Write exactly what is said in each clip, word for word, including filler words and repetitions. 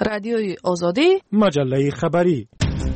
رادیوی آزادی، مجله خبری.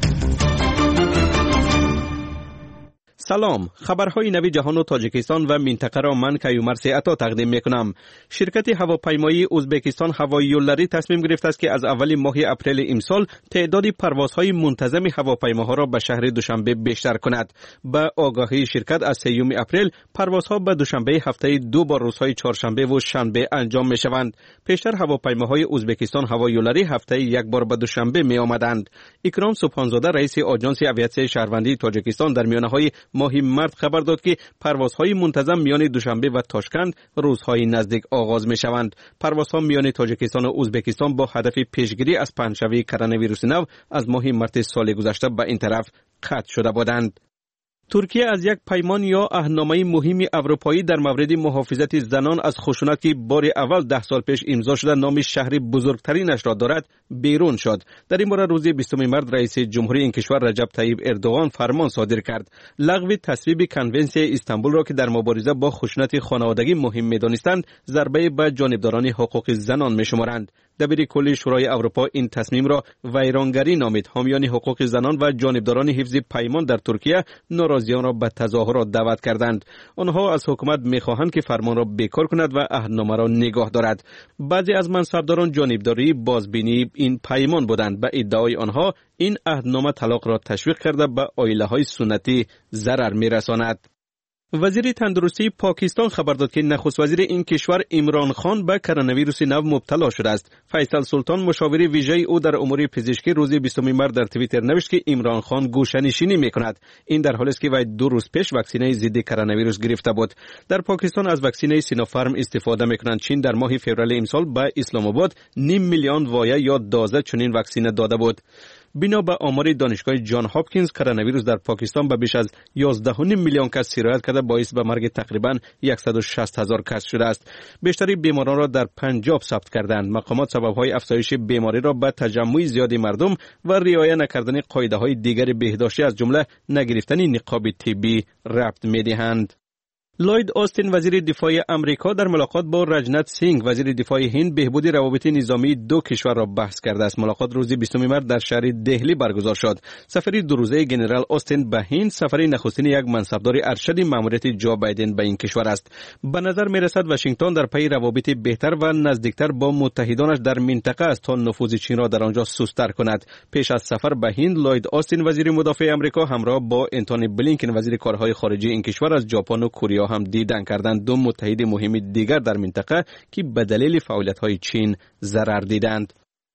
سلام، خبرهای نوی جهان و تاجیکستان و منطقه را من کیومرث عطا تقدیم میکنم. شرکت هواپیمایی ازبکستان هوایی یولری تصمیم گرفته است که از اول ماه اپریل امسال تعداد پروازهای منتظم هواپیماها را به شهر دوشنبه بیشتر کند. با آگاهی شرکت از سوم اپریل پروازها به دوشنبه هفته دو بار روزهای چهارشنبه و شنبه انجام می شوند. پیشتر هواپیماهای ازبکستان هوایی یولری هفته یک بار به دوشنبه می آمدند. اکرام سبحانزاده رئیس آژانس آویاسیون شهروندی تاجیکستان در میانه‌های ماه مارس خبر داد که پروازهای منتظم میان دوشنبه و تاشکند روزهای نزدیک آغاز می شوند. پروازها میان تاجیکستان و ازبکستان با هدف پیشگیری از پنجشنبه کرونا ویروس نو از ماه مارس سال گذشته به این طرف قطع شده بودند. ترکیه از یک پیمان یا عهدنامه مهم اروپایی در مورد محافظت زنان از خشونت که بار اول ده سال پیش امضا شده نام شهر بزرگترینش را دارد بیرون شد. در این باره روز بیستم مارس رئیس جمهوری این کشور رجب طیب اردوغان فرمان صادر کرد. لغو تصویب کنونسیون استانبول را که در مبارزه با خشونت خانوادگی مهم می‌دانستند ضربه به جانبداران حقوق زنان می‌شمارند. دبیر کل شورای اروپا این تصمیم را ویرانگری نامید. حامیان حقوق زنان و جانبداران حفظ پیمان در ترکیه ناراضیان را به تظاهرات دعوت کردند. آنها از حکومت می‌خواهند که فرمان را بیکار کند و عهدنامه را نگاه دارد. بعضی از منصبداران جانبداری بازبینی این پیمان بودند. به ادعای آنها این عهدنامه طلاق را تشویق کرده به عائله‌های سنتی ضرر می‌رساند. وزیر تندرستی پاکستان خبر داد که نخست وزیر این کشور عمران خان به کرونا ویروس نو مبتلا شده است. فیصل سلطان مشاور ویژه او در امور پزشکی روز بیستم مارس در توییتر نوشت که عمران خان گوشه‌نشینی می‌کند. این در حالی است که وی دو روز پیش واکسینه ضد کرونا ویروس گرفته بود. در پاکستان از واکسینه سینوفارم استفاده می‌کنند. چین در ماه فوریه امسال به اسلام آباد نیم میلیون وایه یا دازده چنین واکسینه داده بود. بنا به آمار دانشگاه جان هاپکینز کرونا ویروس در پاکستان به بیش از یازده و نیم میلیون کس سرایت کرده باعث به مرگ تقریباً صد و شصت هزار کس شده است. بیشتری بیماران را در پنجاب ثبت کردند. مقامات سبب‌های افزایش بیماری را به تجمع زیاد مردم و رعایت نکردن قاعده‌های دیگر بهداشتی از جمله نگرفتن نقاب طبی ربط می‌دهند. لوید آستین وزیر دفاع امریکا در ملاقات با رجنات سینگ وزیر دفاع هند بهبود روابط نظامی دو کشور را بحث کرده است. ملاقات روز بیستم مارس در شهر دهلی برگزار شد. سفری دو روزه جنرال آستین به هند سفری نخستین یک منصبدار ارشد ماموریت جو بایدن به این کشور است. به نظر می‌رسد واشنگتن در پی روابط بهتر و نزدیکتر با متحدانش در منطقه است تا نفوذ چین را در آنجا سست‌تر کند. پیش از سفر به هند لوید آستین وزیر مدافع امریکا همراه با انتونی بلینکن وزیر کارهای خارجه این کشور از ژاپن و کره هم دیدن کردند. دو متحد مهم دیگر در منطقه که به دلیل فعالیت‌های چین ضرر دیدند.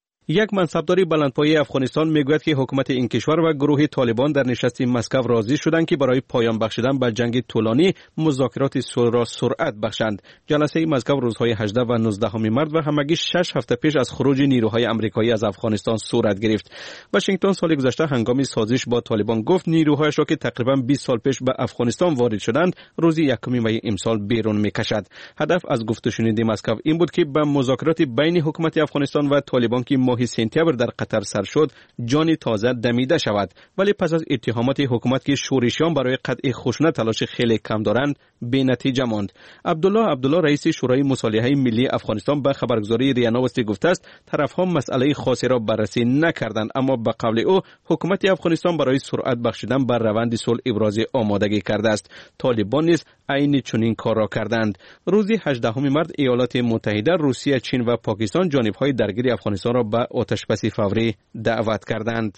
یک منصبدار بلندپایه افغانستان میگوید که حکومت این کشور و گروه طالبان در نشست مسکو راضی شدند که برای پایان بخشیدن به جنگ طولانی مذاکرات صلح را سرعت بخشند. جلسه مسکو روزهای هجده و نوزده مارس و همگی شش هفته پیش از خروج نیروهای آمریکایی از افغانستان صورت گرفت. واشنگتن سال گذشته هنگام سازش با طالبان گفت نیروهایش را که تقریبا بیست سال پیش به افغانستان وارد شدند روز یکم می امسال بیرون میکشد. هدف از گفت و شنود مسکو این بود که به مذاکرات بین حکومت افغانستان و طالبان که ماه سپتامبر در قطر سر شد جان تازه دمیده شود. ولی پس از اتهامات حکومت که شورشیان برای قطع خشونت تلاش خیلی کم دارند بی نتیجه ماند. عبدالله عبدالله رئیس شورای مصالحه ملی افغانستان به خبرگزاری ریا نوستی گفته است طرفها مسئله خاصی را بررسی نکردند، اما به قول او حکومت افغانستان برای سرعت بخشیدن بر روند صلح ابراز آمادگی کرده است. طالبان نیز عین چنین کار را کردند. روز هجدهم مارس ایالات متحده، روسیه، چین و پاکستان جانبهای درگیر افغانستان را به آتش‌بسی فوری دعوت کردند.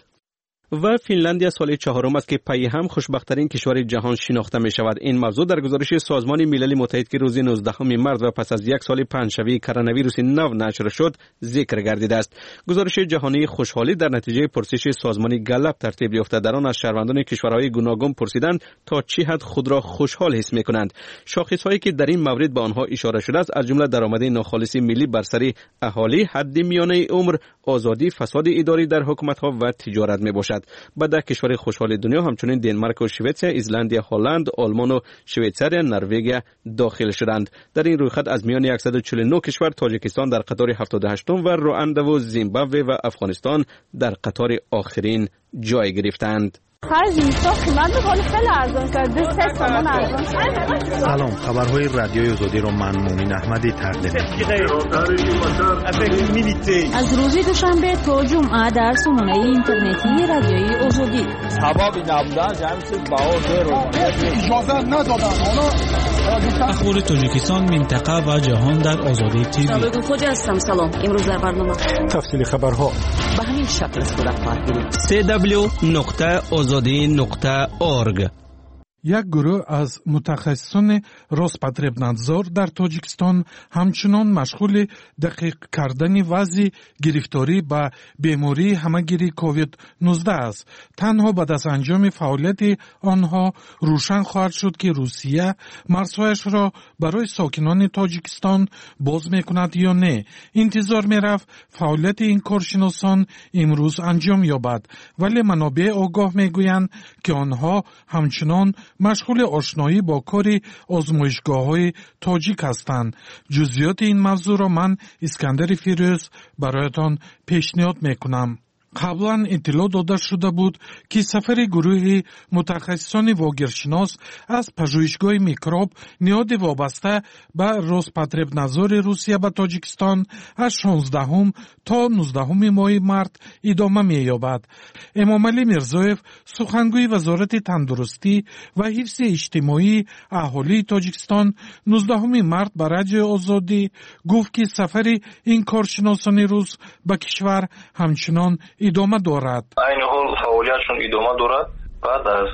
و فنلاندیا سال چهارم است که پی هم خوشبخت‌ترین کشور جهان شناخته می شود. این موضوع در گزارش سازمان ملل متحد که روز نوزدهم مارس و پس از یک سال پنجشنبه کرونا ویروس نو نشر شد ذکر گردیده است. گزارش جهانی خوشحالی در نتیجه پرسش سازمان گالپ ترتیب یافته. در آن از شهروندان کشورهای گوناگون پرسیدند تا چه حد خود را خوشحال حس می‌کنند. شاخص‌هایی که در این مورد به آنها اشاره شده است از جمله درآمد ناخالص ملی بر سر اهالی، حد میانه عمر، آزادی، فساد اداری در حکومت‌ها و تجارت میباشد. به ده کشور خوشحال دنیا همچنین دنمارک و سوئد، ایسلند، هلند، آلمان و شویتزار، نروژ داخل شدند. در این رویخط از میان صد و چهل و نه کشور تاجیکستان در قطار هفتاد و هشت و رواندا و زیمبابوه و افغانستان در قطار آخرین جای گرفتند. سلام، خبرهای رادیوی آزادی رو من مومین احمدی تقدیم می‌کنم. از روز دوشنبه تا جمعه در سامانه اینترنتی رادیوی آزادی. سبب نبودن جمعیت باور اجازه ندادن. اخبار تاجیکستان، منطقه و جهان در آزادی تیوی. سابق خود هستم. سلام. امروز در برنامه تفصیل خبرها به همین شکل صورت خواهد گرفت. سی دبلیو نقطه آزادی نقطه اورگ. یک گروه از متخصصان روسپاتربنادزور در تاجیکستان همچنان مشغول دقیق کردن وضع گرفتاری به بیماری همهگیری کووید نوزده است. تنها بعد از انجام فعالیت آنها روشن خواهد شد که روسیه مرزهایش را برای ساکنان تاجیکستان باز میکند یا نه. انتظار میرفت فعالیت این کارشناسان امروز انجام یابد، ولی منابع آگاه میگویند که آنها همچنان مشغول آشنایی با کار آزمایشگاه‌های تاجیک هستند. جزئیات این موضوع را من اسکندر فیروز برایتان پیشنهاد میکنم. قبلا اطلاع داده شده بود که سفر گروه متخصصان واگیرشناس از پژوهشگاه میکروب نهاد وابسته به روسپاتربنادزور روسیه به تاجیکستان از شانزدهم تا نوزدهم ماه مارت ادامه می‌یابد. امامعلی میرزایف، سخنگوی وزارت تندرستی و حفظ اجتماعی اهالی تاجیکستان، نوزدهم مارت به رادیو آزادی گفت که سفر این کارشناسان روس به کشور همچنان ادامه دارد. این حال فعالیتشون ادامه دارد. بعد از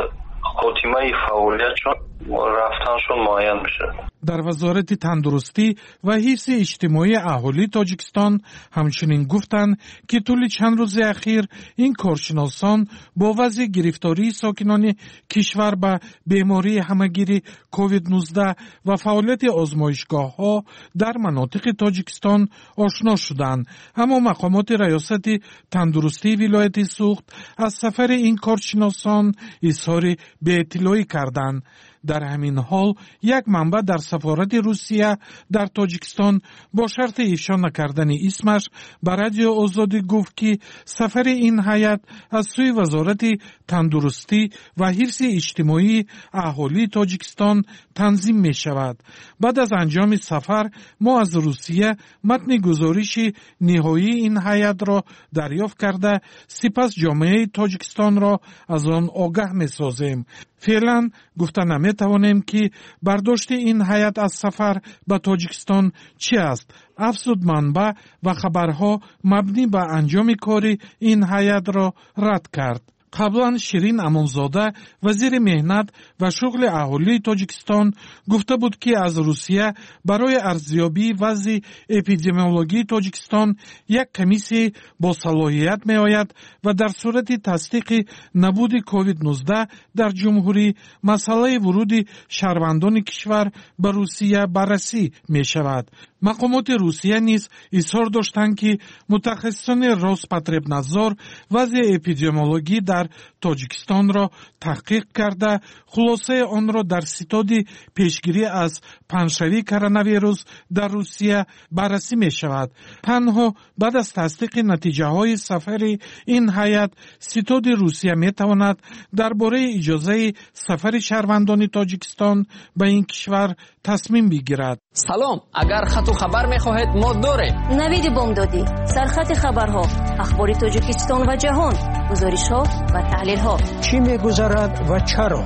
خاتمه فعالیتشون رفتنشون معین میشه. در وزارت تندرستی و حفظ اجتماعی اهالی تاجیکستان همچنین گفتند که طول چند روز اخیر این کارشناسان با وضع گرفتاری ساکنان کشور به بیماری همهگیری کووید نوزده و فعالیت آزمایشگاه ها در مناطق تاجیکستان آشنا شدند. اما مقامات ریاست تندرستی ولایت سوخت از سفر این کارشناسان اظهار به اطلاعی کردند. در همین حال یک منبع در سفارت روسیه در تاجیکستان با شرط افشا نکردن اسمش به رادیو آزادی گفت که سفر این هیئت از سوی وزارت تندرستی و حفظ اجتماعی اهالی تاجیکستان تنظیم می شود. بعد از انجام سفر ما از روسیه متن گزارش نهایی این هیئت را دریافت کرده سپس جامعه تاجیکستان را از آن آگاه می سازیم. فعلا گفته نمی توانیم که برداشت این هیئت از سفر به تاجیکستان چی است. افزود منبع و خبرها مبنی به انجام کار این هیئت را رد کرد. قبلا شیرین امانزاده وزیر مهنت و شغل اهالی تاجیکستان گفته بود که از روسیه برای ارزیابی وضع اپیدمیولوژی تاجیکستان یک کمیسی با صلاحیت می آید و در صورت تصدیق نبود کووید نوزده در جمهوری مسئله ورود شهروندان کشور به روسیه بررسی می شود. مقامات روسیه نیز اظهار داشتند که متخصصان روسپاتربنادزور وضع اپیدمیولوژی در تاجیکستان را تحقیق کرده خلاصه آن را در ستاد پیشگیری از پنجشنبه کرونا ویروس در روسیه بررسی می شود. تنها بعد از تصدیق نتیجه های سفر این هیئت ستاد روسیه می تواند درباره اجازه سفر شهروندان تاجیکستان به این کشور تصمیم بگیرد. سلام، اگر خط و خبر میخواهید ما داریم. نوید بامدادی، سرخط خبرها، اخبار تاجیکستان و جهان، گزارش ها و تحلیل ها. چی میگذرد و چرا؟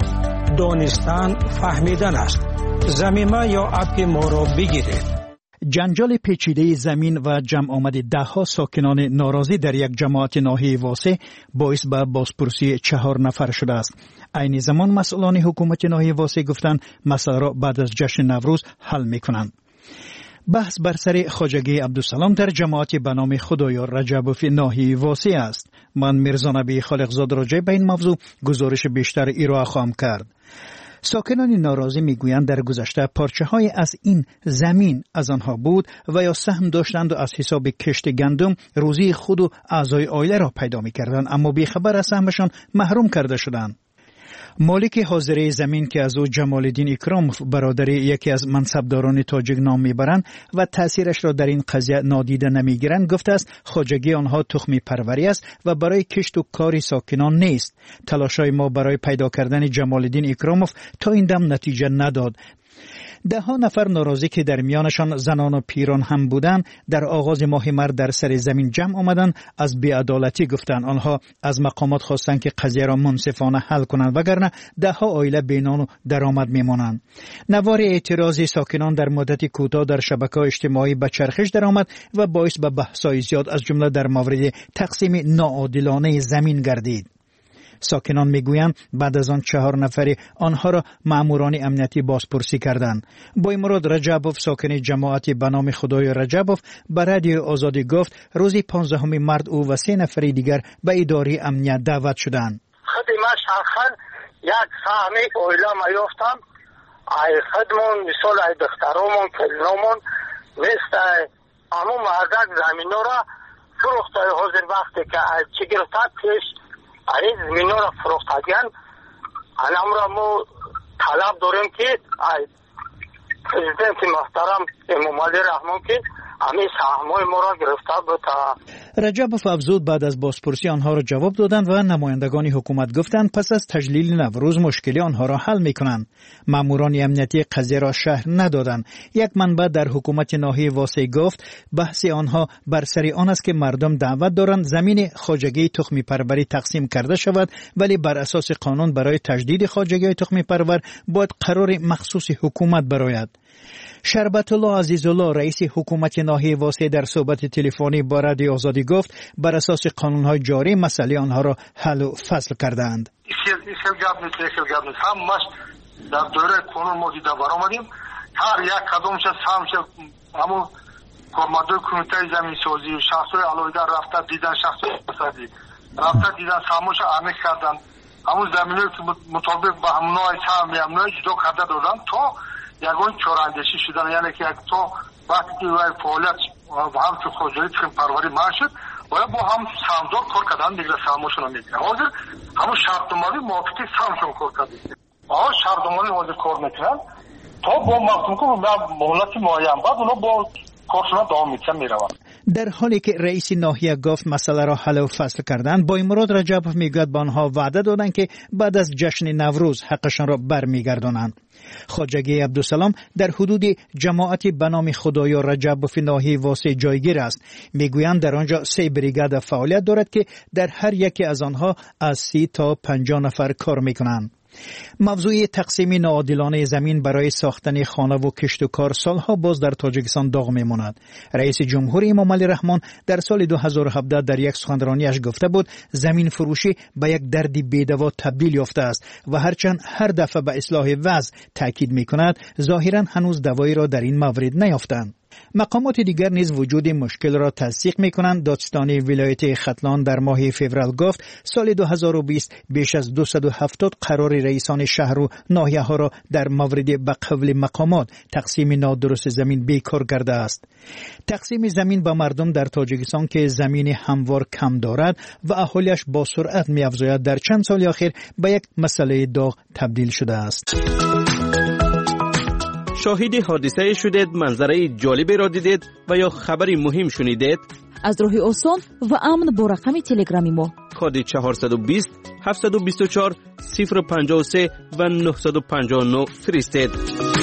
دانستن فهمیدن است. زمینه یا اپ ما را بگیرید. جنجال پیچیده زمین و جمع آمد ده ها ساکنان ناراضی در یک جماعت ناحیه واسه باعث به بازپرسی چهار نفر شده است. عین زمان مسئولان حکومت ناحیه واسه گفتند مسئله را بعد از جشن نوروز حل میکنند. بحث بر سر خواجگی عبدالسلام در جماعت به نام خدایار رجبوف ناحیه واسه است. من میرزا نبی خالقزاد راجع به این موضوع گزارش بیشتر ارائه خواهم کرد. ساکنان ناراضی میگویند در گذشته پارچه های از این زمین از آنها بود و یا سهم داشتند و از حساب کشت گندم روزی خود و اعضای عائله را پیدا میکردند، اما بیخبر از سهمشان محروم کرده شدند. مالک حاضره زمین که از او جمال الدین اکراموف برادر یکی از منصبداران تاجیک نام میبرند و تاثیرش را در این قضیه نادیده نمیگیرند گفته است خواجگی آنها تخمی پروری است و برای کشت و کار ساکنان نیست. تلاشای ما برای پیدا کردن جمال الدین اکراموف تا این دم نتیجه نداد. ده ها نفر ناراضی که در میانشان زنان و پیران هم بودند در آغاز ماه مارس در سر زمین جمع آمدند از بی‌عدالتی گفتند. آنها از مقامات خواستند که قضیه را منصفانه حل کنند وگرنه ده ها عائله بی‌نان و درآمد میمانند. نوار اعتراضی ساکنان در مدت کوتاه در شبکه‌های اجتماعی به چرخش درآمد و باعث به بحث‌های زیاد از جمله در مورد تقسیم ناعادلانه زمین گردید. ساکنان میگویند بعد از آن چهار نفر آنها را ماموران امنیتی بازپرسی کردند. بایمراد رجبوف ساکن جماعت به نام خدای رجبوف به رادیو آزادی گفت روز پانزدهم مارس او و سه نفر دیگر به اداره امنیت دعوت شدند. خدمت شخصا یک سهم اویلا ما یافتم ای خدمون مثال ای دخترامون کلنامون مثل امو مردک زمینو را فروخته حاضر وقتی که چی گرفته پیش این زمینو را فروختگیان انام را مو طلب داریم که پرزیدنت محترم امامعلی رحمان که همین سهمای ما را گرفته بود. رجبوف افزود بعد از بازپرسی آنها را جواب دادند و نمایندگان حکومت گفتند پس از تجلیل نوروز مشکلی آنها را حل میکنند. ماموران امنیتی قضیه را شرح ندادند. یک منبع در حکومت ناحیه واسه گفت بحث آنها بر سر آن است که مردم دعوت دارند زمین خواجگی تخمی پروری تقسیم کرده شود، ولی بر اساس قانون برای تجدید خواجگی تخمی پرور باید قرار مخصوص حکومت براید. شربت الله عزیزالله رئیس حکومت ناحیه واسه در صحبت تلفنی با رادیو آزادی گفت بر اساس قانون‌های جاری مسئله آنها را حل و فصل کردند. همش در دوره قانون ما دیده برآمدیم. هر یک کدامش همش همون کارمندای کمیته زمین سازی و شخصای علاوه رفته دیدن شخصای اقتصادی رفته دیدن ساموش عمیق کردن همون زمینایی که مطابق به همون نوع سهم همونای جدا کرده دادن تا یگان چوراندیشی شدن، یعنی که تا وقتی که وای فعالیت و هم که خواجگی تخم پروری منع شد باید با هم سهمدار کار کردن دیگه سهمشون رو میگیرن. حاضر همون شرطمانی موافقی سهمشون کار کردن. آها شرطمانی حاضر کار میکنن تا با مقدم که مهلت معین بعد اونا با کارشون دوام میتن میرون. در حالی که رئیس ناحیه گفت مسئله را حل و فصل کردند، بایمراد رجبوف میگوید به آنها وعده دادند که بعد از جشن نوروز حقشان را برمیگردانند. خواجگی عبدالسلام در حدود جماعت به نام خدای رجبوف ناحیه واسه جایگیر است. میگویند در آنجا سه بریگاد فعالیت دارد که در هر یکی از آنها از سی تا پنجاه نفر کار میکنند. موضوع تقسیم ناعادلانه زمین برای ساختن خانه و کشت و کار سالها باز در تاجیکستان داغ میماند. رئیس جمهور امامعلی رحمان در سال دو هزار و هفده در یک سخنرانیش گفته بود زمین فروشی به یک درد بی‌دوا تبدیل یافته است و هرچند هر دفعه به اصلاح وضع تاکید میکند ظاهرا هنوز دوایی را در این مورد نیافتند. مقامات دیگر نیز وجود مشکل را تصدیق می‌کنند. دادستانی ولایت ختلان در ماه فوریه گفت سال دو هزار و بیست بیش از دویست و هفتاد قرار رئیسان شهر و ناحیه ها را در مورد به قول مقامات تقسیم نادرست زمین بیکار کرده است. تقسیم زمین به مردم در تاجیکستان که زمین هموار کم دارد و اهالیش با سرعت می‌افزاید در چند سال اخیر به یک مسئله داغ تبدیل شده است. شاهد حادثه شدید، منظره جالبی را دیدید و یا خبری مهم شنیدید؟ از راه آسان و امن با رقم تلگرامی ما کد چهارصد و بیست هفتصد و بیست و چهار صفر و پنجاه و سه و نهصد و پنجاه و نه فرستید.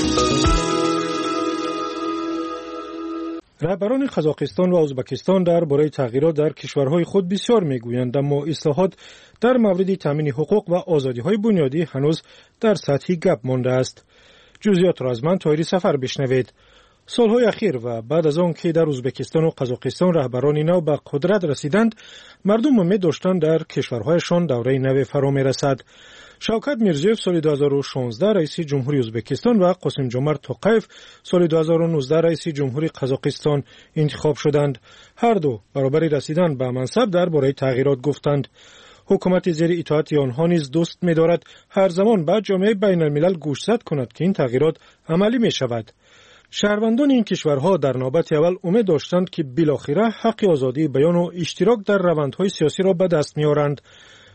رهبران قزاقستان و ازبکستان درباره تغییرات در کشورهای خود بسیار میگویند، اما اصلاحات در مورد تامین حقوق و آزادی‌های بنیادی هنوز در سطح گپ مانده است. جزئیات را از من طاهری سفر بشنوید. سالهای اخیر و بعد از آن که در ازبکستان و قزاقستان رهبران نو به قدرت رسیدند، مردم امید داشتند در کشورهایشان دوره نو فرا می‌رسد. شوکت میرزیوف سال دو هزار و شانزده رئیس جمهوری ازبکستان و قاسم جمرت توقیف سال دو هزار و نوزده رئیس جمهوری قزاقستان انتخاب شدند. هر دو برابر رسیدن به منصب درباره تغییرات گفتند. حکومت زیر اطاعت آنها نیز دوست می‌دارد هر زمان به جامعه بین الملل گوشزد کند که این تغییرات عملی می شود. شهروندان این کشورها در نوبت اول امید داشتند که بالاخره حق آزادی بیان و اشتراک در روندهای سیاسی را به دست می‌آورند.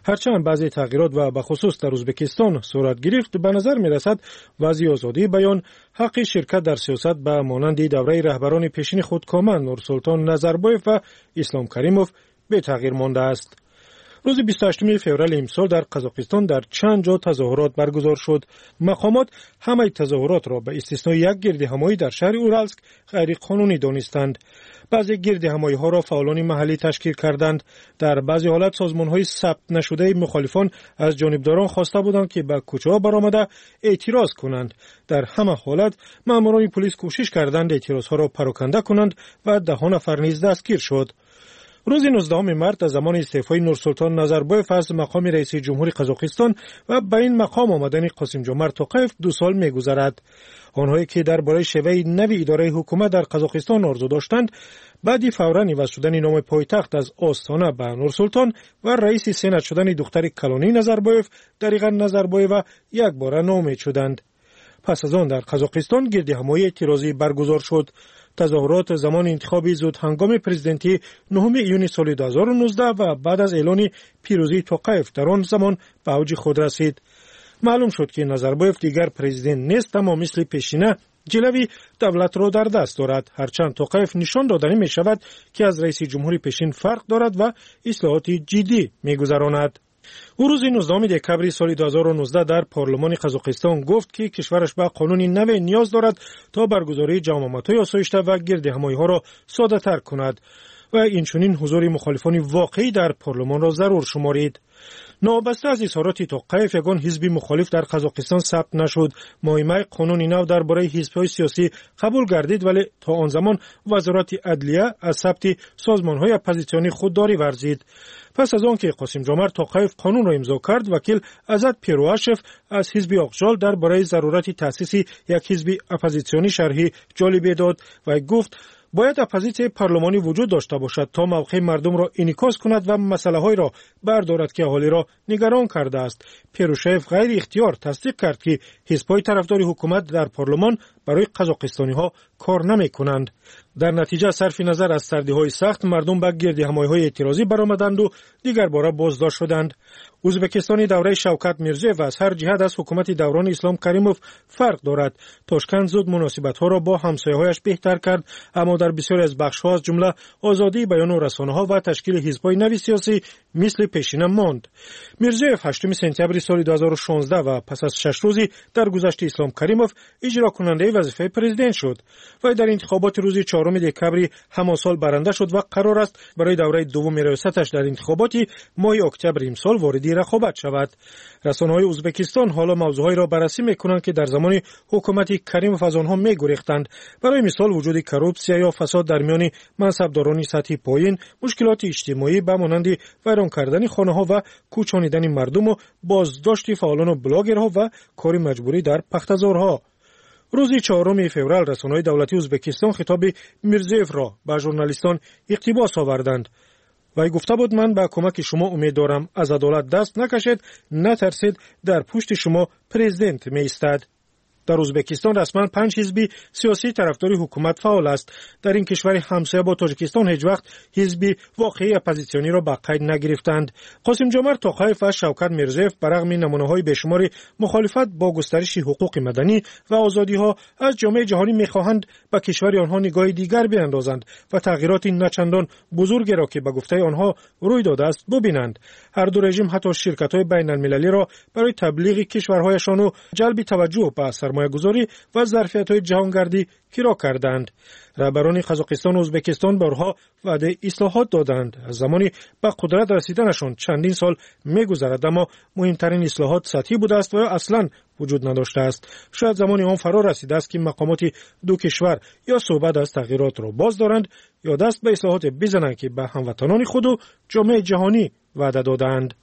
هرچند بعضی تغییرات و به خصوص در ازبکستان صورت گرفت، به نظر می رسد وضع آزادی بیان، حق شرکت در سیاست به مانند دوره رهبران پیشین خود کامل نورسلطان نظربایف و اسلام کریموف به تغییر مانده است. روز بیست و هشتم فوریه امسال در قزاقستان در چند جا تظاهرات برگزار شد. مقامات همه تظاهرات را به استثنای یک گردهمایی در شهر اورالسک غیر قانونی دانستند. بعضی گردهمایی ها را فعالان محلی تشکیل کردند. در بعضی حالت سازمان های ثبت نشده مخالفان از جانبداران خواسته بودند که به کوچه ها برآمده اعتراض کنند. در همه حالت ماموران پلیس کوشش کردند اعتراض ها را پراکنده کنند و ده نفر نیز دستگیر شد. روز نوزدهم مارس زمان استعفای نورسلطان نظربایف از مقام رئیس جمهوری قزاقستان و به این مقام آمدن قاسم جمعت توقیف دو سال می‌گذرد. آنهایی که درباره شیوه نوی اداره حکومت در قزاقستان آرزو داشتند، بعد فوراً عوض شدن نام پایتخت از آستانه به نورسلطان و رئیس سنا شدن دختر کلانی نظربایف دریغا نظربایف یک بار نامزد شدند. پس از آن در قزاقستان گردهمایی اعتراضی برگزار شد. تظاهرات زمان انتخاب زود هنگام پرزیدنتی نهم ایون سال دو هزار و نوزده و بعد از اعلان پیروزی توقیف در آن زمان به اوج خود رسید. معلوم شد که نظربایف دیگر پرزیدنت نیست، اما مثل پیشینه جلوی دولت را در دست دارد. هرچند توقیف نشان دادنی می شود که از رئیس جمهوری پیشین فرق دارد و اصلاحات جدی می گذراند. او روز نوزدهم دکبر سال دو هزار و نوزده در پارلمان قزاقستان گفت که کشورش به قانون نو نیاز دارد تا برگزاری جمع‌آمدهای آسایشته و گردهمایی‌ها را ساده‌تر کند و اینچنین حضور مخالفان واقعی در پارلمان را ضرور شمارید. نوابسته از اظهارات توقیف یگان حزب مخالف در قزاقستان ثبت نشد. مایمه قانون نو درباره حزب‌های سیاسی قبول گردید، ولی تا آن زمان وزارت عدلیه از ثبت سازمان‌های اپوزیسیونی خودداری ورزید. پس از آن که قاسم جمعت توقیف قانون را امضا کرد، وکیل عزت پیرواشف از حزب آقجال درباره ضرورت تأسیس یک حزب اپوزیسیونی شرحی جالبی داد و گفت باید اپوزیسیون پارلمانی وجود داشته باشد تا موقع مردم را انعکاس کند و مسائل را بردارد که اهالی را نگران کرده است. پیروشیف غیر اختیار تصدیق کرد که حزب‌های طرفدار حکومت در پارلمان برای قزاقستانی‌ها کار نمی‌کنند. در نتیجه صرف نظر از سردی‌های سخت مردم به گردهمایی‌های اعتراضی برآمدند و دیگر باره بازداشت شدند. ازبکستان دوره شوکت میرزیف از هر جهت از حکومت دوران اسلام کریموف فرق دارد. تاشکند زود مناسبت‌ها را با همسایه‌هایش بهتر کرد، اما در بسیاری از بخش‌ها از جمله آزادی بیان و رسانه‌ها و تشکیل حزب‌های نوی سیاسی مثل پیشینه ماند. میرزیف هشتم سپتامبر سال دو هزار و شانزده و پس از شش روزی در گذشت اسلام کریموف اجرا کننده وظیفه پرزیدنت شد و در انتخابات روز چهارم دکبر همان سال برنده شد و قرار است برای دوره دوم ریاستش در انتخابات ماه اکتبر امسال وارد رقابت شود. رسانه‌های ازبکستان حالا موضوعی را بررسی می‌کنند که در زمان حکومت کریموف از آنها می‌گریختند. برای مثال وجود کروپسیا یا فساد در میان منصبداران سطحی پایین، مشکلات اجتماعی به مانند ویران کردن خانه‌ها و کوچانیدن مردم و بازداشت فعالان و بلاگرها و کار مجبوری در پخته‌زارها. روز چهارم فوریه رسانه‌های دولتی ازبکستان خطاب میرزیف را به ژورنالیستان اقتباس آوردند. وی گفته بود من به کمک شما امید دارم، از عدالت دست نکشید، نترسید، در پشت شما پرزیدنت می ایستد. در ازبکستان رسما پنج حزب سیاسی طرفدار حکومت فعال است. در این کشور همسایه با تاجیکستان هیچ وقت حزب واقعی اپوزیسیونی را به قید نگرفتند. قاسم جمعت توقیف و شوکت میرزیف برغم نمونه‌های بیشمار مخالفت با گسترش حقوق مدنی و آزادی‌ها از جامعه جهانی می‌خواهند به کشور آنها نگاه دیگر بیندازند و تغییرات نچندان بزرگی را که به گفته آنها روی داده است ببینند. هر دو رژیم حتی شرکت‌های بین‌المللی را برای تبلیغ کشورهایشان و جلب توجه به سرمایه‌گذاری و ظرفیت‌های جهانگردی کرا کردند. رهبران قزاقستان و ازبکستان بارها وعده اصلاحات دادند. از زمانی به قدرت رسیدنشان چندین سال می‌گذرد، اما مهمترین اصلاحات سطحی بوده است و اصلاً وجود نداشته است. شاید زمانی آن فرا رسیده است که مقامات دو کشور یا صحبت از تغییرات را باز دارند یا دست به اصلاحات بزنند که به هموطنان خود و جامعه جهانی وعده دادند.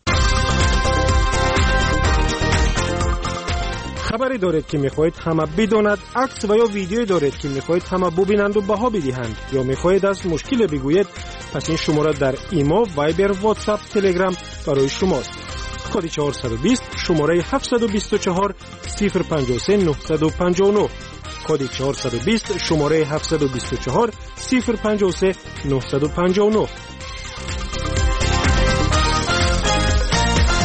خبری دارید که میخواهید همه بداند، عکس و یا ویدیویی دارید که میخواهید همه ببینند و بها بدهند، یا میخواهید از مشکل بگویید، پس این شماره در ایما، وایبر، واتساپ، تلگرام برای شماست. کد چهارصد و بیست شماره هفتصد و بیست و چهار صفر پنجاه و سه نهصد و پنجاه و نه. کد چهارصد و بیست شماره هفتصد و بیست و چهار صفر پنجاه و سه نهصد و پنجاه و نه.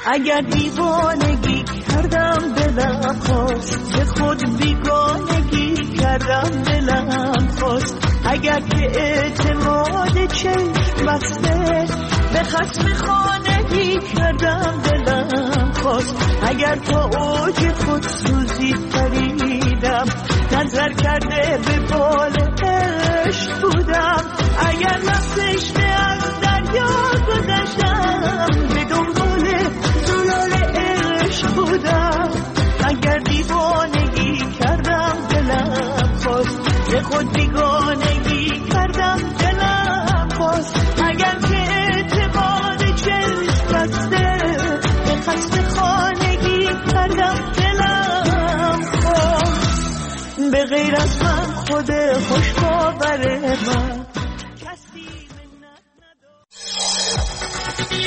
اگر دیوانگی کردم دلم خواست به خود بیگانگی کردم دلم خواست اگر که اعتماد چشم بسته به خصم خانگی کردم دلم خواست اگر تا اوج خود سوزی پریدم نظر کرده به بال عشق بودم اگر نفسش به از دریا گذشتم به دنبال زلال عشق بودم اگر دیوانگی کردم دلم خواست به خود بیگانگی کردم دلم خواست اگر که اعتماد چشم بسته به خسته خانگی کردم دلم خواست به غیر از من خود خوش باور من کسی منت نداشت.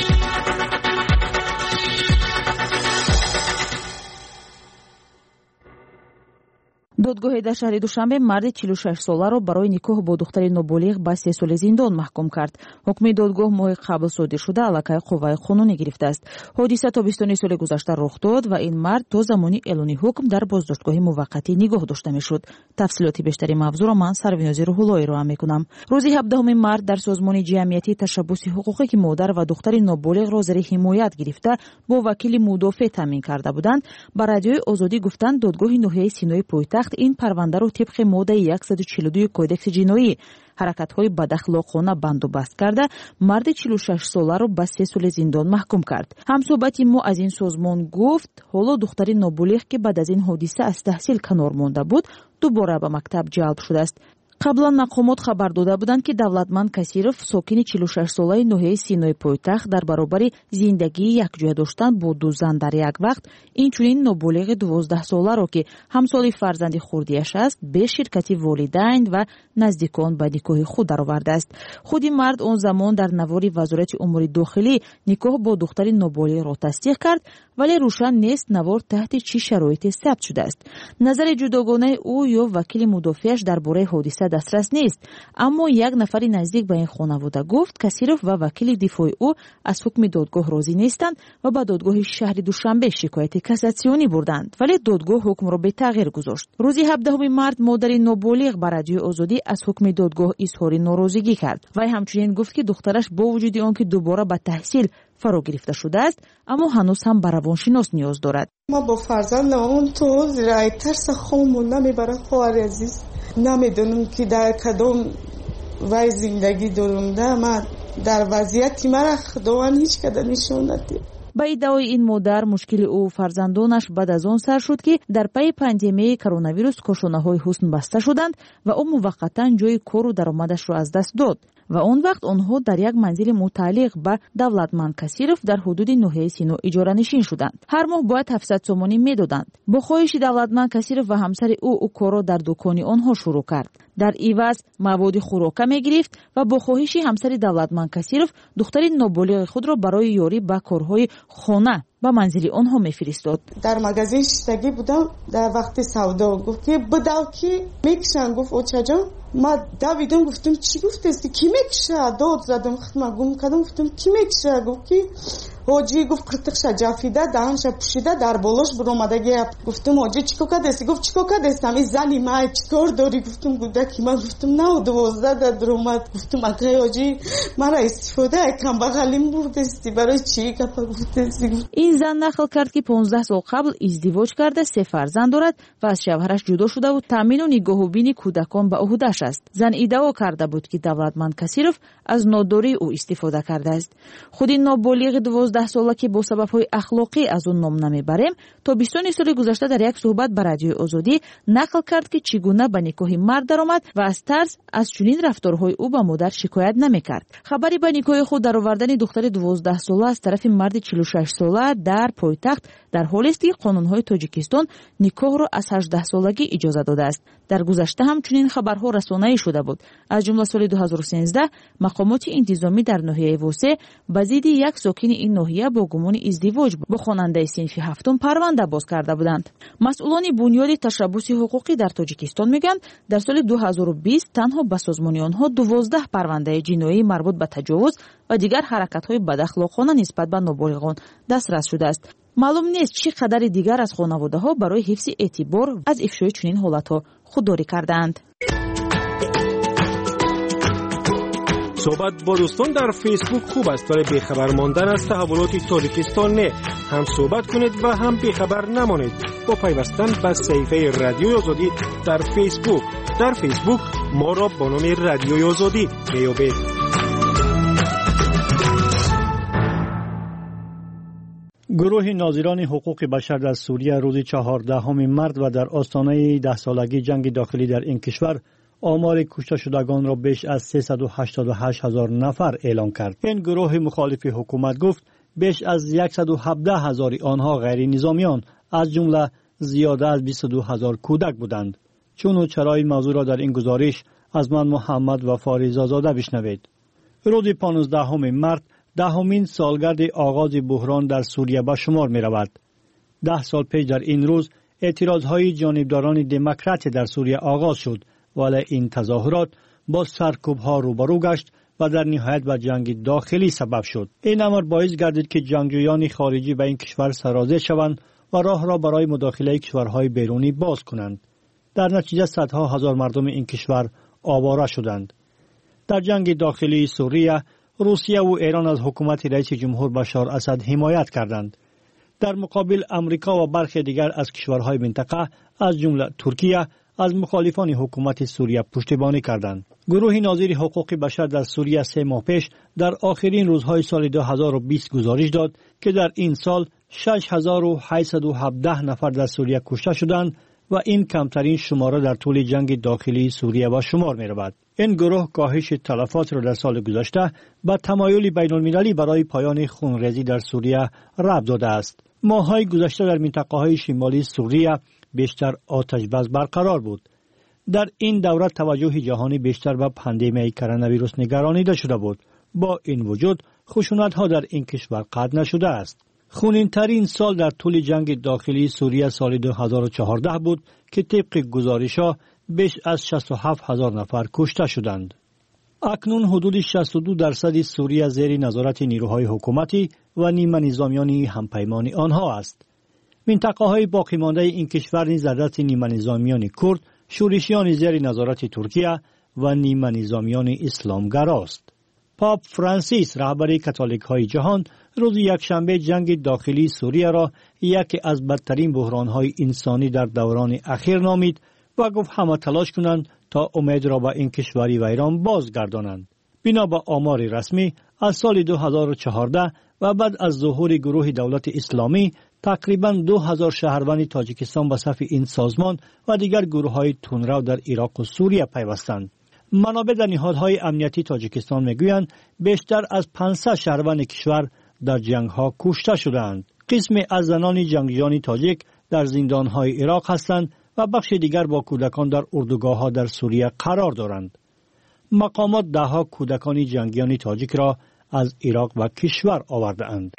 додгоҳе дар шаҳри душанбе марди чилу шаш соларо барои никоҳ бо духтари ноболиғ ба се соли зиндон маҳкум кард. ҳукми додгоҳ моҳи қабл содир шуда аллакай қувваи қонунӣ гирифтааст. ҳодиса тобистони соли гузашта рух дод ва ин мард то замони эълони ҳукм дар боздоштгоҳи муваққатӣ нигоҳ дошта мешуд. тафсилоти бештари мавзӯъро ман сарвинози рӯҳуллоӣ роҳа мекунам. рӯзи ҳабдаҳуми март дар созмони ҷамъиятии ташаббуси ҳуқуқе ки модар ва духтари ноболиғро зери ҳимоят гирифта бо вакили мудофеъ таъмин карда буданд ба радиои озодӣ гуфтанд додгоҳи ноҳияи синои пойтахт ин парвандаро тибқи моддаи сад чилу ду кодекси ҷиноӣ ҳаракатҳои бадахлоқона бандубаст карда марди чилу шаш соларо ба се соли зиндон маҳкум кард. ҳамсоҳбати мо аз ин созмон гуфт ҳоло духтари ноболиғ ки баъд аз ин ҳодиса аз таҳсил канор монда буд дубора ба мактаб ҷалб шудааст. қаблан мақомот хабар дода буданд ки давлатманд Касиров сокини чилу шаш солаи ноҳияи Синои пойтахт дар баробари зиндагии якҷоя доштан бо ду зан дар як вақт инчунин ноболиғи дувоздаҳ соларо ки ҳамсоли фарзанди хурдиаш аст бе ширкати волидайн ва наздикон ба никоҳи худ даровардааст. худи мард он замон дар навори вазорати умури дохилӣ никоҳ бо духтари ноболиғро тасдиқ кард вале рӯшан нест навор таҳти чӣ шароите сабт шудааст. назари ҷудогонаи ӯ ё вакили мудофеаш дар бораи ҳодиса дастрас нест, аммо як нафари наздик ба ин хонавода гуфт Касиров ва вакили дифои ӯ аз ҳукми додгоҳ розӣ нестанд ва ба додгоҳи шаҳри Душанбе шикояти кассатсионӣ бурданд, вале додгоҳ ҳукмро бетағйир гузошт. рӯзи ҳабдаҳуми март модари ноболиғ ба радиои озодӣ аз ҳукми додгоҳ изҳори норозигӣ кард. вай ҳамчунин гуфт ки духтараш бо вуҷуди он ки дубора ба таҳсил фаро гирифта шудааст, аммо ҳанӯз ҳам ба равоншинос ниёз дорад. ма бо фарзандам он то ҳозир тарса хому намебарам. хоҳари азиз, намедонам ки дар кадом вай зиндагӣ дорам. да ма дар вазъияти мара худованд ҳеҷ када нишон надиҳад. ба иддаои ин модар мушкили ӯ фарзандонаш баъд аз он сар шуд ки дар пайи пандемияи коронавирус кошонаҳои ҳусн баста шуданд ва ӯ муваққатан ҷои кору даромадашро аз даст дод ва он вақт онҳо дар як манзили мутааллиқ ба давлатманд Касиров дар ҳудуди ноҳияи Сино иҷоранишин шуданд. ҳар моҳ бояд ҳафтсад сомонӣ медоданд. бо хоҳиши давлатманд Касиров ва ҳамсари ӯ ӯ корро дар дукони онҳо шурӯъ кард. дар иваз маводи хӯрока мегирифт ва бо хоҳиши ҳамсари давлатманд Касиров духтари ноболиғи худро барои ёрӣ ба корҳои хона ба манзили онҳо мефиристод. дар магазин шиштагӣ будам, дар вақти савдо гуфт ки бидав ки мекишанд. гуфт очаҷон. ма давидам, гуфтам чӣ гуфтаст, ки мекиша? дод задам, хидмат гум кардам, гуфтам ки мекиша? гуфт ки ҳоҷӣ. гуфт қиртиқша ҷафида, даҳанша пӯшида, дар болош биромадагия. гуфтам ҳоҷӣ чикор кардасти? гуфт чикор кардастам. ин зани май чикор дорӣ? гуфтам гудаки ман. гуфтам нав дувоздаҳ да дуромад. гуфтам акай ҳоҷӣ мара истифодаи камбағалим бурдасти, барои чӣ гапа гуфтасти? ин зан нақл кард ки понздаҳ сол қабл издивоҷ карда се фарзанд дорад ва аз шавҳараш ҷудо шудаву таъмину нигоҳубини кӯдакон ба уҳдаш аст. зан иддао карда буд ки давлатманд Касиров аз нодории ӯ истифода кардааст. худи ноболиғи дувоздаҳ сола ки бо сабабҳои ахлоқӣ аз он ном намебарем, тобистони соли гузашта дар як суҳбат ба радиои озодӣ нақл кард ки чӣ гуна ба никоҳи мард даромад ва аз тарс аз чунин рафторҳои ӯ ба модар шикоят намекард. хабари ба никоҳи худ даровардани духтари дувоздаҳ сола аз тарафи марди чилу шаш сола дар пойтахт дар ҳолест ки қонунҳои Тоҷикистон никоҳро аз ҳаждаҳ солагӣ иҷоза додааст. дар гузашта ҳам чунин хабарҳо расонаӣ шуда буд. аз ҷумла соли ду ҳазору сенздаҳ мақомоти интизомӣ дар ноҳияи Восе ба зидди як сокини ин ناحیه با گمان ازدواج با خواننده صنف هفتم پرونده باز کرده بودند. مسئولان بنیاد تشبث حقوقی در تاجیکستان میگویند در سال دو هزار و بیست تنها به سازمان آنها دوازده پرونده جنایی مربوط به تجاوز و دیگر حرکت‌های بداخلاقانه نسبت به نابالغان دسترس شده است. معلوم نیست چی قدر دیگر از خانواده‌ها برای حفظ اعتبار از افشای چنین حالت‌ها خودداری کردند. صحبت با دوستان در فیسبوک خوب است ولی بیخبر ماندن از تحولات تاجیکستان نه. هم صحبت کنید و هم بیخبر نمانید با پیوستن به صفحه رادیوی آزادی در فیسبوک. در فیسبوک ما را با نام رادیوی آزادی میابید. گروه ناظران حقوق بشر در سوریه روز چهاردهم مارس و در آستانه ده سالگی جنگ داخلی در این کشور آمار کشته شدگان را بیش از سیصد و هشتاد و هشت هزار نفر اعلام کرد. این گروه مخالف حکومت گفت بیش از صد و هفده هزار آنها غیر نظامیان از جمله زیاده از بیست و دو هزار کودک بودند. چون و چرای موضوع را در این گزارش از من محمد و فاریزا زاده بشنوید. روز پانزدهم مارس دهمین سالگرد آغاز بحران در سوریه به شمار می رود. ده سال پیش در این روز اعتراضهای جانبداران دموکرات در سوریه آغاز شد ولی این تظاهرات با سرکوب‌ها روبرو گشت و در نهایت به جنگ داخلی سبب شد. این امر باعث گردید که جنگجویان خارجی به این کشور سرازیر شوند و راه را برای مداخله کشورهای بیرونی باز کنند. در نتیجه صدها هزار مردم این کشور آواره شدند. در جنگ داخلی سوریه روسیه و ایران از حکومت رئیس جمهور بشار اسد حمایت کردند. در مقابل امریکا و برخی دیگر از کشورهای منطقه از جمله ترکیه از مخالفان حکومت سوریه پشتیبانی کردند. گروه ناظر حقوق بشر در سوریه سه ماه پیش در آخرین روزهای سال دو هزار و بیست گزارش داد که در این سال شش هزار و هشتصد و هفده نفر در سوریه کشته شدند و این کمترین شماره در طول جنگ داخلی سوریه به شمار می رود. این گروه کاهش تلفات را در سال گذشته به تمایل بین المللی برای پایان خونریزی در سوریه ربط داده است. ماه‌های گذشته در منطقه‌های شمالی سوریه بیشتر آتش بس برقرار بود. در این دوره توجه جهانی بیشتر به پاندمی کرونا ویروس نگرانیده شده بود. با این وجود خشونت‌ها در این کشور قطع نشده است. خونین‌ترین سال در طول جنگ داخلی سوریه سال دو هزار و چهارده بود که طبق گزارش‌ها بیش از شصت و هفت هزار نفر کشته شدند. اکنون حدود شصت و دو درصد سوریه زیر نظارت نیروهای حکومتی و نیمه نظامیان همپیمان آنها است. منطقه‌های باقی مانده این کشور نیز در دست نیمه نظامیان کرد، شورشیان زیر نظارت ترکیه و نیمه نظامیان اسلامگراست. پاپ فرانسیس رهبر کاتولیک‌های جهان روز یکشنبه جنگ داخلی سوریه را یکی از بدترین بحران‌های انسانی در دوران اخیر نامید و گفت همه تلاش کنند تا امید را به این کشوری ویران بازگردانند. بنا به آمار رسمی از سال دو هزار و چهارده و بعد از ظهور گروه دولت اسلامی تقریباً دو هزار شهروند تاجیکستان به صف این سازمان و دیگر گروه‌های تندرو در عراق و سوریه پیوستند. منابع در نهادهای امنیتی تاجیکستان میگویند بیشتر از پانصد شهروند کشور در جنگ‌ها کشته شدند. قسمی از زنان جنگجویان تاجیک در زندان‌های عراق هستند و بخش دیگر با کودکان در اردوگاه‌ها در سوریه قرار دارند. مقامات ده‌ها کودکان جنگیان تاجیک را از عراق و کشور آورده‌اند.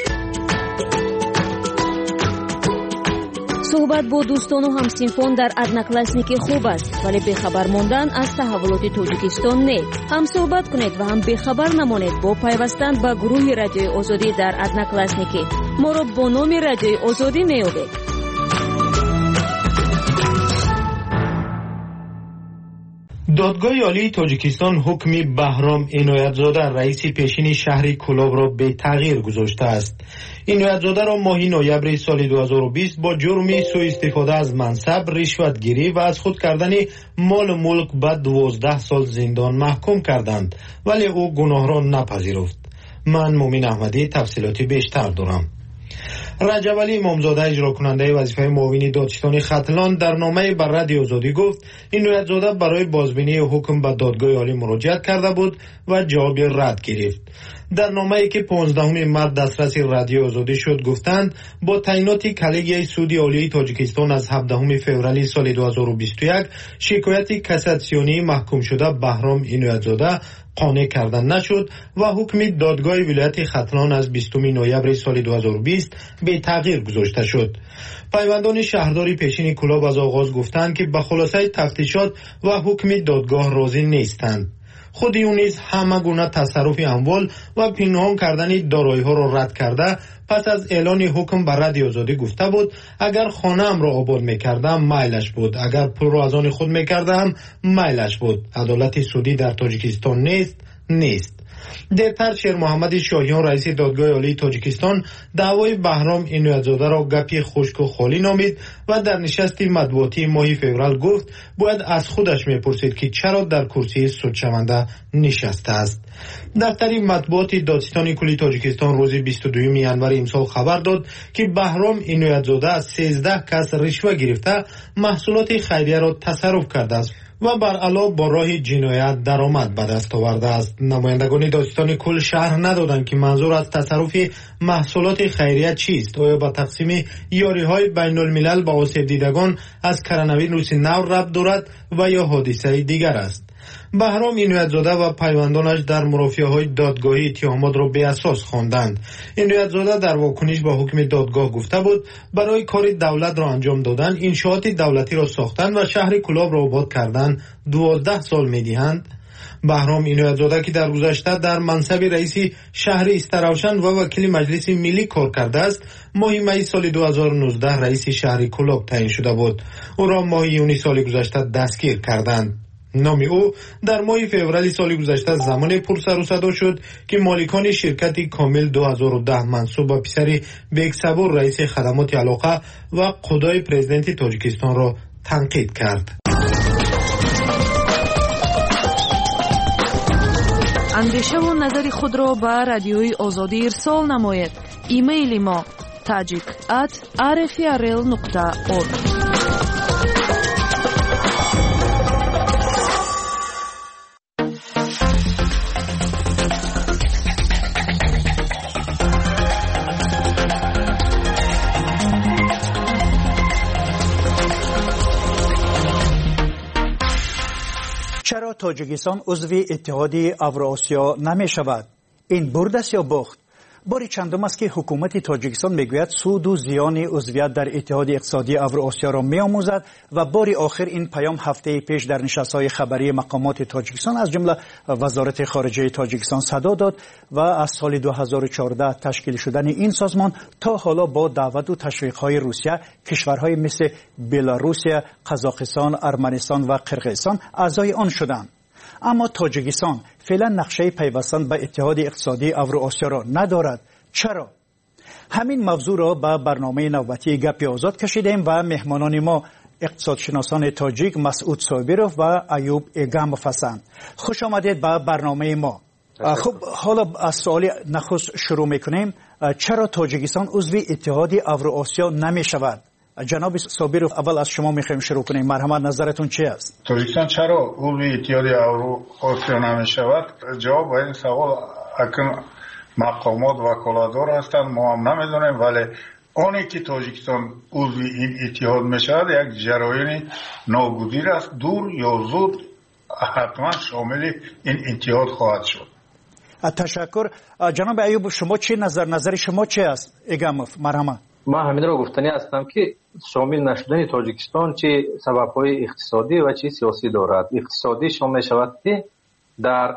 صحبت با دوستان و همسینفون در ادناکلاسنیک خوب است ولی بخبر ماندن از تحولات تاجیکستان نه. هم صحبت کنید و هم بخبر نمانید با پیوستن به گروه رادیوی آزادی در ادناکلاسنیک. ما را با نام رادیوی آزادی میابید. دادگاه عالی تاجیکستان حکم بهرام عنایت‌زاده رئیس پیشین شهر کلاب را به تغییر گذاشته است. عنایت‌زاده را ماه نوامبر سال دو هزار و بیست با جرم سوء استفاده از منصب، رشوتگیری و از خود کردن مال و ملک به دوازده سال زندان محکوم کردند ولی او گناه را نپذیرفت. من مومن احمدی تفصیلاتی بیشتر دارم. رجب علی امامزاده اجرا کننده وظیفه معاون دادستان ختلان در نامه بر رادیو آزادی گفت عنایت‌زاده برای بازبینی حکم به دادگاه عالی مراجعت کرده بود و جواب رد گرفت. در نامه‌ای که پانزدهم مارس دسترس رادیو آزادی شد گفتند با تعیینات کلیگیای سودی عالی تاجیکستان از هفدهم فوریه سال دو هزار و بیست و یک شکایت کاساسیونی محکوم شده بهرام عنایت‌زاده قانع کردن نشد و حکم دادگاه ولایت ختلان از بیستم نوامبر سال دو هزار و بیست به تغییر گذاشته شد. پیوندان شهرداری پیشین کلاب از آغاز گفتند که به خلاصه تفتیشات و حکم دادگاه راضی نیستند. خود او نیز همه گونه تصرف اموال و پنهان کردن دارایی‌ها را رد کرده پس از اعلان حکم بر رادیو آزادی گفته بود اگر خانه ام را آباد می‌کردم میلش بود، اگر پول را از آن خود می‌کردم میلش بود. عدالت سودی در تاجیکستان نیست نیست. دیرتر شیر محمد شاهیان رئیس دادگاه عالی تاجیکستان دعوای بهرام عنایت‌زاده را گپی خشک و خالی نامید و در نشستی مطبوعاتی ماه فوریه گفت باید از خودش میپرسید که چرا در کرسی سودشونده نشسته است. دفتر مطبوعات دادستان کلی تاجیکستان روز بیست و دوم ژانویه امسال خبر داد که بهرام عنایت‌زاده از سیزده کس رشوه گرفته محصولات خیریه را تصرف کرده است و بر علاوه با راه جنایت درآمد به دست آورده است. نمایندگان دادستان کل شرح ندادند که منظور از تصرف محصولات خیریه چیست. آیا با تقسیم یاری‌های بین الملل با آسیب دیدگان از کرونا ویروس نو ربط دارد و یا حادثه دیگر است؟ بهرام عنایت‌زاده و پیوندانش در مرافعه‌های دادگاهی اتهامات را بی اساس خواندند. عنایت‌زاده در واکنش به حکم دادگاه گفته بود برای کار دولت را انجام دادن، انشاءات دولتی را ساختن و شهر کلاب را آباد کردن دوازده سال می‌دهند. بهرام عنایت‌زاده که در گذشته در منصب رئیس شهر استراوشن و وکیل مجلس ملی کار کرده است، ماه می سال دو هزار و نوزده رئیس شهر کلاب تعیین شده بود. او را ماه یونیو سال گذشته دستگیر کردند. نام او در ماه فوریه سال گذشته زمان پرسر و صدا شد که مالکان شرکت کامل دو هزار و ده منصوب به پسر بیگ صبور رئیس خدمات علاقه و قضای پرزیدنت تاجیکستان را تنقید کرد. اندیشه و نظر خود را به رادیوی آزادی ارسال نماید. ایمیل ما تاجیک ات آر اف ار ال نقطه اورگ. چرا تاجیکستان عضو اتحادیه اوراسیا نمی شود؟ این برد است یا باخت؟ باری چندم است که حکومت تاجیکستان میگوید سود و زیان عضویت در اتحاد اقتصادی اوراسیا را میآموزد و باری آخر این پیام هفته پیش در نشست‌های خبری مقامات تاجیکستان از جمله وزارت خارجه تاجیکستان صدا داد و از سال دو هزار و چهارده تشکیل شدن این سازمان تا حالا با دعوت و تشویق‌های روسیه کشورهای مثل بلاروسیه، قزاقستان، ارمنستان و قرقیزستان اعضای آن شدند. اما تاجیکستان فعلا نقشه پیوستن به اتحاد اقتصادی اوراسیا را ندارد. چرا؟ همین موضوع را به برنامه نوبتی گپ آزاد کشیدیم و مهمانان ما اقتصادشناسان تاجیک مسعود صابروف و ایوب ایگاموف هستند. خوش آمدید به برنامه ما. خب حالا از سوال نخست شروع میکنیم. چرا تاجیکستان عضو اتحاد اوراسیا نمی شود؟ جناب صابروف اول از شما میخوایم شروع کنیم. مرحمت نظرتون چی است؟ تاجیکستان چرا عضو اتحاد اوراسیا نمی شود؟ جواب به این سوال اکنون مقامات وکالتدار هستند، ما هم نمیدونیم، ولی آنی که تاجیکستان عضو این اتحاد می شود یک جراین ناگزیر است، دور یا زود حتما شامل این اتحاد خواهد شد. تشکر. جناب ایوب شما چی نظر نظر شما چی است؟ ایگاموف مرحمت. ما همین را گفتنی هستم که شامل نشدن تاجیکستان چه سبب‌های اقتصادی و چه سیاسی دارد. اقتصادی شامل شود که در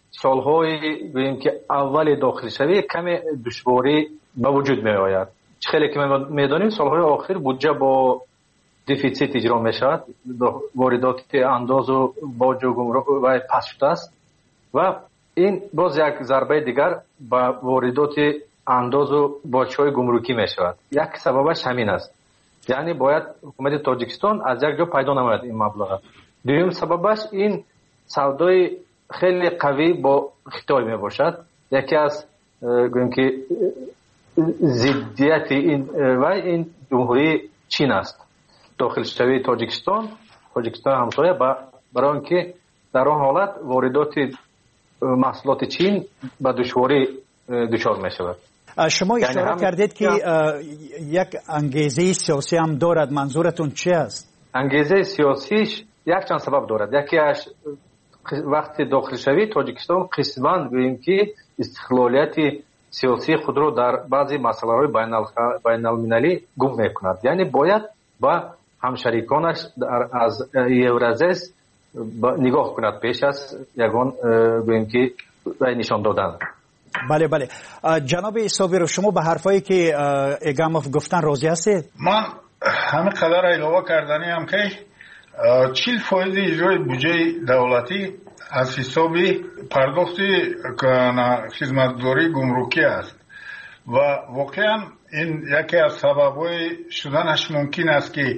سالهای گوییم که اول داخل شوی کمی دشواری به وجود می آید. خیلی که می دانیم سالهای آخر بودجه با دفیسیت اجرا می شود، واردات انداز و باج و گمرک و پس شده است و این باز یک ضربه دیگر به واردات انداز و باج‌های گمرکی می شود. یک سببش همین است، یعنی باید حکومت تاجیکستان از یک جا پیدا نماید این مبلغ. دوم سببش این سودای خیلی قوی با خیتای می باشد. یکی از گویم که ضدیت این و این جمهوری چین است. داخل شوی تاجیکستان تاجیکستان همسایه برای اینکه در آن حالت واردات محصولات چین به دشواری دچار می شود. شما اشاره یعنی کردید که یک انگیزه سیاسی هم دارد، منظورتون چی است؟ انگیزه سیاسیش یک چند سبب دارد. یکیش وقتی داخل شوی تاجیکستان قسماً گوییم که استقلالیت سیاسی خود رو در بعضی مسائل بین المللی گم میکند. یعنی باید با همشریکانش از یورازیس نگاه کند پیش از یگان گوییم که نشان دادن. بله بله. جناب صابر، شما به حرفایی که اگاموف گفتن راضی هستید؟ من همین قدر علاوه کردنی هم که چهل فایز اجرای بودجه دولتی از حساب پرداخت خدمتگزاری گمرکی است و واقعا این یکی از سبب‌های شدنش ممکن است که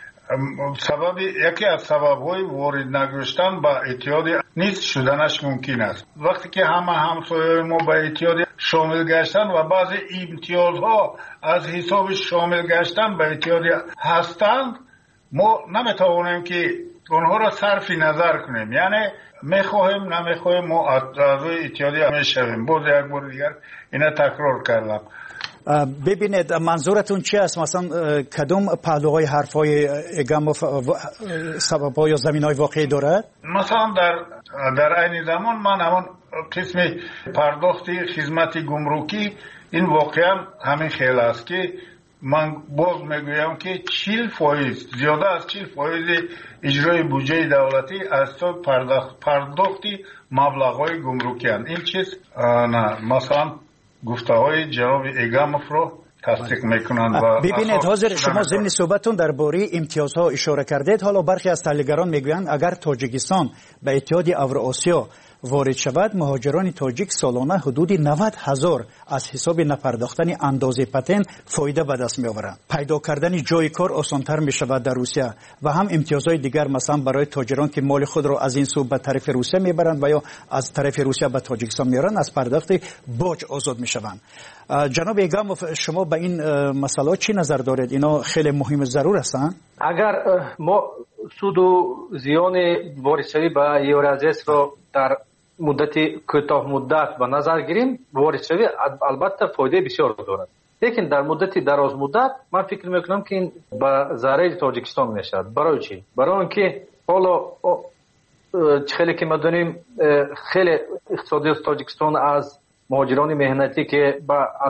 سبب یکی از سبب‌های وارد نگشتن به اتحاد نیست شدنش ممکن است. وقتی که همه همسایه‌های ما به اتحاد شامل گشتن و بعضی امتیازها از حساب شامل گشتن به اتحاد هستند، ما نمیتوانیم که اونها را صرف نظر کنیم. یعنی میخواهیم نمیخواهیم ما اعضای اتحادیه میشویم. باز یک بار دیگر اینا تکرار کردم. ببینید منظورتون چی است؟ مثلا کدوم پهلوهای حرفای اگاموف سبب‌ها یا زمین‌های واقعی دارد؟ مثلا در در عین زمان من همون قسم پرداخت خدمت گمرکی این واقعا همین خیلی است که من باز میگویم که چهل فایز زیاده از چهل فایز اجرای بودجه دولتی از تو پرداخت پرداختی مبلغ‌های گمرکی هستند. این چیز نه مثلا گفته های جناب اگاموف رو تصدیق میکنند. و ببینید حاضر شما ضمن صحبتتون درباره امتیازها اشاره کردید. حالا برخی از تحلیلگران میگویند اگر تاجیکستان به اتحاد اوراسیا وارد شود، مهاجران تاجیک سالانه حدود نود هزار از حساب نپرداختن اندازه پتن فایده به دست میآورند. پیدا کردن جای کار آسانتر می شود در روسیه و هم امتیازهای دیگر مثلا برای تاجران که مال خود را از این سو به طرف روسیه میبرند و یا از طرف روسیه به تاجیکستان میارند از پرداخت باج آزاد میشوند. جناب اگاموف، شما به این مسئله چی نظر دارید؟ اینا خیلی مهم ضرور هستند. اگر ما سود و زیان واردشوی به یورازیس را در مدت کوتاه مدت به نظر گیریم، واردشوی البته فایده بسیار دارد، لیکن در مدت دراز مدت من فکر میکنم که این به ضرر تاجیکستان میشد. برای چی؟ برای اینکه حالا خیلی که ما دونیم خیلی اقتصادی تاجیکستان از مهاجران مهنتی که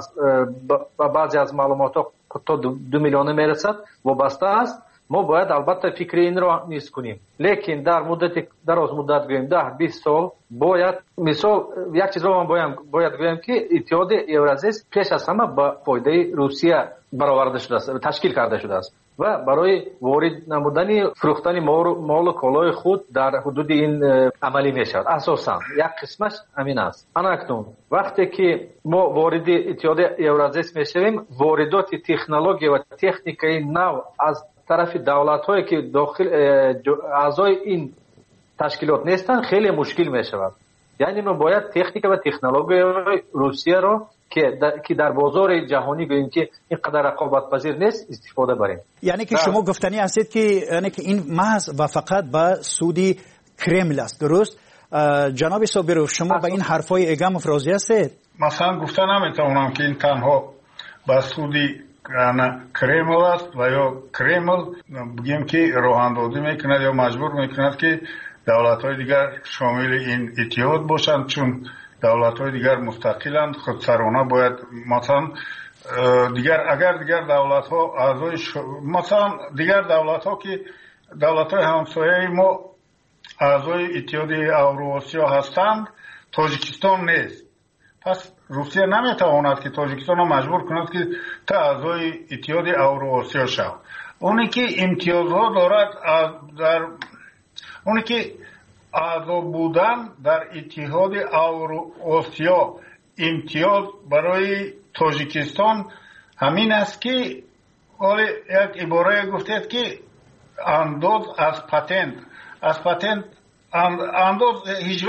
با بعضی از معلومات تا دو میلیون میرسد وابسته است. ما باید البته فکر این را نیست کنیم، لیکن در مدت دراز مدت گویم ده بیست سال باید مثال یک چیز را من باید باید گویم که اتحاد یورازیس پیش از همه با فایده روسیه برآورده شده است، تشکیل کرده شده است و برای وارد نمودن فروختن مال و کالای خود در حدود این عملی می شود. اساسا یک قسمش همین است. اکنون وقتی که ما وارد اتحاد یورازیس می شویم، واردات تکنولوژی و تکنیکی نو از طرف دولت هایی که داخل اعضای این تشکیلات نیستن خیلی مشکل می شود. یعنی ما باید تکنیک و تکنولوژی روسیه رو که در, که در بازار جهانی گوییم که اینقدر رقابت پذیر نیست استفاده بریم. یعنی که شما گفتنی هستید که یعنی که این محض و فقط به سودی کرمل است، درست؟ جناب صابروف، شما به این حرفای اگاموف راضی هستید؟ مثلا گفتن نمیتونم که این تنها به سودی کرمل است و یا کرمل بگیم که راه اندازی میکند یا مجبور میکند که دولت های دیگر شامل این اتحاد باشند، چون دولت های دیگر مستقلند، خودسرانه باید مثلا دیگر اگر دیگر دولت ها اعضای مثلا دیگر دولت ها که دولت های همسایه ما اعضای اتحاد اوراسیا هستند، تاجیکستان نیست. پس روسیه نمیتواند که تاجیکستان را مجبور کند که تا اعضای اتحاد اوراسیا شود. اونی که امتیازها دارد در اونی که اعضا بودن در اتحاد اوراسیا امتیاز برای تاجیکستان همین است که حالا یک عباره گفتید که انداز از پتنت از پتنت انداز هیچ وقت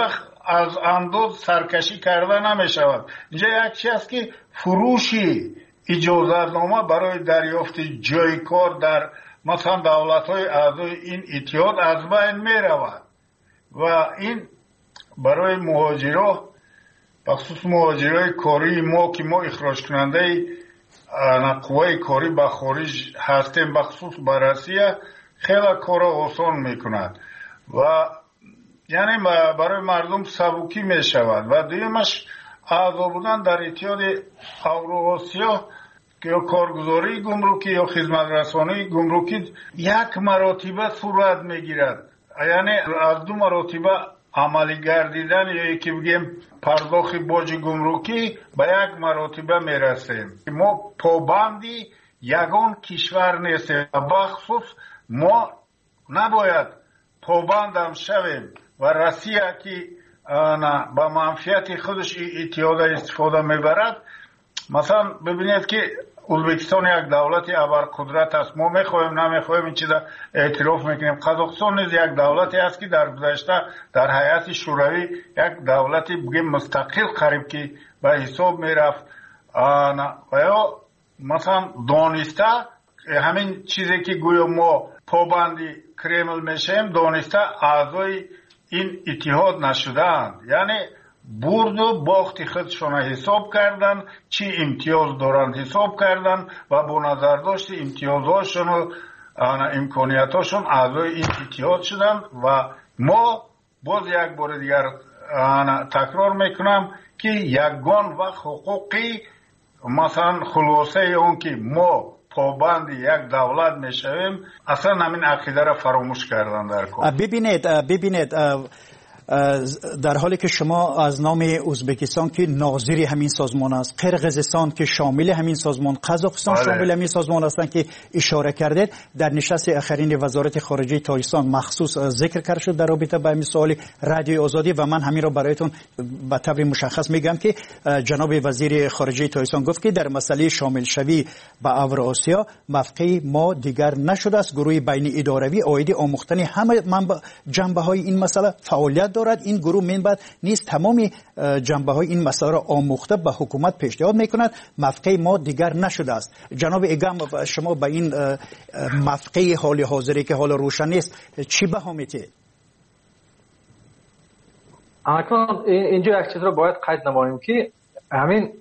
از انداز سرکشی کرده نمی شود. اینجا یک چیز است که فروشی اجازتنامه برای دریافت جای کار در مثلا دولت‌های اعضای این اتحاد از بین می رود و این برای مهاجرا بخصوص مهاجرای کاری ما که ما اخراج کننده قوای کاری به خارج هستیم بخصوص به روسیه خیلی کار آسان میکند و یعنی برای مردم سبکی می شود و دویمش اعضا بودن در اتحاد اوراسیا که یا کارگزاری گمرکی یا خدمت رسانی گمرکی یک مراتبه صورت میگیرد، یعنی از دو مراتبه عملی گردیدن یا یکی بگیم پرداخت باج گمرکی به یک مراتبه میرسیم. ما پابندی یگان کشور نیستیم و بخصوص ما نباید پابند هم شویم و روسیه که با منفعت خودش اتحاد استفاده میبرد. مثلا ببینید که ازبکستان یک دولت ابرقدرت است، ما میخوایم نمیخوایم این چیزا اعتراف میکنیم. قزاقستان نیز یک دولتی است که در گذشته در هیئت شوروی یک دولتی بگیم مستقل قریب که به حساب میرفت و یا مثلا دانسته همین چیزی که گویا ما پابندی کرمل میشیم دانسته اعضای این اتحاد نشدند، یعنی برد و باخت خودشون حساب کردن، چی امتیاز دارند حساب کردن و با نظر داشت امتیازهاشون و امکانیتاشون اعضای این اتحاد شدن و ما باز یک بار دیگر تکرار میکنم که یگان و حقوقی مثلا خلاصه اون که ما پابند یک دولت میشویم اصلا همین عقیده را فراموش کردن در کار. ببینید ببینید در حالی که شما از نام ازبکستان که ناظر همین سازمان است، قرقیزستان که شامل همین سازمان، قزاقستان شامل همین سازمان هستند که اشاره کردید، در نشست آخرین وزارت خارجه تاجیکستان مخصوص ذکر کرده شد در رابطه با این سوال رادیوی آزادی و من همین را برایتون به طور مشخص میگم که جناب وزیر خارجه تاجیکستان گفت که در مسئله شامل شوی به اوراسیا موقع ما دیگر نشده است. گروه بین اداروی عاید آموختن همه جنبه های این مسئله فعالیت دارد. این گروه منبعد نیست تمام جنبه های این مسئله را آموخته به حکومت پیشنهاد میکند. موقع ما دیگر نشده است. جناب اگام شما به این موقع حال حاضری که حال روشن نیست چی بها میتید؟ اکنون اینجا یک چیز را باید قید نماییم که همین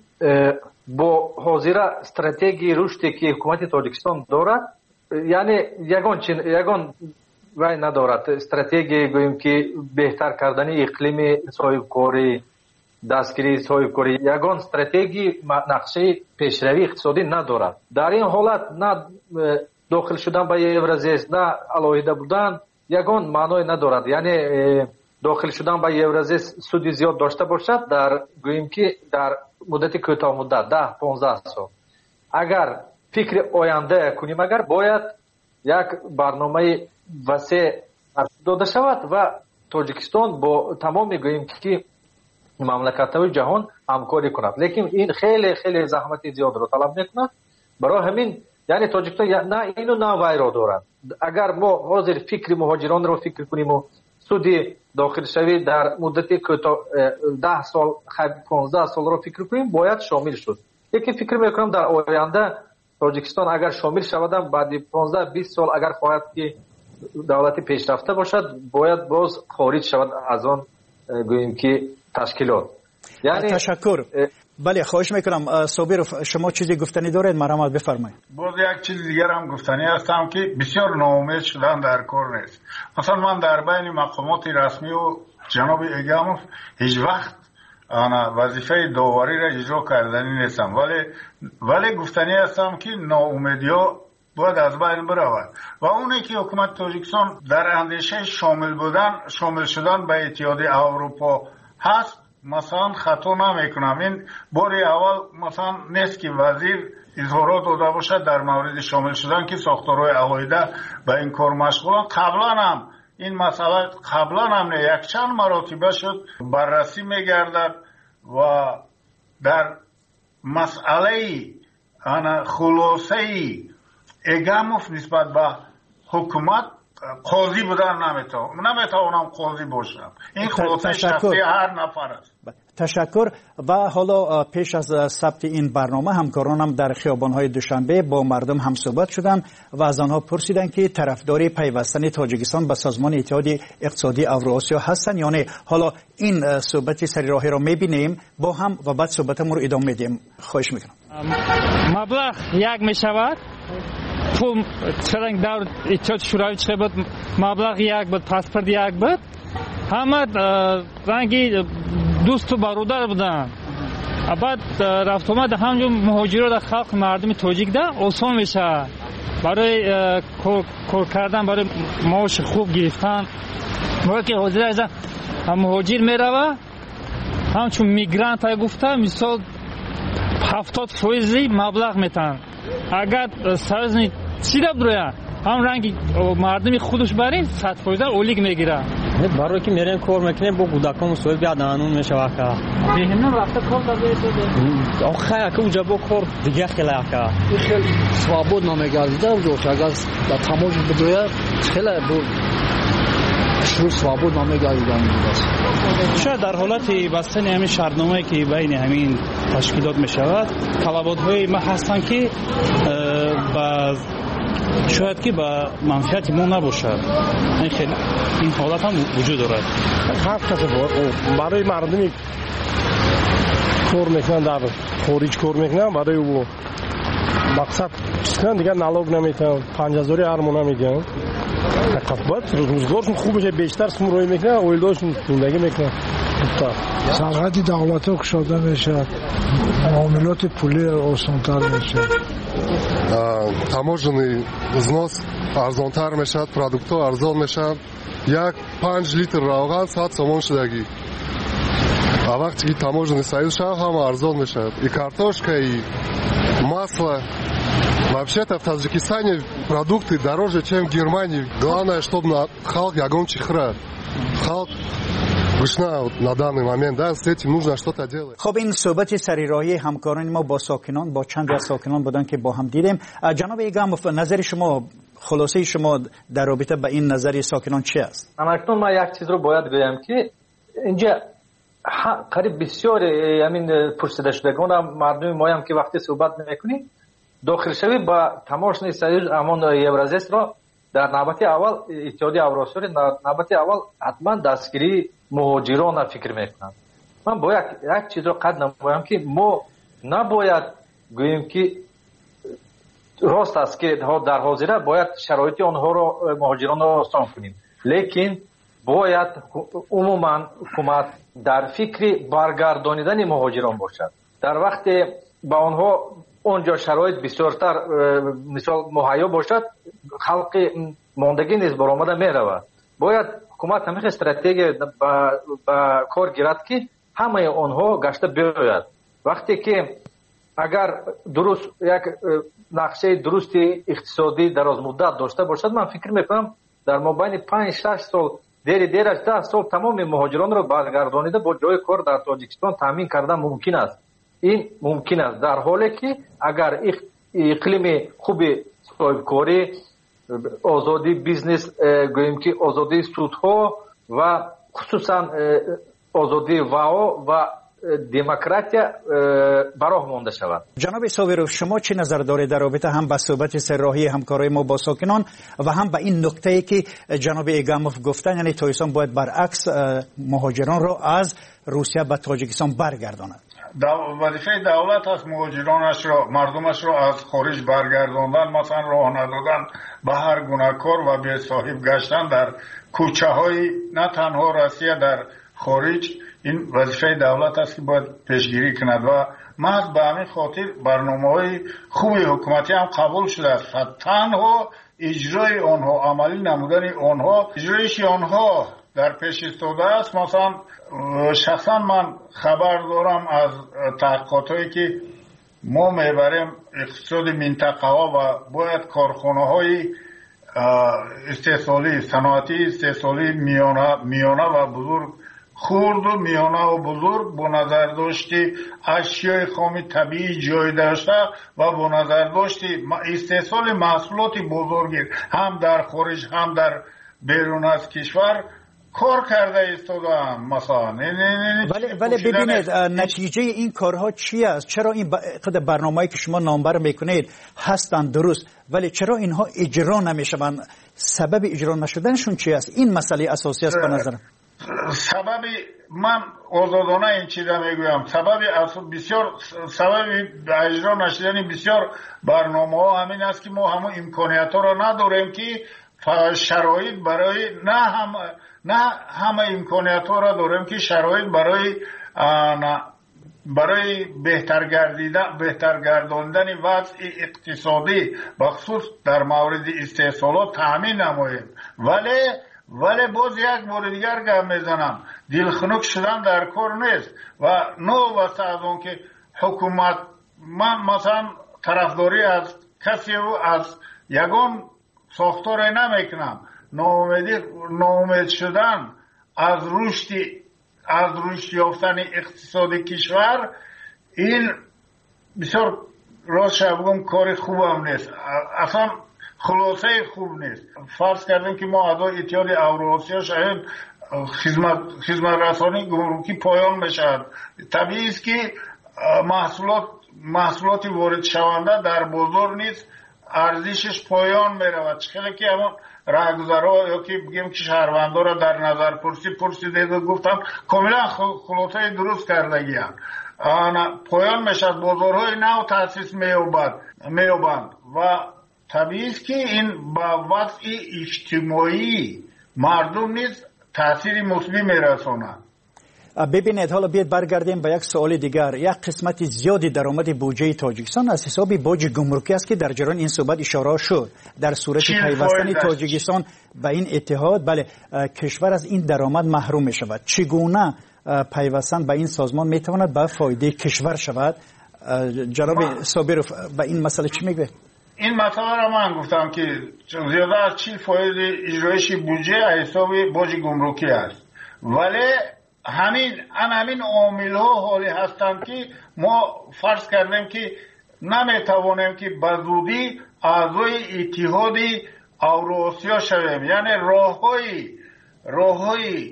با حاضر استراتژی رشدی که حکومت تاجیکستان دارد، یعنی یگان چین یگان وای ندارد استراتژی گوییم که بهتر کردن اقلیم صاحبکاری، دستگیری صاحبکاری، یگان استراتژی نقشه پیشروی اقتصادی ندارد. در این حالت نه داخل شدن به یورازیس نه علاوه بودن یگان معنی ندارد. یعنی داخل شدن به یورازیس سودی زیاد داشته باشد در گوییم که در مدت کوتاه مدت ده پانزده سال اگر فکر آینده کنیم، اگر باید یک برنامه وسیع داده شود و تاجیکستان با تمام میگوییم که مملکت‌های جهان همکاری کند، لیکن این خیلی خیلی زحمت زیاد را طلب میکند. برای همین یعنی تاجیکستان نه اینو نه وای را دارد. اگر ما حاضر فکر مهاجران را فکر کنیم و سودی داخل شوی در مدت کوتاه ده سال پانزده سال را فکر کنیم باید شامل شد. لیکن فکر میکنم در آینده تاجیکستان اگر شامل شود بعد پانزده بیست سال اگر خواهد که دولت پیشرفته باشد باید باز خارج شود از آن گوییم که تشکیلات. یعنی تشکر. بله خواهش میکنم صابر شما چیزی گفتنی دارید مرحمت بفرمایید. باز یک چیز دیگر هم گفتنی هستم که بسیار ناامید شدن در کار نیست. مثلا من در بین مقامات رسمی و جناب اگاموف هیچ وقت انا وظیفه داوری را اجرا کردنی نیستم، ولی ولی گفتنی هستم که ناامیدی‌ها باید از بین برود و اونی که حکومت تاجیکستان در اندیشه شامل بودن شامل شدن به اتحاد اروپا هست مثلا خطا نمیکنم. این باری اول مثلا نیست که وزیر اظهارات داده باشد در مورد شامل شدن که ساختارهای علاوه به این کار مشغولن. قبلا هم این مسئله قبلا هم یک چند مراتبه شد بررسی میگردد و در مسئله انا خلاصه اگاموف نسبت به حکومت قاضی بودن نمیتونم نمیتونم قاضی باشم. این خلاصه شخصی هر نفر است. تشکر. و حالا پیش از ثبت این برنامه همکارانم در خیابان‌های دوشنبه با مردم هم صحبت شدند و از آنها پرسیدند که طرفدار پیوستن تاجیکستان به سازمان اتحاد اقتصادی اوراسیا هستند یا نه. حالا این صحبت سری راهی را می‌بینیم با هم و بعد صحبتمون رو ادامه میدیم. خواهش می‌کنم. مبلغ یک میشود. پول چرنگ دور اتحاد شوروی چه بود؟ مبلغ یک بود، پاسپورت یک بود. همه رنگی دوست و برادر بودن. بعد رفت آمد همونجور مهاجرا در خلق مردم تاجیک ده آسان میشه برای کار کردن، برای معاش خوب گرفتن. موقع که حاضر از مهاجر میروه همچون میگرانت های گفته مثال هفتاد فیصدی مبلغ میتن. اگر سرزنی سیده برویه هم رنگی مردمی خودش برین صد فیصد اولیگ میگیره. برای که میرین کار میکنیم با کودکان مسئول بیاد نانون میشه وقتا بهنم رفته کار داده شده آخه که اونجا با کار دیگه خیلی اکا خیلی سوابود نمیگردیده اونجا که اگر در تماج بدویه خیلی بود شروع سوابود نمیگردیده شاید در حالت بستن همین شرطنامه که بین همین تشکیلات میشود طلبات‌های ما هستن که با شاید که با منفعت ما نباشد. این خیلی این حالت هم وجود دارد. هر کسی برای مردمی کار میکنن در خارج کار میکنن برای او مقصد چیکار دیگه نالوگ نمیتن پنج هزار ارمون نمیدن. فقط روزگارشون خوب میشه بیشتر سم روی میکنن اولداشون زندگی میکنن. سرحد دولت ها کشاده میشه، معاملات پولی آسانتر میشه، таможенный взнос арзонтар мешад, продуктҳо арзон мешанд. як панҷ литр равған сад сомон шудагӣ. А вақте ки таможенный союз шав ҳама арзон мешад. И картошка, и масло. Вообще-то в Таджикистане продукты дороже, чем в Германии. Главное, чтобы на халк ягон чихра. Халк на данный момент, да, с этим нужно что-то делать. خب این صحبت سریراهی همکاران ما با ساکنان با چند از ساکنان بودن که با هم دیدیم. جناب ایگاموف نظر شما خلاصه شما در رابطه با این نظر ساکنان چی است؟ اکنون ما یک چیز رو باید بگم که اینجا قریب بسیار همین پرسیده شدگان مردم ما هم که وقتی صحبت میکنیم داخل شوی با تماشای سریع امان یورازیس را در نوبت اول اتحادیه اوراسیا در نوبت اول حتما دستگیری مهاجران فکر میکنم. من باید یک چیز رو قد نمایم که ما نباید گوییم که راست است که در حاضره باید شرایط آنها رو مهاجران رو آسان کنیم، لیکن باید عموما حکومت در فکر برگردانیدن مهاجران باشد. در وقت با آنها اونجا شرایط بسیارتر مثال مهیا باشد خلق ماندگی نیز برآمده میرود. باید حکومت همیشه استراتژی با, با کار گیرد که همه آنها گشته بیاید. وقتی که اگر درست یک نقشه درست اقتصادی دراز مدت داشته باشد من فکر میکنم در مابین پنج شش سال دیر دیر از ده سال تمام مهاجران را برگردانیده با جای کار در تاجیکستان تامین کردن ممکن است. این ممکن است در حالی که اگر اقلیم خوب صاحبکاری، آزادی بیزنس، گوییم که آزادی سودها و خصوصا آزادی واو و دموکراتیا براه مانده شود. جناب صابرов شما چه نظر دارید در رابطه هم با صحبت سرراهی همکارای ما با ساکنان و هم با این نکته‌ای که جناب ایگاموف گفتن، یعنی تاجیکستان باید برعکس مهاجران را از روسیه به تاجیکستان برگرداند؟ وظیفه دولت است مهاجرانش را مردمش را از خارج برگرداندن، مثلا راه ندادن به هر گونه کار و به صاحب گشتن در کوچه های نه تنها روسیه در خارج. این وظیفه دولت است که باید پیشگیری کند و محض به همین خاطر برنامه‌های خوبی حکومتی هم قبول شده است. تنها اجرای آنها، عملی نمودن آنها، اجرایش آنها در پیش ایستاده است. مثلا شخصا من خبر دارم از تحقیقاتی که ما میبریم اقتصاد منطقه ها و باید کارخانه های استحصالی صنعتی استحصالی میانه میانه و بزرگ خرد و میانه و بزرگ با نظر داشتی اشیای خام طبیعی جای داشته و با نظر داشتی استحصال محصولات بزرگی هم در خارج هم در بیرون از کشور کار کرده ایستادن مثلا. ولی ولی ببینید نتیجه این کارها چی است؟ چرا این قدر برنامه‌ای که شما نامبر میکنید هستند درست ولی چرا اینها اجرا نمیشوند؟ سبب اجرا نشدنشون چی است؟ این مسئله اساسی است به نظرم. سبب من آزادانه این چیزا میگویم سبب بسیار سبب اجرا نشدن بسیار برنامه‌ها همین است که ما همون امکانیت‌ها را نداریم که شرایط برای نه هم نه همه امکانیت‌ها را داریم که شرایط برای برای بهتر گردیدن بهتر گرداندن وضع اقتصادی بخصوص در مورد استحصالات تامین نماییم. ولی ولی باز یک بار دیگر گپ میزنم دلخنک شدن در کار نیست و نو واسه از اون که حکومت من مثلا طرفداری از کسی رو از یگان ساختار نمیکنم. ناامیدی ناامید شدن از رشد از رشد یافتن اقتصاد کشور این بسیار راست بگم کار خوبم نیست، اصلا خلاصه خوب نیست. فرض کردیم که ما اعضای اتحاد اوراسیا شاید خدمت خدمت رسانی گمرکی پایان بشد. طبیعی است که محصولات محصولات وارد شونده در بازار نیست ارزشش پایان میرود. خیلی که همون راهگذرها یا که بگیم که شهروندان را در نظر پرسی پرسیده و گفتم کاملا خلاصه درست کردگی هم پایان میشد، بازارهای نو تاسیس مییابد مییابند و طبیعی است که این با وضع اجتماعی مردم نیز تاثیر مثبت میرساند. ببینید حالا بیاید برگردیم به یک سوال دیگر. یک قسمت زیادی درآمد بودجه تاجیکستان از حساب باج گمرکی است که در جریان این صحبت اشاره شد. در صورت پیوستن تاجیکستان به این اتحاد بله کشور از این درآمد محروم می شود. چگونه پیوستن به این سازمان می تواند به فایده کشور شود؟ جناب صابرов به این مسئله چی میگه؟ این مسئله را من گفتم که زیاده از چهل فایز اجرایش بودجه از حساب باج گمرکی است، ولی همین ان همین عامل ها حالی هستند که ما فرض کردیم که نمیتوانیم که بزودی اعضای اتحاد اوراسیا شویم. یعنی راههای راههای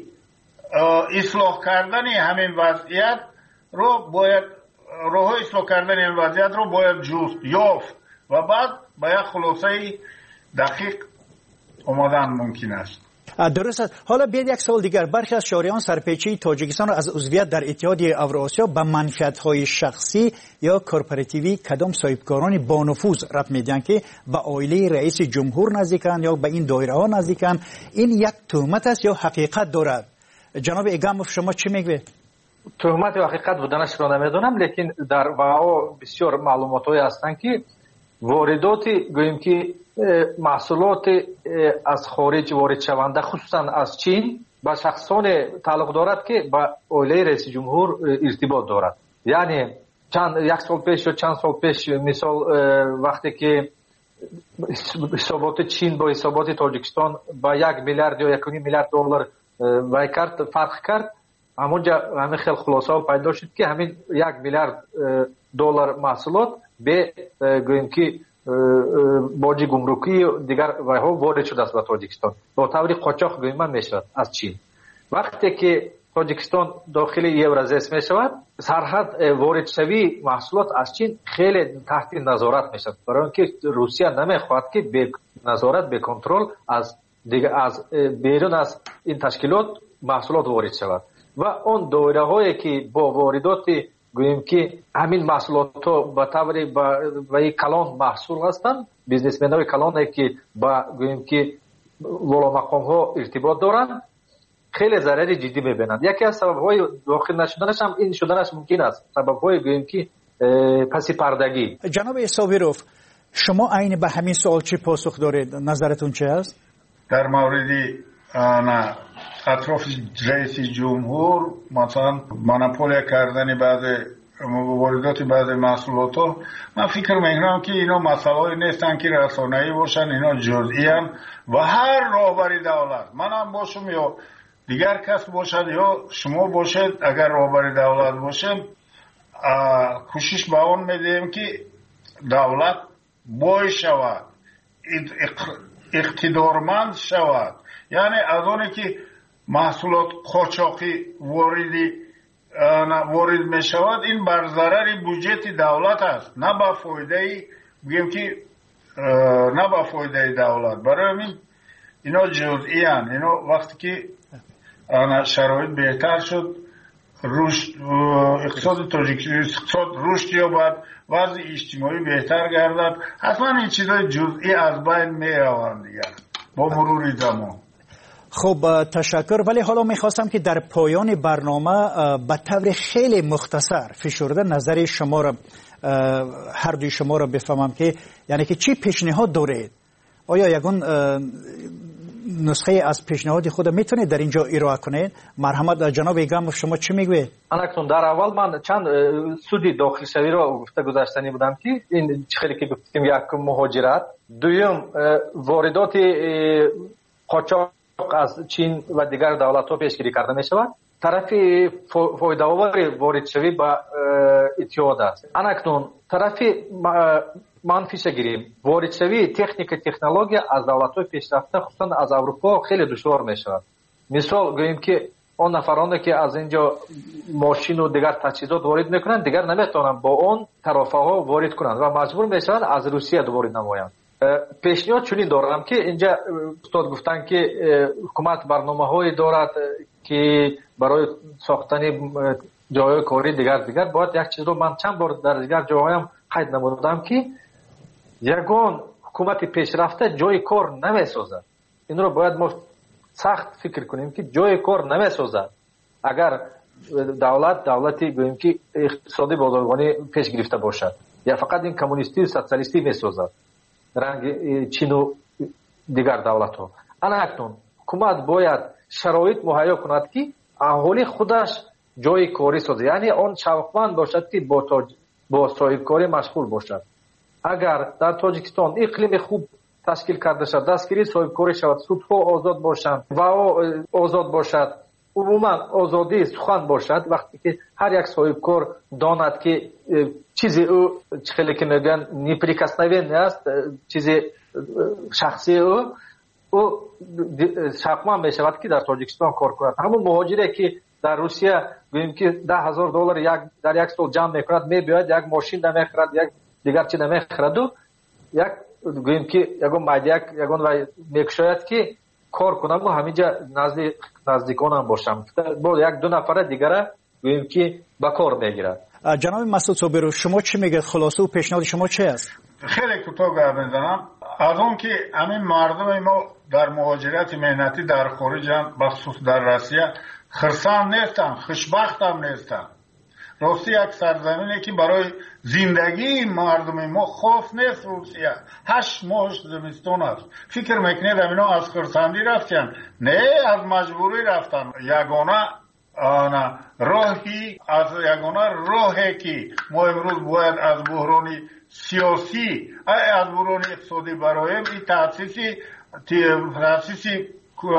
اصلاح کردن همین وضعیت رو باید راههای اصلاح کردن این وضعیت رو باید جست یافت و بعد به یک خلاصه دقیق آمدن ممکن است. درست است. حالا بیاید یک سوال دیگر. برخی از شهریان سرپیچی تاجیکستان را از عضویت در اتحاد اوراسیا به منفعت‌های شخصی یا کورپوراتیوی کدام صاحبکاران با نفوذ ربط میدن که به عائله رئیس جمهور نزدیکند یا به این دایره ها نزدیکند. این یک تهمت است یا حقیقت دارد؟ جناب اگاموف شما چی میگوید؟ تهمت و حقیقت بودنش را نمیدونم، لیکن در واقع بسیار معلوماتی هستند که واردات گوییم که محصولات از خارج وارد شونده خصوصا از چین با شخصان تعلق دارد که با عائله رئیس جمهور ارتباط دارد. یعنی چند یک سال پیش یا چند سال پیش مثال وقتی که حسابات چین با حسابات تاجیکستان با یک میلیارد یا یک و نیم میلیارد دلار وای کرد فرق کرد، همونجا همین خیلی خلاصه پیدا شد که همین یک میلیارد دلار محصولات به گوییم که باج گمرکی دیگر وایها وارد شده است به تاجیکستان با طور قاچاق گویم میشود از چین. وقتی که تاجیکستان داخل یورازیس میشود سرحد وارد شوی محصولات از چین خیلی تحت نظارت میشود، برای اینکه روسیه نمیخواهد که به نظارت به کنترل از دیگر از بیرون از این تشکیلات محصولات وارد شود و اون دایره هایی که با واردات گوییم که همین محصولات ها با طور با کلان محصول هستند، بیزنسمن های کلان که با گوییم که والا مقام ها ارتباط دارند خیلی ضرر جدی میبینند. یکی از سبب های داخل نشدنش هم این شدنش ممکن است، سبب های گوییم که پسی پردگی. جناب صابرов شما عین به همین سوال چی پاسخ دارید؟ نظرتون چه است؟ در مورد نه اطراف رئیس جمهور مثلا مونوپول کردن بعض واردات بعض محصولات ها، من فکر میکنم که اینا مسائلی نیستن که رسانه‌ای باشن، اینا جزئی ان و هر راهبر دولت منم باشم یا دیگر کس باشد یا شما باشد، اگر رهبر دولت باشیم کوشش به اون میدیم که دولت بای شود، اقتدارمند شود. یعنی از اونی که محصولات قاچاقی واردی وارد می شود، این بر ضرر بودجه دولت است، نه با فایده بگیم که نه با فایده دولت. برای همین اینا جزئی هستند. اینا وقتی که شرایط بهتر شد، رشد اقتصاد تاجیکستان اقتصاد رشد یابد، وضع اجتماعی بهتر گردد، حتما این چیزای جزئی از بین می روند دیگر با مرور زمان. خب تشکر. ولی حالا میخواستم که در پایان برنامه به طور خیلی مختصر فشرده نظر شما را، هر دوی شما را بفهمم که یعنی که چی پیشنهاد دارید؟ آیا یگون نسخه از پیشنهاد خود میتونید در اینجا ارائه کنید؟ مرحمت جناب ایگم، شما چی میگوید؟ انکتون در اول من چند سودی داخل شوی را گفته گذاشتنی بودم که این خیلی که گفتیم، یک مهاجرت، دوم واردات قاچاق از چین و دیگر دولت‌ها پیشگیری کرده می شود. طرف فایده آور وارد شوی با اتحاد است. انکتون طرف منفیش گیریم، وارد شوی تکنیک تکنولوژی از دولت‌های پیشرفته خصوصا از اروپا خیلی دشوار می شود. مثال گوییم که اون نفرانی که از اینجا ماشین و دیگر تجهیزات وارد میکنند دیگر نمیتونن با اون طرفه ها وارد کنند و مجبور میشن از روسیه وارد نمایند. پیشنهاد چنین دارم که اینجا استاد گفتن که حکومت برنامه‌های دارد که برای ساختن جای کاری دیگر دیگر باید یک چیز رو من چند بار در دیگر جاهایم قید نمودم که یگان حکومت پیشرفته جای کار نمیسازد. این رو باید ما سخت فکر کنیم که جای کار نمیسازد. اگر دولت دولتی گوییم که اقتصادی بازرگانی پیش گرفته باشد یا فقط این کمونیستی و سوسیالیستی میسازد رنگ چین و دیگر دولت ها. اکنون حکومت باید شرایط مهیا کند که اهالی خودش جای کاری سازد، یعنی آن شوقمند باشد که با تاج... با صاحب کاری مشغول باشد. اگر در تاجیکستان اقلیم خوب تشکیل کرده شد، دستگیری صاحب کاری شود، سودها آزاد باشند و آزاد باشد، عموما آزادی سخن باشد، وقتی که هر یک صاحب کار داند که چیزی او خیلی که میگن نیپریکسنوین است، چیزی شخصی او او شاقمان می شود که در تاجیکستان کار کند. همون مهاجری که در روسیه گوییم که ده هزار دلار یک در یک سال جمع میکند، میبیاید یک ماشین نمیخرد، یک دیگر چی نمیخرد و یک گوییم که یگون مایدیک یگون و میکشاید که کار کنم و همینجا نزدیک نزدیکانم باشم با یک دو نفر دیگر گوییم که با کار میگیرد. جناب مسعود صابرو، شما چی میگید؟ خلاصه و پیشنهاد شما چه است؟ خیلی کوتاه گپ میزنم. از اون که همین مردم ما در مهاجرت مهنتی در خارجن، بخصوص در روسیه، خرسند نیستن، خوشبخت هم نیستن. راستی یک سرزمینی که برای زندگی مردم ما خوف نیست. روسیه هشت ماه زمستان است. فکر میکنید اینا از خرسندی رفتن؟ نه، از مجبوری رفتن. یگانه آنا راهی از یگانه راهی که ما امروز باید از بحران سیاسی از بحران اقتصادی برایم این تأسیسی تأسیسی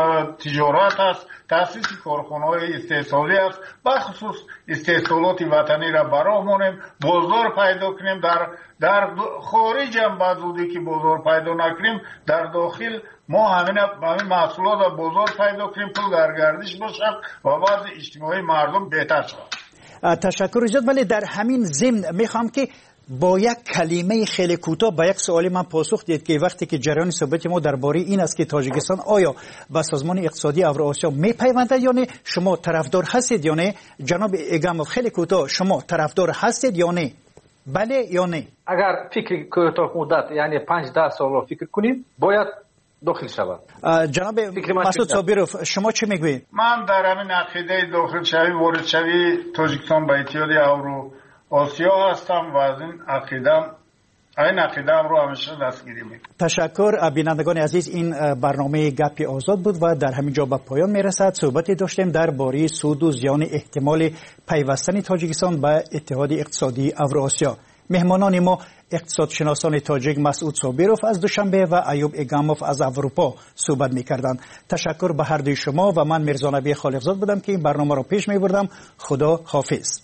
تجارت است، تأسیس کارخانه‌های استحصالی است، بخصوص استحصالات وطنی را برامونیم، بازار پیدا کنیم. در در خارج هم بازودی که بازار پیدا نکنیم، در داخل ما همین همین محصولات را بازار پیدا کنیم، پول در گردش باشد و وضع اجتماعی مردم بهتر شود. تشکر جد. ولی در همین ضمن میخوام که با یک کلمه خیلی کوتاه با یک سوالی من پاسخ دید که وقتی که جریان صحبت ما درباره این است که تاجیکستان آیا به سازمان اقتصادی اوراسیا میپیونده یا نه، شما طرفدار هستید یا نه؟ جناب ایگامو خیلی کوتاه، شما طرفدار هستید یا نه؟ بله یا نه؟ اگر فکر کوتاه مدت یعنی پنج ده سال فکر کنید باید داخل شود. جناب مسعود صابرو، شما چی میگویید؟ من در همین عقیده داخل شوی وارد شوی تاجیکستان به اتحاد اورو آسیا هستم و از این عقیدم این عقیدم رو همیشه دستگیری میکنم. تشکر. بینندگان عزیز، این برنامه گپی آزاد بود و در همین جا به پایان میرسد. صحبتی داشتیم درباره سود و زیان احتمال پیوستن تاجیکستان به اتحاد اقتصادی اوراسیا. مهمانان ما اقتصادشناسان تاجیک مسعود صابروف از دوشنبه و ایوب اگاموف از اروپا صحبت می‌کردند. تشکر به هر دوی شما و من میرزانبی خالقزاد بودم که این برنامه را پیش می‌بردم. خدا حافظ.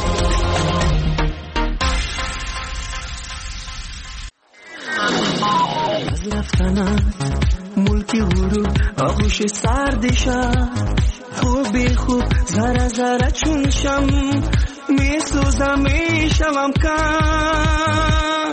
ملکی غروب آغوش سردشم خوبی خوب زره زره چون شم می سوزم می شوم کم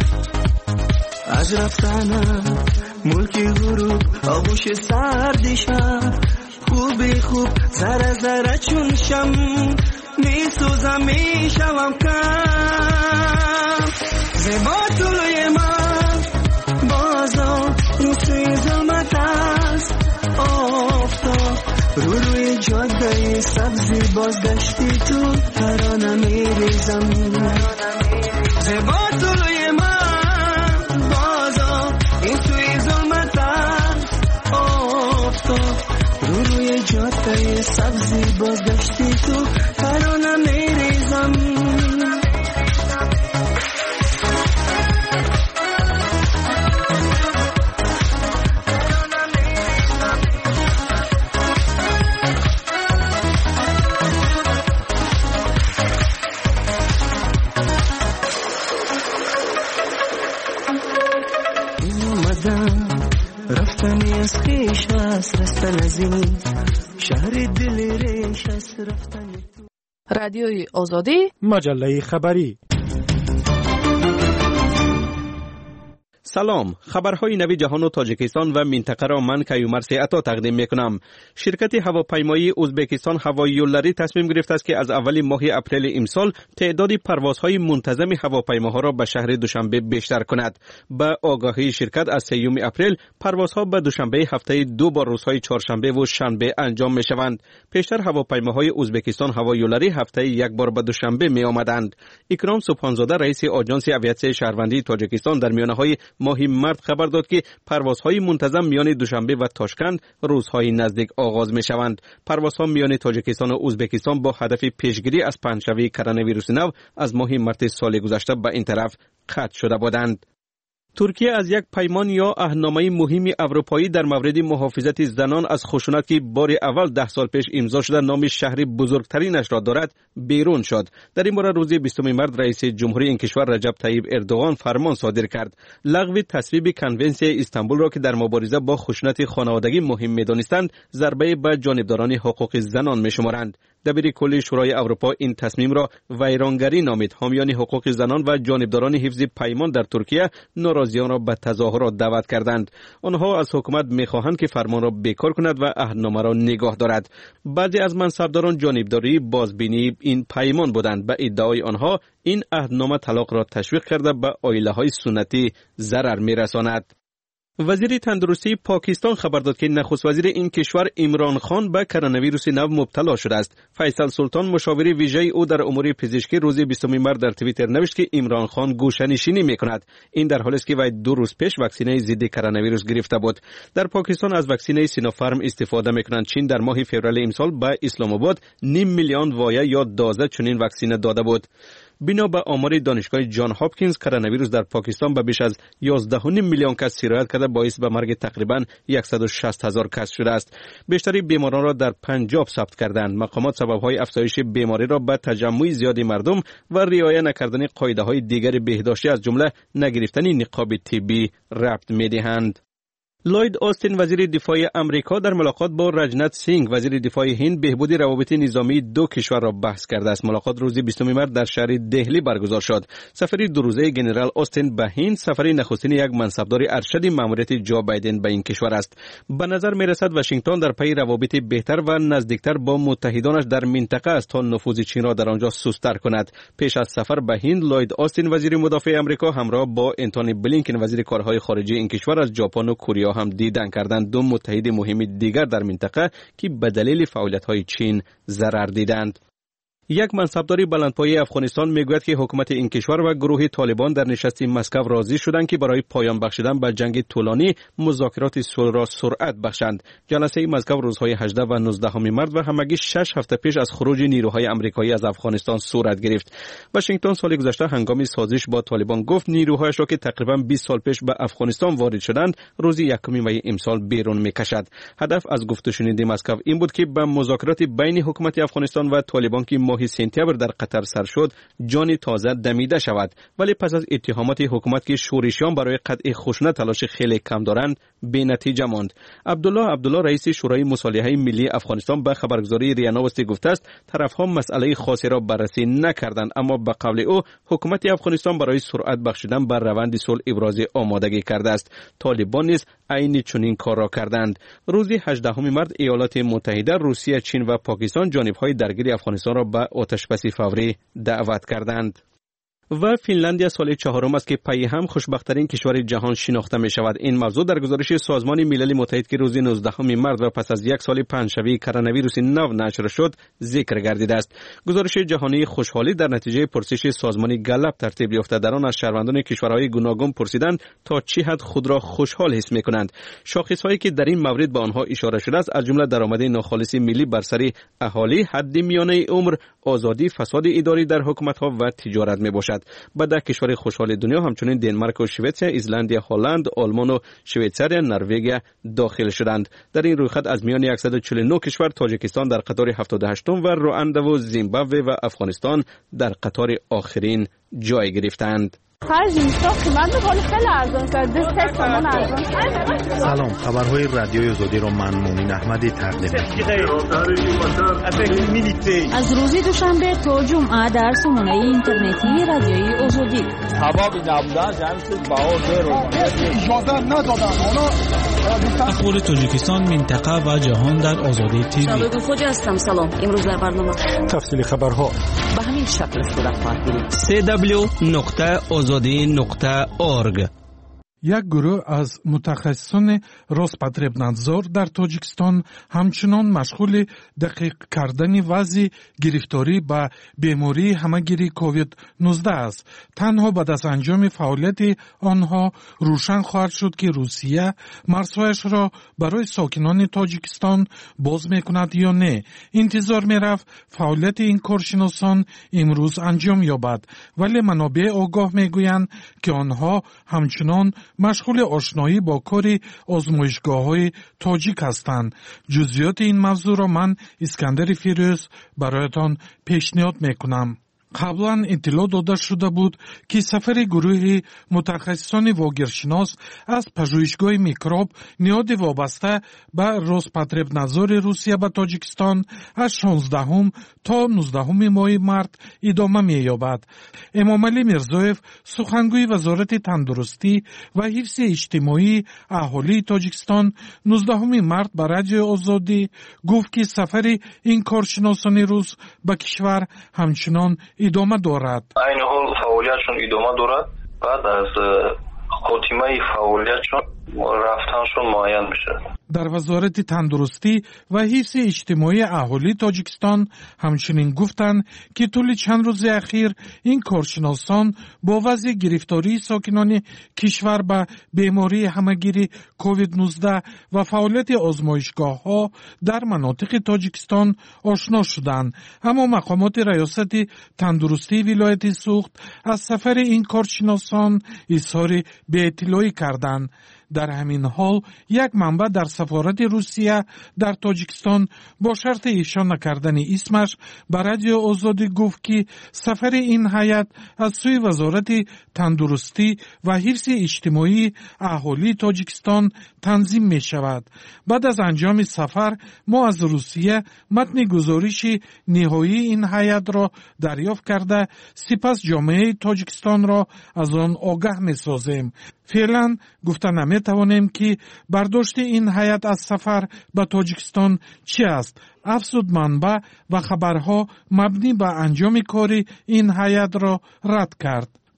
از رفتنم ملکی غروب آغوش سردشم خوبی خوب زره زره چون شم می سوزم می شوم کم زیبا طلوی من بازا رو توی ظلمت است آفتاب رو روی جاده سبزی بازگشتی تو ترانه میریزم زیبا طلوی من بازا این توی ظلمت است آفتاب رو روی جاده سبزی بازگشتی تو ترانه میریزم رفتنی از خیش است رستن از این شهر دل ریش است رفتنی تو. رادیوی آزادی مجله خبری. سلام، خبرهای نوی جهان و تاجیکستان و منطقه را من کیومرث عطا تقدیم میکنم. شرکت هواپیمایی ازبکستان هوایی یولری تصمیم گرفته است که از اول ماه اپریل امسال تعداد پروازهای منتظم هواپیماها را به شهر دوشنبه بیشتر کند. با آگاهی شرکت از سوم اپریل پروازها به دوشنبه هفته دو بار روزهای چهارشنبه و شنبه انجام می شوند. پیشتر هواپیماهای ازبکستان هوایی یولری هفته یک بار به دوشنبه می آمدند. اکرام سبحانزاده رئیس آژانس اویاسیون شهروندی تاجیکستان در میانه‌های ماه مارس خبر داد که پروازهای منتظم میان دوشنبه و تاشکند روزهای نزدیک آغاز می شوند. پروازها میان تاجیکستان و ازبکستان با هدف پیشگیری از پنجشوی کرونا ویروس نو از ماه مارس سال گذشته به این طرف قطع شده بودند. ترکیه از یک پیمان یا عهدنامه مهم اروپایی در مورد محافظت زنان از خشونت که بار اول ده سال پیش امضا شده نام شهر بزرگترینش را دارد بیرون شد. در این باره روز بیستم مارس رئیس جمهوری این کشور رجب طیب اردوغان فرمان صادر کرد. لغو تصویب کنونسیون استانبول را که در مبارزه با خشونت خانوادگی مهم می‌دانستند ضربه به جانبداران حقوق زنان می‌شمارند. دبیر کل شورای اروپا این تصمیم را ویرانگری نامید. حامیان حقوق زنان و جانبداران حفظ پیمان در ترکیه ناراضیان را به تظاهرات دعوت کردند. آنها از حکومت می‌خواهند که فرمان را بیکار کند و عهدنامه را نگاه دارد. بعضی از منصبداران جانبداری بازبینی این پیمان بودند. به ادعای آنها این عهدنامه طلاق را تشویق کرده به عائله‌های سنتی ضرر می‌رساند. وزیر تندرستی پاکستان خبر داد که نخست وزیر این کشور عمران خان به کرونا ویروس نو مبتلا شده است. فیصل سلطان مشاور ویژه او در امور پزشکی روز بیستم مارس در توییتر نوشت که عمران خان گوشه‌نشینی می‌کند. این در حالی است که وی دو روز پیش واکسینه ضد کرونا ویروس گرفته بود. در پاکستان از واکسینه سینوفارم استفاده می‌کنند. چین در ماه فوریه امسال به اسلام آباد نیم میلیون وایه یا دوازده چنین واکسینه داده بود. بنا به آمار دانشگاه جان هاپکینز کرونا ویروس در پاکستان به بیش از یازده و نیم میلیون کس سرایت کرده باعث به مرگ تقریبا صد و شصت هزار کس شده است. بیشتری بیماران را در پنجاب ثبت کردند. مقامات سبب‌های افزایش بیماری را به تجمع زیاد مردم و رعایت نکردن قاعده‌های دیگر بهداشتی از جمله نگرفتن نقاب طبی ربط می‌دهند. لوید آستین وزیر دفاع امریکا در ملاقات با رجنات سینگ وزیر دفاع هند بهبود روابط نظامی دو کشور را بحث کرده است. ملاقات روز بیستم مارس در شهر دهلی برگزار شد. سفری دو روزه جنرال آستین به هند سفری نخستین یک منصبدار ارشد ماموریت جو بایدن به این کشور است. به نظر می‌رسد واشنگتن در پی روابط بهتر و نزدیکتر با متحدانش در منطقه است تا نفوذ چین را در آنجا سست‌تر کند. پیش از سفر به هند لوید آستین وزیر مدافع امریکا همراه با انتونی بلینکن وزیر کارهای خارجه این کشور از ژاپن و کره هم دیدن کردند. دو متحد مهم دیگر در منطقه که به دلیل فعالیت‌های چین ضرر دیدند. یک منصبداری بلندپایه افغانستان میگوید که حکومت این کشور و گروه طالبان در نشست مسکو راضی شدند که برای پایان بخشیدن به جنگ طولانی مذاکرات صلح را سرعت بخشند. جلسه مسکو روزهای هجده و نوزده مارس و همگی شش هفته پیش از خروج نیروهای آمریکایی از افغانستان صورت گرفت. واشنگتن سال گذشته هنگام سازش با طالبان گفت نیروهایش را که تقریبا بیست سال پیش به افغانستان وارد شدند روز یکم می امسال بیرون میکشد. هدف از گفت و شنود مسکو این بود که به مذاکرات بین حکومت افغانستان و طالبان که ماه سپتامبر در قطر سر شد جان تازه دمیده شود، ولی پس از اتهامات حکومت که شورشیان برای قطع خشونت تلاش خیلی کم دارند بی نتیجه ماند. عبدالله عبدالله رئیس شورای مصالحه ملی افغانستان به خبرگزاری ریا نوستی گفته است طرفها مسئله خاصی را بررسی نکردند، اما به قول او حکومت افغانستان برای سرعت بخشیدن بر روند صلح ابراز آمادگی کرده است. طالبان نیز عین چنین کار را کردند. روز هجدهم مارس ایالات متحده، روسیه، چین و پاکستان جانبهای درگیر افغانستان را به آتشبسی فوری دعوت کردند. و فنلاندیا سال چهارم است که پی هم خوشبخت‌ترین کشور جهان شناخته می شود. این موضوع در گزارش سازمان ملل متحد که روز نوزدهم مارس و پس از یک سال پنجشنبه کرونا ویروس نو نشر شد ذکر گردیده است. گزارش جهانی خوشحالی در نتیجه پرسش سازمان گلپ ترتیب یافته. در آن از شهروندان کشورهای گوناگون پرسیدند تا چه حد خود را خوشحال حس می کنند. شاخصهایی که در این مورد به آنها اشاره شده است از جمله درآمد ناخالص ملی بر سر اهالی، حد میانه عمر، آزادی، فساد اداری در حکومت‌ها و تجارت می باشد. به ده کشور خوشحال دنیا همچنین دنمارک و سوئد، ایسلند، هلند، آلمان و شویتزر، نروژ داخل شدند. در این رویخط از میان صد و چهل و نه کشور تاجیکستان در قطار هفتاد و هشتم و رواندا و زیمبابوه و افغانستان در قطار آخرین جای گرفتند. سلام، خبرهای رادیوی آزادی را من مومن احمدی تقدیم می‌کنم. از روز دوشنبه تا جمعه در سامانه اینترنتی رادیوی آزادی. اخبار تاجیکستان، منطقه و جهان در آزادی تیوی. شباب خوش هستم. سلام. امروز در برنامه تفصیل خبرها به همین شکل صورت خواهد گرفت. سی دبلیو نقطه آزادی نقطه اورگ. یک گروه از متخصصان روسپاتربنادزور در تاجیکستان همچنان مشغول دقیق کردن وضع گرفتاری به بیماری همهگیری کووید نوزده است. تنها بعد از انجام فعالیت آنها روشن خواهد شد که روسیه مرزهایش را برای ساکنان تاجیکستان باز میکند یا نه. انتظار میرفت فعالیت این کارشناسان امروز انجام یابد، ولی منابع آگاه میگویند که آنها همچنان مشغول آشنایی با کار آزمایشگاه‌های تاجیک هستند. جزئیات این موضوع را من اسکندر فیروز برایتان پیشنهاد میکنم. قبلا اطلاع داده شده بود که سفر گروه متخصصان واگیرشناس از پژوهشگاه میکروب نیاد وابسته به روسپاتربنادزور روسیه به تاجیکستان از شانزدهم تا نوزدهم ماه مارس ادامه می‌یابد. امامعلی میرزایف سخنگوی وزارت تندرستی و حفظ اجتماعی اهالی تاجیکستان نوزدهم مارس به رادیو آزادی گفت که سفر این کارشناسان روس به کشور همچنان ادامه دارد. این حال فعالیتشون ادامه دارد. بعد از خاتمه فعالیتشون رفتنشون معین میشه. در وزارت تندرستی و حفظ اجتماعی اهالی تاجیکستان همچنین گفتند که طول چند روز اخیر این کارشناسان با وضع گرفتاری ساکنان کشور به بیماری همهگیری کووید نوزده و فعالیت آزمایشگاه ها در مناطق تاجیکستان آشنا شدند، اما مقامات ریاست تندرستی ولایت سوخت از سفر این کارشناسان اظهار بی اطلاعی کردند. در همین حال یک منبع در سفارت روسیه در تاجیکستان با شرط افشا نکردن اسمش به رادیو آزادی گفت که سفر این هیئت از سوی وزارت تندرستی و حفظ اجتماعی اهالی تاجیکستان تنظیم می شود. بعد از انجام سفر ما از روسیه متن گزارش نهایی این هیئت را دریافت کرده سپس جامعه تاجیکستان را از آن آگاه می سازیم. فعلا گفته نمی توانیم که برداشت این هیئت از سفر به تاجیکستان چی است. افزود منبع و خبرها مبنی به انجام کار این هیئت را رد کرد.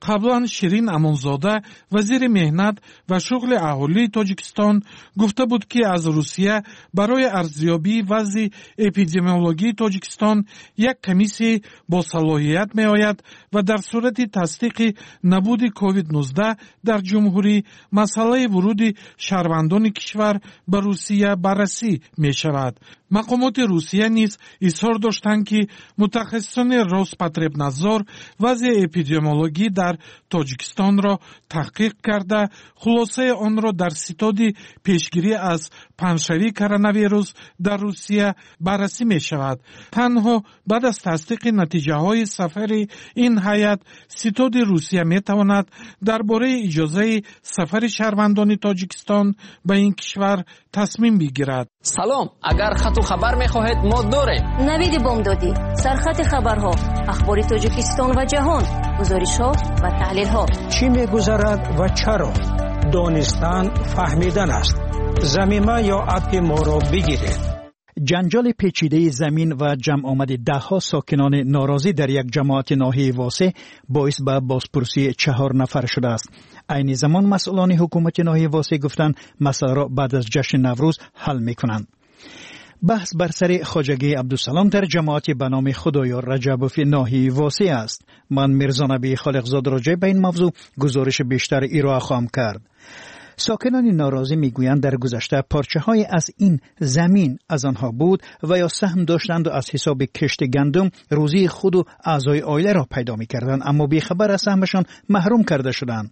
قبلا شیرین امانزاده وزیر مهنت و شغل اهالی تاجیکستان گفته بود که از روسیه برای ارزیابی وضع اپیدمیولوژی تاجیکستان یک کمیسی با صلاحیت می آید و در صورت تصدیق نبود کووید نوزده در جمهوری مسئله ورود شهروندان کشور به روسیه بررسی می شود. مقامات روسیه نیز اظهار داشتند که متخصصان روسپاتربنادزور وضع اپیدمیولوژی در تاجیکستان را تحقیق کرده خلاصه آن را در ستاد پیشگیری از پنشوی کرونا ویروس در روسیه بررسی می شود. تنها بعد از تصدیق نتیجه های سفر این هیئت ستاد روسیه می تواند درباره اجازه سفر شهروندان تاجیکستان به این کشور تصمیم بگیرد. سلام، اگر خط و خبر می خواهید ما داریم. نوید بامدادی، سرخط خبرها، اخبار تاجیکستان و جهان، گزارش ها و تحلیل ها. چی می گذرد و چرا؟ دانستن فهمیدن است. زمینه یا اپ ما را بگیرید. جنجال پیچیده زمین و جمع آمد ده ها ساکنان ناراضی در یک جماعت ناحیه واسع باعث به بازپرسی چهار نفر شده است. عین زمان مسئولان حکومت ناحیه واسع گفتند مسئله را بعد از جشن نوروز حل می‌کنند. بحث بر سر خواجگی عبدالسلام در جماعت به نام خدایار رجبوف ناحیه واسع است. من میرزا نبی خالقزاد راجع به این موضوع گزارش بیشتر ارائه خواهم کرد. ساکنان ناراضی میگویند در گذشته پارچه های از این زمین از آنها بود و یا سهم داشتند و از حساب کشت گندم روزی خود و اعضای عائله را پیدا میکردند، اما بیخبر از سهمشان محروم کرده شدند.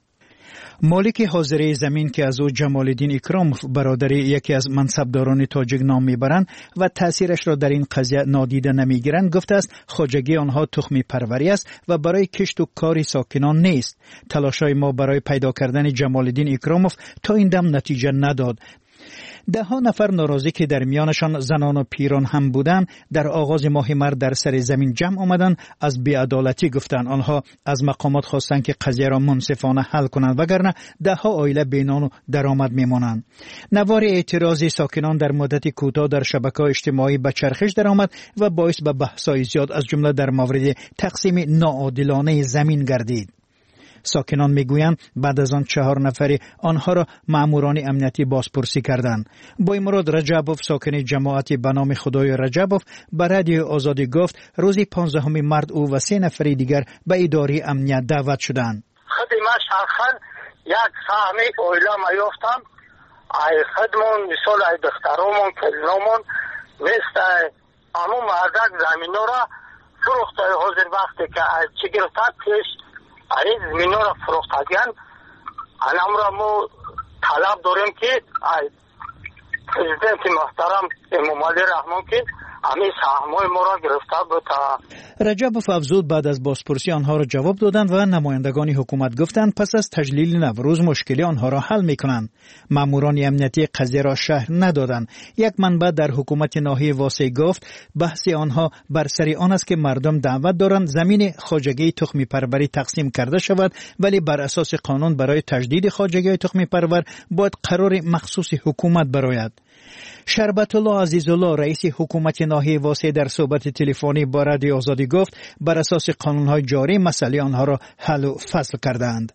مالک حاضره زمین که از او جمال الدین اکراموف برادر یکی از منصبداران تاجیک نام میبرند و تاثیرش را در این قضیه نادیده نمیگیرند گفته است خواجگی آنها تخمی پروری است و برای کشت و کار ساکنان نیست. تلاشای ما برای پیدا کردن جمال الدین اکراموف تا این دم نتیجه نداد. ده ها نفر ناراضی که در میانشان زنان و پیران هم بودند در آغاز ماه مارس در سر زمین جمع آمدند از بی‌عدالتی گفتند. آنها از مقامات خواستند که قضیه را منصفانه حل کنند وگرنه ده ها عائله بینان و درآمد میمانند. نوار اعتراضی ساکنان در مدت کوتاه در شبکه‌های اجتماعی به چرخش درآمد و باعث به بحث‌های زیاد از جمله در مورد تقسیم ناعادلانه زمین گردید. ساکنان میگویند بعد از آن چهار نفری آنها را ماموران امنیتی بازپرسی کردند. بایمراد رجبوف ساکن جماعت به نام خدای رجبوف به رادیو آزادی گفت روز پانزدهم مارس او و سه نفری دیگر به اداره امنیت دعوت شدند. خود ما شخصا یک سهم اویلا ما یافتم ای خودمون مثال ای دخترامون کلنامون مثل امو مردک زمینو را فروخته حاضر وقتی که چی گرفتد پیش این زمین را فروختگیان انام را مو طلب داریم که پرزیدنت محترم امام علی رحمان که همین سهمای ما را گرفته بود. رجبوف افزود بعد از بازپرسی آنها را جواب دادند و نمایندگان حکومت گفتند پس از تجلیل نوروز مشکلی آنها را حل میکنند. ماموران امنیتی قضیه را شرح ندادند. یک منبع در حکومت ناحیه واسع گفت بحث آنها بر سر آن است که مردم دعوت دارند زمین خواجگی تخمی پروری تقسیم کرده شود، ولی بر اساس قانون برای تجدید خواجگی تخمی پرور باید قرار مخصوص حکومت براید. شربت الله عزیزالله رئیس حکومت ناحیه واسع در صحبت تلفنی با رادیو آزادی گفت بر اساس قانون‌های جاری مسئله آنها را حل و فصل کردند.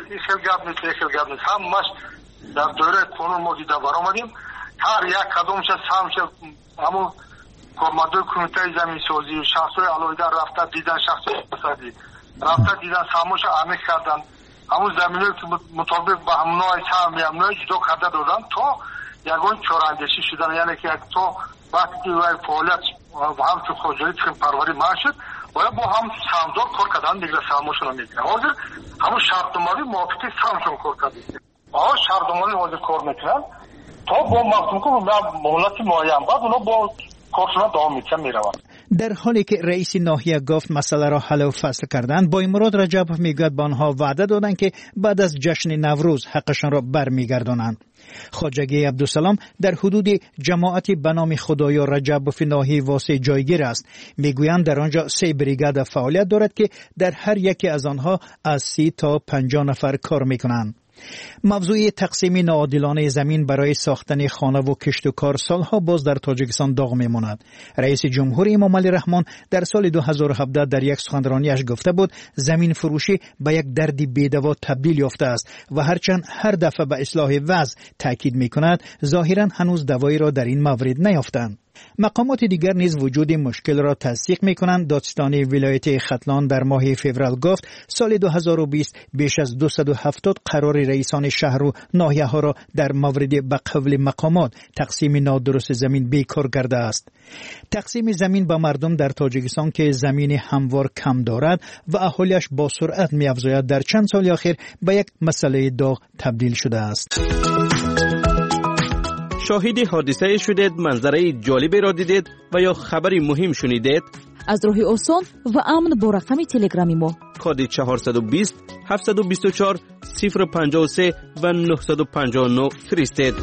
در دوره قانون ما دیده برآمدیم هر یک قدمش سمش همون کارمندای کمیته زمین سازی شخصای علاوه رفته دیدن شخصای اقتصادی رفته دیدن سهمش عمیق کردن همون زمینایی که مطابق به همون نوع سهم همون جدا کرده دادن تا یگان چهارندشی شدن، یعنی که تو وقتی وای فعالیت و هم تو خواجگی تخم پروری معاش شد باید با هم سهمدار کار کردن دیگه سهمشون رو میگیرن. حاضر همون شرطنامه‌ای موافقت سهمشون کار کردن. آها شرطنامه‌ای حاضر کار میکنن تا با مقصود که مهلت معین بعد اونا با کارشون دوام میکنن میروند. در حالی که رئیس ناحیه گفت مسئله را حل و فصل کردند، بایمراد رجبوف میگوید به آنها وعده دادند که بعد از جشن نوروز حقشان را برمیگردانند. خواجگی عبدالسلام در حدود جماعت به نام خدایار رجبوف ناحیه واسع جایگیر است. میگویند در آنجا سه بریگاد فعالیت دارد که در هر یکی از آنها از سی تا پنجاه نفر کار میکنند. موضوع تقسیم ناعادلانه زمین برای ساختن خانه و کشت و کار سالها باز در تاجیکستان داغ میماند. رئیس جمهور امام علی رحمان در سال دو هزار و هفده در یک سخنرانیش گفته بود زمین فروشی به یک درد بی‌دوا تبدیل یافته است و هرچند هر دفعه به اصلاح وضع تاکید میکند ظاهرا هنوز دوایی را در این مورد نیافتند. مقامات دیگر نیز وجود مشکل را تصدیق می‌کنند. دادستان ولایت ختلان در ماه فوریه گفت سال دو هزار و بیست بیش از دویست و هفتاد قرار رئیسان شهر و ناحیه‌ها را در مورد به قول مقامات تقسیم نادرست زمین بیکار کرده است. تقسیم زمین به مردم در تاجیکستان که زمین هموار کم دارد و اهالیش با سرعت می‌افزاید در چند سال اخیر به یک مسئله داغ تبدیل شده است. شاهد حادثه شدید، منظره جالبی را دیدید و یا خبری مهم شنیدید؟ از راه آسان و امن با رقم تلگرامی ما کد چهارصد و بیست هفتصد و بیست و چهار صفر پنجاه و سه و نهصد و پنجاه و نه فرستید.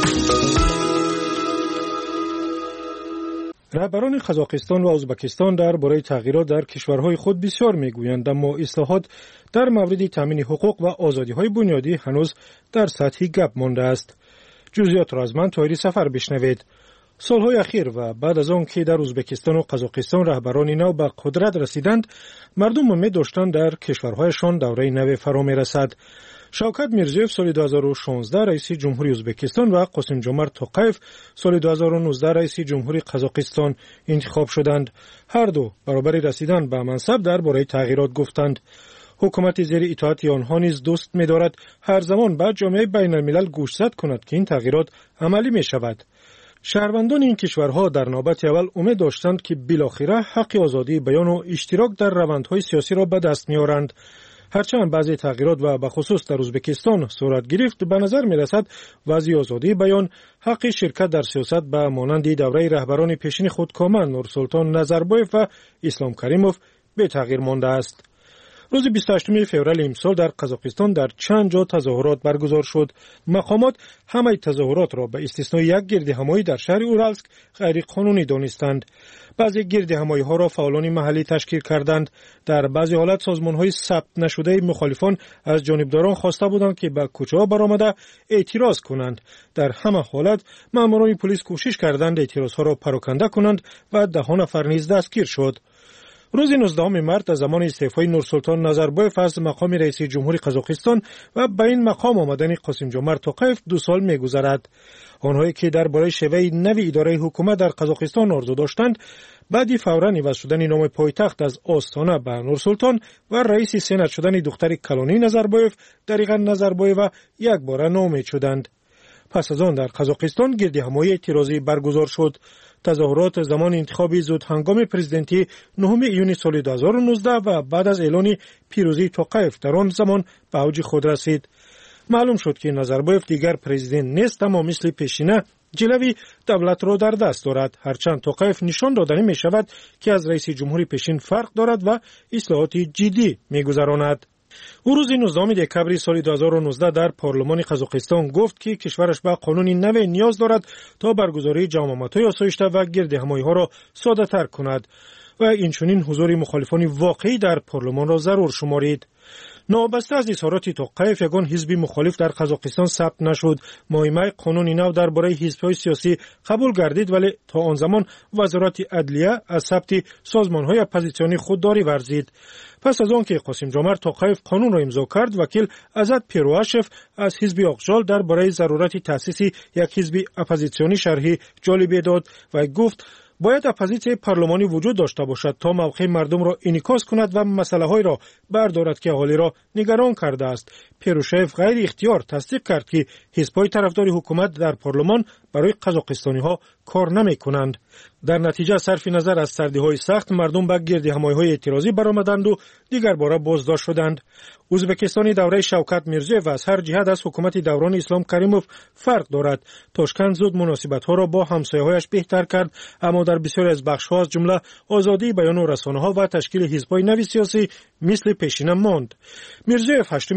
رهبران قزاقستان و ازبکستان درباره تغییرات در کشورهای خود بسیار میگویند، اما اصلاحات در مورد تامین حقوق و آزادی‌های بنیادی هنوز در سطح گپ مانده است. جزئیات را از من طاهری سفر بشنوید. سالهای اخیر و بعد از آن که در ازبکستان و قزاقستان رهبران نو به قدرت رسیدند، مردم امید داشتند در کشورهایشان دوره نو فرا میرسد. شوکت میرزیوف سال دو هزار و شانزده رئیس جمهوری ازبکستان و قاسم جمعت توقیف سال دو هزار و نوزده رئیس جمهوری قزاقستان انتخاب شدند. هر دو برابر رسیدن به منصب درباره تغییرات گفتند. حکومت زیر اطاعت آنها نیز دوست می‌دارد هر زمان بعد جامعه بین الملل گوشزد کند که این تغییرات عملی می شود. شهروندان این کشورها در نوبت اول امید داشتند که بالاخره حق آزادی بیان و اشتراک در روندهای سیاسی را به دست می‌آورند. هرچند بعضی تغییرات و به خصوص در ازبکستان صورت گرفت، به نظر می‌رسد وضع آزادی بیان، حق شرکت در سیاست به مانند دوره رهبران پیشین خود کامل نورسلطان نظربایف و اسلام کریموف به تغییر مانده است. روز بیست و هشتم فوریه امسال در قزاقستان در چند جا تظاهرات برگزار شد. مقامات همه تظاهرات را به استثنای یک گردهمایی در شهر اورالسک غیر قانونی دانستند. بعضی گردهمایی ها را فعالان محلی تشکیل کردند. در بعضی حالت سازمان های ثبت نشده مخالفان از جانبداران خواسته بودند که به کوچه ها برآمده اعتراض کنند. در همه حالت ماموران پلیس کوشش کردند اعتراض ها را پراکنده کنند و ده نفر نیز دستگیر شد. روز نوزدهم مارس از زمان استعفای نورسلطان نظربایف از مقام رئیس جمهوری قزاقستان و به این مقام آمدن قاسم جمعت توقیف دو سال می‌گذرد. آنهایی که درباره شیوه نوی اداره حکومت در قزاقستان آرزو داشتند، بعد فوراً عوض شدن نام پایتخت از آستانه به نورسلطان و رئیس سنا شدن دختر کلانی نظربایف دریغا نظربایف یک بار ناامید شدند. پس از آن در قزاقستان گردهمایی اعتراضی برگزار شد. تظاهرات زمان انتخاب زود هنگام پرزیدنتی نهم ایون سال دو هزار و نوزده و بعد از اعلان پیروزی توقیف در آن زمان به اوج خود رسید. معلوم شد که نظربایف دیگر پرزیدنت نیست، اما مثل پیشینه جلوی دولت را در دست دارد. هرچند توقیف نشان دادنی می شود که از رئیس جمهوری پیشین فرق دارد و اصلاحات جدی می گذراند. او روز نوزدهم دکبر سال دو هزار و نوزده در پارلمان قزاقستان گفت که کشورش به قانون نو نیاز دارد تا برگزاری جمعیت‌های آسایشته و گردهمایی‌ها را ساده‌تر کند و اینچنین حضور مخالفان واقعی در پارلمان را ضرور شمارید. نابسته از اظهارات توقیف یگان حزب مخالف در قزاقستان ثبت نشد. مهمه قانون نو درباره حزب‌های سیاسی قبول گردید، ولی تا آن زمان وزارت عدلیه از ثبت سازمان‌های اپوزیسیونی خودداری ورزید. پس از آن که قاسم جمعت توقیف قانون را امضا کرد، وکیل ازاد پیرواشف از حزب آقجال درباره ضرورت تأسیس یک حزب اپوزیسیونی شرحی جالبی داد و گفت باید اپوزیسیون پارلمانی وجود داشته باشد تا موقع مردم را انعکاس کند و مسائل را بردارد که اهالی را نگران کرده است. پیروشیف غیر اختیار تصدیق کرد که حزب‌های طرفدار حکومت در پارلمان برای قزاقستانی‌ها کار نمی‌کنند. در نتیجه صرف نظر از سردی‌های سخت مردم به گردهمایی‌های اعتراضی برآمدند و دیگر باره بازداشت شدند. ازبکستان دوره شوکت میرزیوف از هر جهت از حکومت دوران اسلام کریموف فرق دارد. تاشکند زود مناسبت‌ها را با همسایه‌هایش بهتر کرد، اما در بسیاری از بخش‌ها از جمله آزادی بیان و رسانه‌ها و تشکیل حزب‌های نوی سیاسی مثل پیشینه ماند. میرزیوف هشتم سپتامبر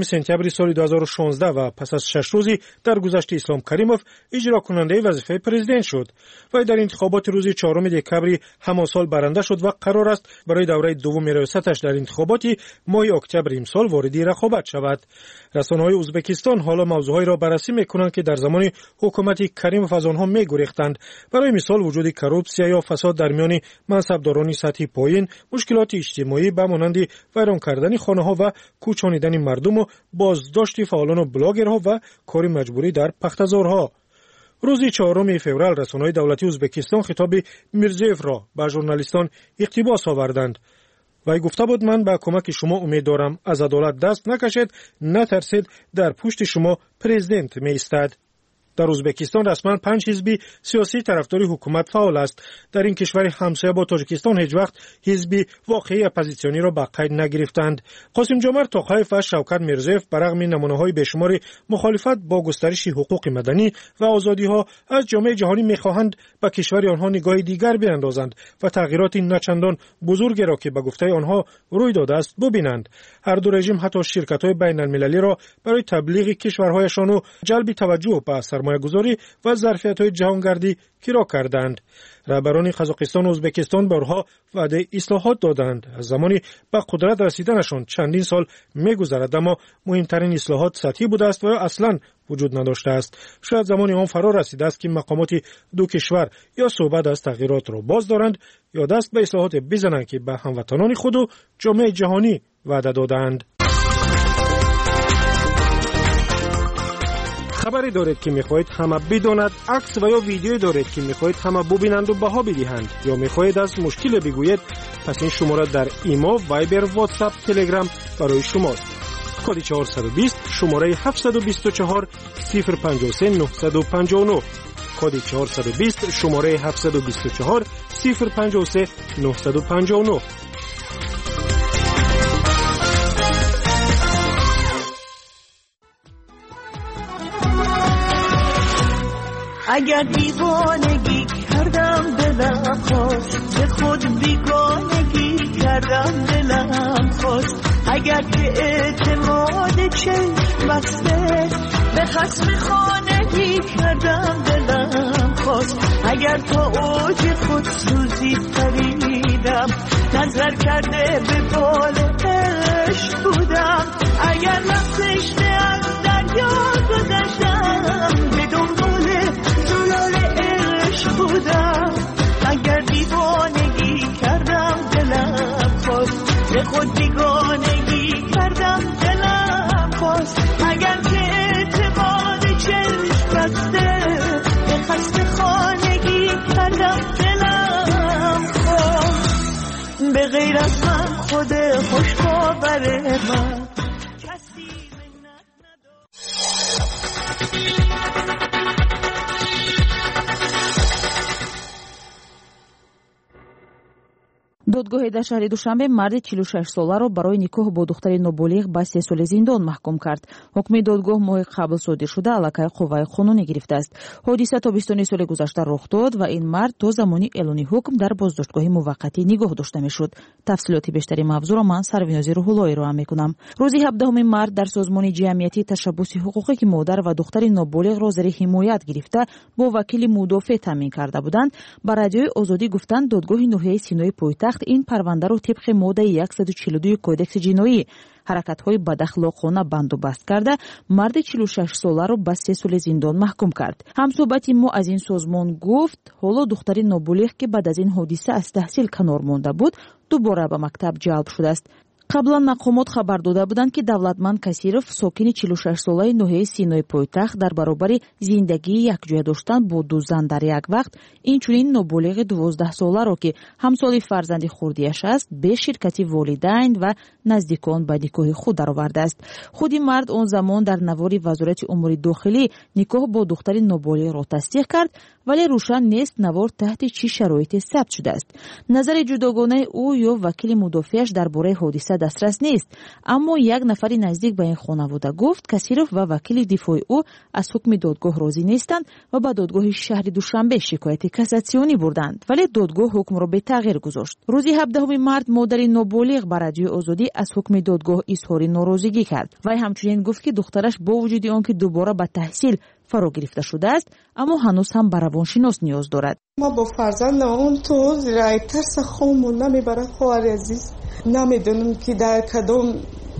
فوریه سال دو هزار و شانزده و پس از شش روزی درگذشت اسلام کریموف اجرا کننده وظیفه پرزیدنت شد. وی در انتخابات روز چهارم دکمبر همان سال برنده شد و قرار است برای دوره دوم ریاستش در انتخابات ماه اکتبر امسال وارد رقابت شود. رسانه‌های ازبکستان حالا موضوعی را بررسی می‌کنند که در زمان حکومت کریموف از آنها می‌گریختند. برای مثال وجود کروپسیا یا فساد در میان منصبداران سطحی پایین، مشکلات اجتماعی به مانند ویران کردن خانه‌ها و کوچانیدن مردم و بازداشت فعالان و بلاگرها و کار مجبوری در پخته‌زارها. روز چهارم فوریه رسانه‌های دولتی ازبکستان خطاب میرزیف را به ژورنالیستان اقتباس آوردند. وی گفته بود من به کمک شما امید دارم، از عدالت دست نکشید، نترسید، در پشت شما پرزیدنت می ایستد. در ازبکستان رسما پنج حزبی سیاسی طرفدار حکومت فعال است. در این کشور همسایه با تاجیکستان هیچ وقت حزبی واقعی اپوزیسیونی را به قید نگرفتند. قاسم جمعت توقایف و شوکت میرزیف برغم نمونه‌های بیشمار مخالفت با گسترش حقوق مدنی و آزادی‌ها از جامعه جهانی می‌خواهند به کشور آنها نگاه دیگر بیاندازند و تغییرات نچندان بزرگی را که به گفته آنها روی داده است ببینند. هر دو رژیم حتی شرکت‌های بین‌المللی را برای تبلیغ کشورهایشان و جلب توجه به سرمایه‌گذاری و ظرفیت‌های جهانگردی کرا کردند. رهبران قزاقستان و ازبکستان بارها وعده اصلاحات دادند. از زمانی به قدرت رسیدنشان چندین سال می‌گذرد، اما مهمترین اصلاحات سطحی بوده است و اصلاً وجود نداشته است. شاید زمانی آن فرا رسیده است که مقامات دو کشور یا صحبت از تغییرات را باز دارند یا دست به اصلاحات بزنند که به هموطنان خود و جامعه جهانی وعده دادند. خبری دارید که میخواهید همه بداند، عکس و یا ویدیو دارید که میخواهید همه ببینند و بها بدهند، یا میخواهید از مشکل بگویید، پس این شماره در ایما، وایبر، واتساپ، تلگرام برای شماست. کد چهارصد و بیست شماره هفتصد و بیست و چهار صفر پنجاه و سه نهصد و پنجاه و نه. کد چهارصد و بیست شماره هفتصد و بیست و چهار صفر پنجاه و سه نهصد و پنجاه و نه. اگر دیوانگی کردم دلم خواست، به خود بیگانگی کردم دلم خواست. اگر که اعتماد چشم بسته به خصم خانگی کردم دلم خواست. اگر تا اوج خود سوزی پریدم، نظر کرده به بال عشق بودم. اگر لفتش از دریا گذشتم، به دنبال زلال عشق بودم. اگر دیوانگی کردم دلم خواست، به خود بیگانگی کردم دلم خواست. اگر که اعتماد چشم بسته به خسته خانگی کردم دلم خواست. به غیر از من خود خوشباور من کسی منت نداشت. додгоҳе дар шаҳри душанбе марди чилу шаш соларо барои никоҳ бо духтари ноболиғ ба се соли зиндон маҳкум кард. ҳукми додгоҳ моҳи қабл содир шуда аллакай қувваи қонунӣ гирифтааст. ҳодиса тобистони соли гузашта рух дод ва ин мард то замони эълони ҳукм дар боздоштгоҳи муваққатӣ нигоҳ дошта мешуд. тафсилоти бештари мавзӯъро ман сарвинози рӯҳуллоӣ роҳа мекунам. рӯзи ҳабдаҳуми мард дар созмони ҷамъиятии ташаббуси ҳуқуқе ки модар ва духтари ноболиғро зери ҳимоят гирифта бо вакили мудофеъ таъмин карда буданд, ба радиои озодӣ гуфтанд додгоҳи ноҳияи синои пойтахт ин парвандаро тибқи моддаи яксаду чилу ду кодекси ҷиноӣ ҳаракатҳои бадахлоқона бандубаст карда марди чилу шаш соларо ба се соли зиндон маҳкум кард. ҳамсӯҳбати мо аз ин созмон гуфт ҳоло духтари ноболиғ ки баъд аз ин ҳодиса аз таҳсил канор монда буд дубора ба мактаб ҷалб шудааст. қаблан мақомот хабар дода буданд ки давлатманд касиров сокини чилу шаш солаи ноҳияи синои пойтахт дар баробари зиндагии якҷоя доштан бо ду зан дар як вақт инчунин ноболиғи дувоздаҳ соларо ки ҳамсоли фарзанди хурдиаш аст бе ширкати волидайн ва наздикон ба никоҳи худ даровардааст. худи мард он замон дар навори вазорати умури дохилӣ никоҳ бо духтари ноболиғро тасдиқ кард, вале рӯшан нест навор таҳти чӣ шароите сабт шудааст. назари ҷудогонаи ӯ ё вакили мудофеаш дар бораи ҳодиса دسترس نیست. اما یک نفر نزدیک به این خانواده گفت کسیروف و وکیل دفاع او از حکم دادگاه راضی نیستند و به دادگاه شهر دوشنبه شکایت کاساسیونی بردند، ولی دادگاه حکم را به تغییر گذاشت. روز هفدهم مارس مادر نوبالغ به رادیوی آزادی از حکم دادگاه اظهار ناراضگی کرد. وی همچنین گفت که دخترش با وجود آنکه دوباره به تحصیل فرا گرفته شده است اما هنوز هم به روانشناس نیاز دارد. ما با فرزندم اون تو زیرای ترس خودمون نمیبره. خواهر عزیز نمیدونم که در کدام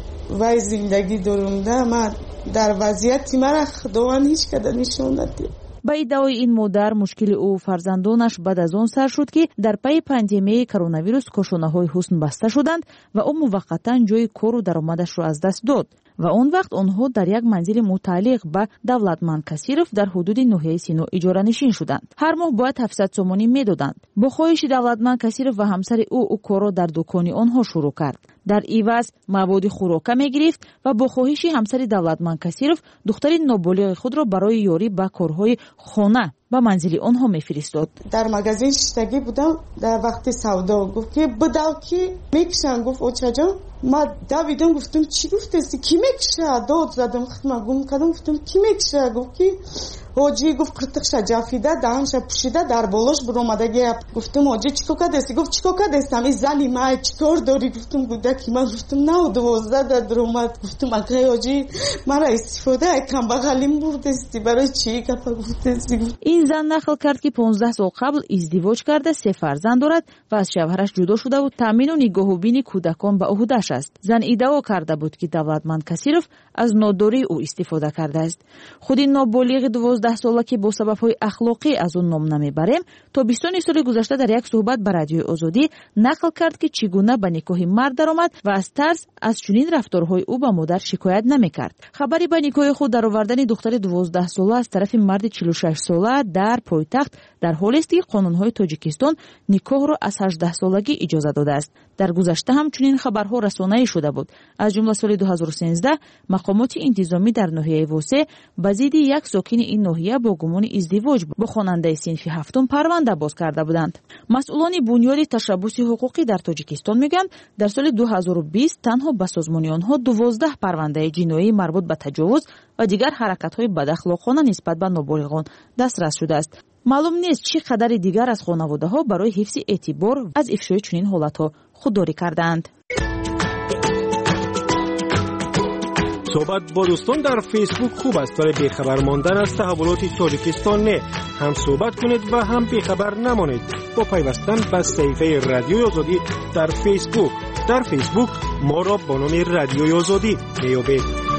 وای زندگی دارم. من در وضعیتی مرا خداوند هیچ کده نشون ندید. با ادعای این مادر مشکل او فرزندانش بعد از آن سر شد که در پی پاندمی کرونا ویروس کاشانه‌های حسن بسته شدند و او موقتا جای کار و درآمدش را از دست داد و اون وقت آنها در یک منزل متعلق به دولتمند کسیروف در حدود ناحیه سینو اجاره نشین شدند. هر ماه باید هفتصد سومانی میدادند. با خواهش دولتمند کسیروف و همسر او او کارو در دکان آنها شروع کرد. در عوض مواد خوراکه میگرفت و با خواهش همسر دولتمند کسیروف دختر نوبالغ خود را برای یاری به کارهای خانه با منزل آنها میفرستاد. در مغازه شیشتگی بودم. در وقت سودا گفت که بدو کی میکشن. گفت اوچا جان ما دویدم گفتم چی گفتی کی میکشه؟ داد زدم خدمت گم کردم گفتم کی میکشه؟ گفت کی حاجی گفت قرتقش جافیده دهنش پوشیده در بالاش برآمدگی. گفتم حاجی چیکار کردی؟ گفت چیکار کردی؟ این زنی ما چیکار داری؟ گفتم گودکی من گفتم نه دوازده درآمد. گفتم اگه حاجی مرا استفاده کم بغلیم بردستی برای چی گپ گفتی؟ این زن نقل کرد که پانزده سال قبل ازدواج کرده، سه فرزند دارد و از شوهرش جدا شده بود. تامین و نگاه و بین کودکان به عهده‌اش است. زن ادعا کرده بود که دولتمند کسیروف از ناداری او استفاده کرده است. خود این نابالغ دوازده ساله که با سبب‌های اخلاقی از اون نام نمیبریم تا بیستون سال گذشته در یک صحبت به رادیوی آزادی نقل کرد که چگونه به نکاح مرد درآمد و از ترس از چنین رفتارهای او به مادر شکایت نمیکرد. خبری به نکاح خود درآوردن دختر دوازده ساله از طرف مرد چهل و شش ساله در پایتخت در حالی است که قانون‌های تاجیکستان نکاح را از هجده سالگی اجازه داده است. در گذشته هم چنین خبرها رسانه‌ای شده بود. از جمله سال دو هزار و سیزده مقامات انتظامی در ناحیه واسه به ضد یک ساکن این ناحیه با گمان ازدواج با خواننده صنف هفتم پرونده باز کرده بودند. مسئولان بنیاد تشبث حقوقی در تاجیکستان میگویند در سال دو هزار و بیست تنها به سازمان آنها دوازده پرونده جنایی مربوط به تجاوز و دیگر حرکت‌های بداخلاقانه نسبت به نابالغان دسترس شده است. معلوم نیست چه قدر دیگر از خانواده‌ها برای حفظ اعتبار از افشای چنین حالت‌ها خودداری کردند. صحبت با دوستان در فیسبوک خوب است ولی بیخبر ماندن از تحولات تاجیکستان نه. هم صحبت کنید و هم بیخبر نمانید با پیوستن به صفحه رادیوی آزادی در فیسبوک. در فیسبوک ما را با نام رادیوی آزادی میابید.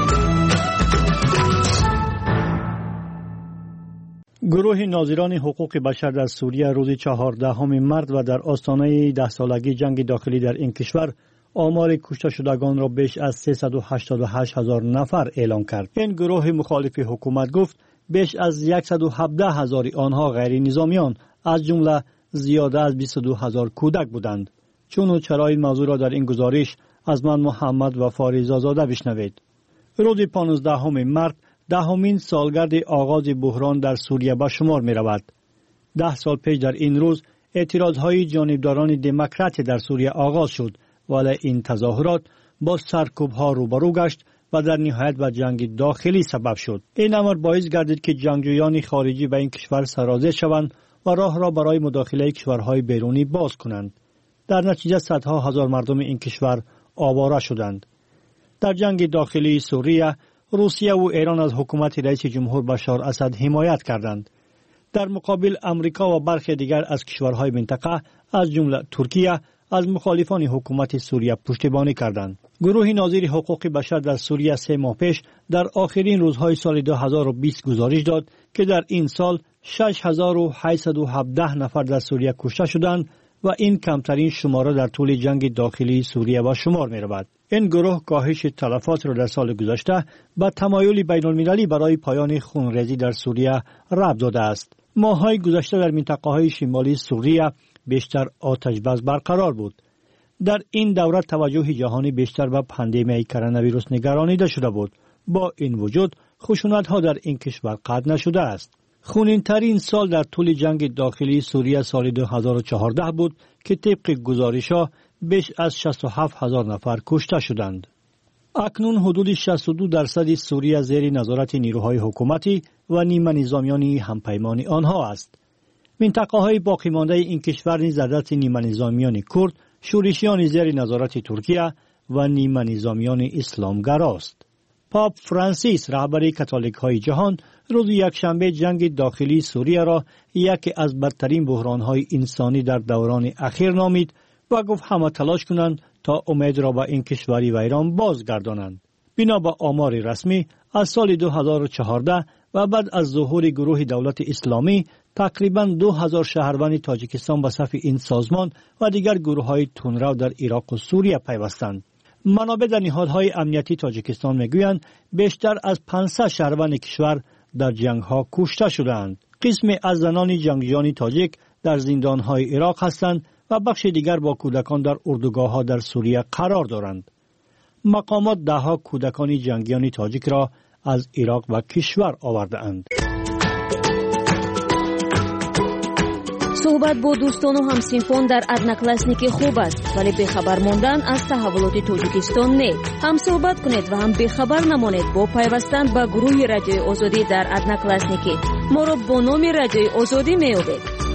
گروه ناظران حقوق بشر در سوریه روز چهاردهم مارس و در آستانه ده سالگی جنگ داخلی در این کشور آمار کشته شدگان را بیش از سیصد و هشتاد و هشت هزار نفر اعلام کرد. این گروه مخالف حکومت گفت بیش از صد و هفده هزار آنها غیر نظامیان از جمله زیاده از بیست و دو هزار کودک بودند. چون و چرا این موضوع را در این گزارش از من محمد و فاریزا زاده بشنوید. روز پانزدهم مارس دهمین سالگرد آغاز بحران در سوریه به شمار می رود. ده سال پیش در این روز اعتراضهای جانبداران دموکرات در سوریه آغاز شد ولی این تظاهرات با سرکوب‌ها روبرو گشت و در نهایت به جنگ داخلی سبب شد. این امر باعث گردید که جنگجویان خارجی به این کشور سرازیر شوند و راه را برای مداخله کشورهای بیرونی باز کنند. در نتیجه صدها هزار مردم این کشور آواره شدند. در جنگ داخلی سوریه روسیه و ایران از حکومت رئیس جمهور بشار اسد حمایت کردند. در مقابل امریکا و برخی دیگر از کشورهای منطقه از جمله ترکیه از مخالفان حکومت سوریه پشتیبانی کردند. گروه ناظر حقوق بشر در سوریه سه ماه پیش در آخرین روزهای سال دو هزار و بیست گزارش داد که در این سال شش هزار و هشتصد و هفده نفر در سوریه کشته شدند و این کمترین شماره در طول جنگ داخلی سوریه به شمار می رود. این گروه کاهش تلفات را در سال گذشته به تمایل بین المللی برای پایان خونریزی در سوریه ربط داده است. ماه‌های گذشته در منطقه‌های شمالی سوریه بیشتر آتش بس برقرار بود. در این دوره توجه جهانی بیشتر به پاندمی کرونا ویروس نگرانیده شده بود. با این وجود خشونت‌ها در این کشور قطع نشده است. خونین‌ترین سال در طول جنگ داخلی سوریه سال دو هزار و چهارده بود که طبق گزارش‌ها بیش از شصت و هفت هزار نفر کشته شدند. اکنون حدود شصت و دو درصد سوریه زیر نظارت نیروهای حکومتی و نیمه نظامیان همپیمان آنها است. منطقه های باقی مانده این کشور نیز در دست نیمه نظامیان کرد، شورشیان زیر نظارت ترکیه و نیمه نظامیان اسلامگرا است. پاپ فرانسیس رهبر کاتولیک های جهان روز یکشنبه جنگ داخلی سوریه را یکی از بدترین بحران های انسانی در دوران اخیر نامید و گفت همه تلاش کنند تا امید را به این کشوری ویران بازگردانند. بنا به آمار رسمی از سال دو هزار و چهارده و بعد از ظهور گروه دولت اسلامی تقریباً دو هزار شهروند تاجیکستان به صف این سازمان و دیگر گروه های تندرو در عراق و سوریه پیوستند. منابع در نهادهای امنیتی تاجیکستان میگویند بیشتر از پانصد شهروند کشور در جنگ ها کشته شدند. قسمی از زنان جنگجویان تاجیک در زندان های عراق هستند و بخش دیگر با کودکان در اردوگاه ها در سوریه قرار دارند. مقامات ده ها کودکان جنگیان تاجیک را از عراق و کشور آورده اند. صحبت با دوستان و همسینفون در ادناکلاسنیک خوب است، ولی بخبر ماندن از تحولات تاجیکستان نه. هم صحبت کنید و هم بخبر نمانید با پیوستن به گروه رادیوی آزادی در ادناکلاسنیک. ما را با نام رادیوی آزادی میابید.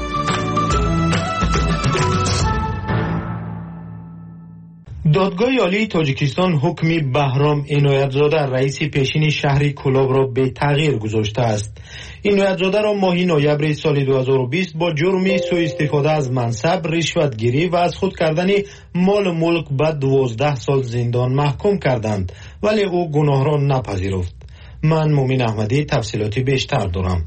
دادگاه عالی تاجیکستان حکم بهرام عنایت‌زاده رئیس پیشین شهر کلاب را به تغییر گذاشته است. عنایت‌زاده را ماه نوامبر سال دو هزار و بیست با جرم سوء استفاده از منصب، رشوتگیری و از خود کردن مال و ملک به دوازده سال زندان محکوم کردند، ولی او گناه را نپذیرفت. من مومن احمدی تفصیلاتی بیشتر دارم.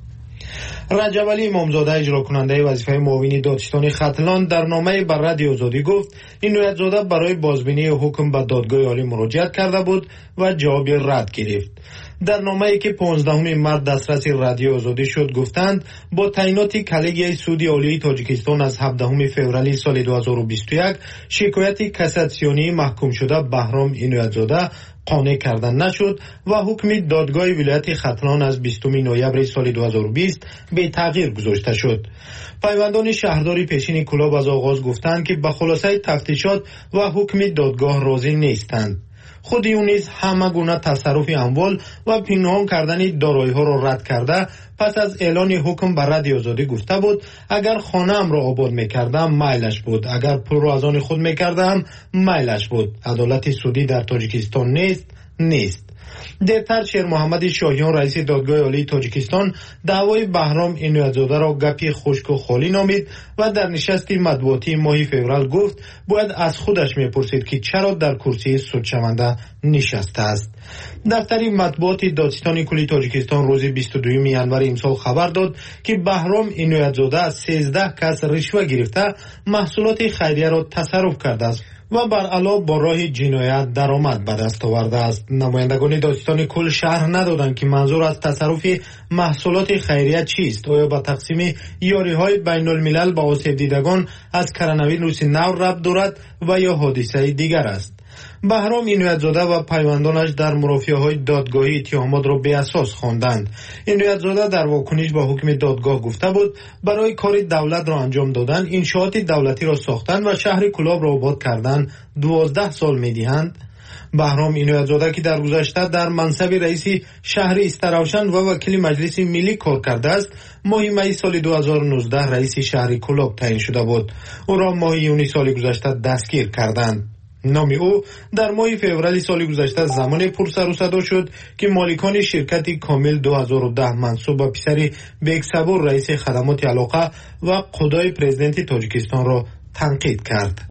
رجب علی امامزاده اجرا کننده وظیفه معاون دادستان ختلان در نامه بر رادیو آزادی گفت عنایت‌زاده برای بازبینی حکم به دادگاه عالی مراجعت کرده بود و جواب رد گرفت. در نامه‌ای که پانزدهم مارس دسترس رادیو آزادی شد گفتند با تعیینات کلیگیای سودی عالی تاجیکستان از هفدهم فوریه سال دو هزار و بیست و یک شکایت کاساسیونی محکوم شده بهرام عنایت‌زاده قانع کردن نشد و حکم دادگاه ولایت ختلان از بیستم نوامبر سال دو هزار و بیست به تغییر گذاشته شد. پیوندان شهرداری پیشین کلاب از آغاز گفتند که به خلاصه تفتیشات و حکم دادگاه راضی نیستند. خود او نیز همه گونه تصرف اموال و پنهان کردن دارایی ها را رد کرده پس از اعلان حکم بر رادیو آزادی گفته بود اگر خانه ام را آباد میکردم میلش بود، اگر پول را از آن خود میکردم میلش بود. عدالت سودی در تاجیکستان نیست نیست. دیرتر شیر محمد شاهیان رئیس دادگاه عالی تاجیکستان دعوای بهرام عنایت‌زاده را گپی خشک و خالی نامید و در نشست مطبوعاتی ماه فوریه گفت باید از خودش میپرسید که چرا در کرسی سودشونده نشسته است. دفتر مطبوعات دادستان کلی تاجیکستان روز بیست و دوم ژانویه امسال خبر داد که بهرام عنایت‌زاده از سیزده کس رشوه گرفته محصولات خیریه را تصرف کرده است و بر علاوه با راه جنایت درآمد به دست آورده است. نمایندگان دادستان کل شرح ندادند که منظور از تصرف محصولات خیریه چیست. آیا به تقسیم یاری‌های بین الملل به آسیب دیدگان از کرونا نو ربط دارد و یا حادثه دیگر است؟ بهرام عنایت‌زاده و پیوندانش در مرافعه‌های دادگاهی اتهامات را بی اساس خواندند. عنایت‌زاده در واکنش به حکم دادگاه گفته بود برای کار دولت را انجام دادن، انشاءات دولتی را ساختن و شهر کلاب را آباد کردن دوازده سال می‌دهند. بهرام عنایت‌زاده که در گذشته در منصب رئیس شهر استراوشن و وکیل مجلس ملی کار کرده است، ماه می سال دو هزار و نوزده رئیس شهر کلاب تعیین شده بود. او را ماه یونیو سال گذشته دستگیر کردند. نام او در ماه فوریه سال گذشته زمان پرسر و صدا شد که مالکان شرکت کامل دو هزار و ده منصوب به پسر بیگ صبور رئیس خدمات علاقه و قضای پرزیدنت تاجیکستان را تنقید کرد.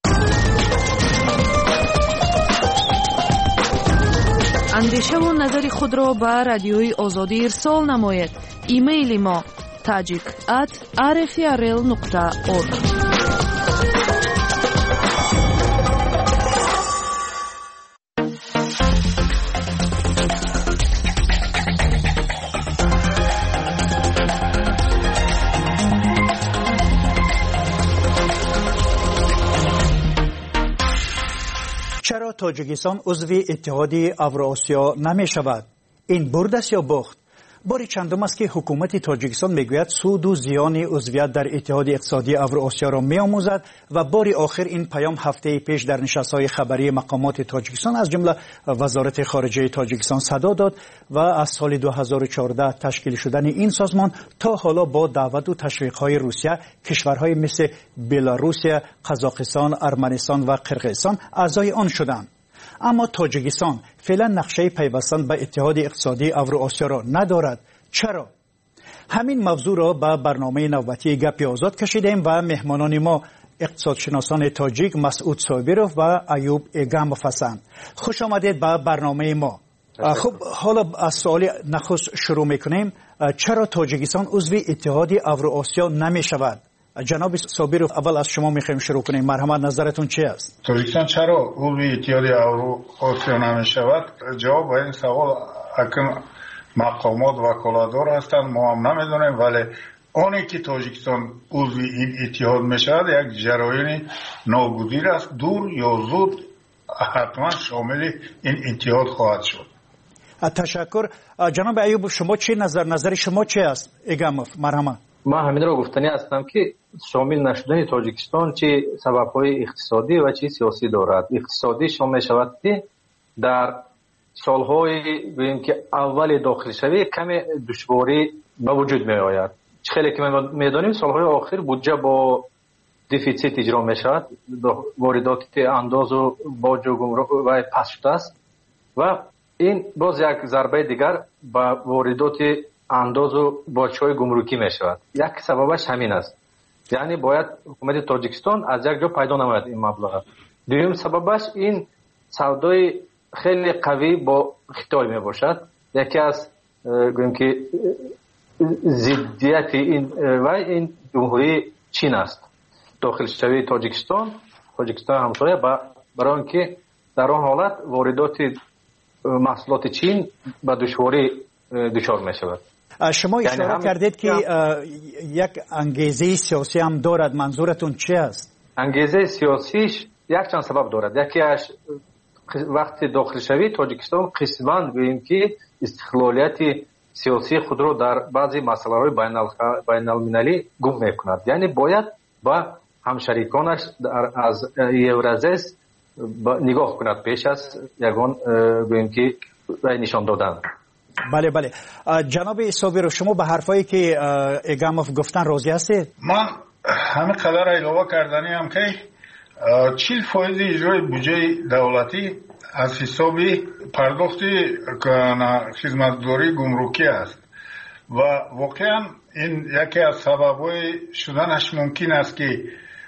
اندیشه و نظر خود را به رادیوی آزادی ارسال نماید. ایمیل ما tajik at r f r l nokta org. چرا تاجیکستان عضو اتحادیه اوراسیا نمی شود؟ این برد است یا باخت؟ باری چندم است که حکومت تاجیکستان میگوید سود و زیان عضویت در اتحاد اقتصادی اوراسیا را میآموزد و باری آخر این پیام هفته پیش در نشست‌های خبری مقامات تاجیکستان از جمله وزارت خارجه تاجیکستان صدا داد و از سال دو هزار و چهارده تشکیل شدن این سازمان تا حالا با دعوت و تشویق‌های روسیه کشورهای مثل بلاروس، قزاقستان، ارمنستان و قرقیزستان اعضای آن شدند. اما تاجیکستان فعلا نقشه پیوستن به اتحاد اقتصادی اوراسیا را ندارد. چرا؟ همین موضوع را به برنامه نوبتی گپ آزاد کشیدیم و مهمانان ما اقتصادشناسان تاجیک مسعود صابرov و ایوب ایگامov هستند. خوش آمدید به برنامه ما. خب حالا از سوال نخست شروع میکنیم. چرا تاجیکستان عضو اتحاد اوراسیا نمی شود؟ جناب صابرov اول از شما میخوایم شروع کنیم. مرحمت نظرتون چی است؟ تاجیکستان چرا عضو اتحاد اوراسیا نمی شود؟ جواب به این سوال اکن مقامات وکالتدار هستند، ما هم نمیدونیم، ولی آنی که تاجیکستان عضو این اتحاد می شود یک جراین ناگزیر است، دور یا زود حتما شامل این اتحاد خواهد شد. تشکر. جناب ایوب شما چی نظر نظر شما چی است؟ ایگامov مرحمت. من همین را گفتنی هستم که شامل نشدن تاجیکستان چه سبب‌های اقتصادی و چه سیاسی دارد. اقتصادی شامل شود که در سالهای بگیم که اول داخل شوی کمی دشواری به وجود می آید. خیلی که میدانیم سالهای آخر بودجه با دفیسیت اجرا می شود، واردات انداز و باج و گمرک و پس شده است و این باز یک ضربه دیگر به واردات انداز و باج‌های گمرکی می شود. یک سببش همین است، یعنی باید حکومت تاجیکستان از یک جا پیدا نماید این مبلغ. دوم سببش این سودای خیلی قوی با خیتای می باشد. یکی از گویم که ضدیت این و این جمهوری چین است. داخل شوی تاجیکستان تاجیکستان همسایه برای اینکه در آن حالت واردات محصولات چین به دشواری دچار می شود. شما اشاره یعنی کردید که یک انگیزه سیاسی هم دارد، منظورتون چی است؟ انگیزه سیاسیش یک چند سبب دارد. یکیش وقتی داخل شوی تاجیکستان قسماً بگیم که استقلالیت سیاسی خود را در بعضی مسائل بین المللی گم میکند، یعنی باید با همشریکانش از یورازیس نگاه کند پیش از یگان بگیم که نشان دادن. بله بله. جناب صابرov شما به حرفایی که ایگامov گفتن راضی هستید؟ من همه قدر علاوه کردنی هم که چهل فایز اجرای بودجه دولتی از حساب پرداخت خدمتگزاری گمرکی است و واقعا این یکی از سبب‌های شدنش ممکن است که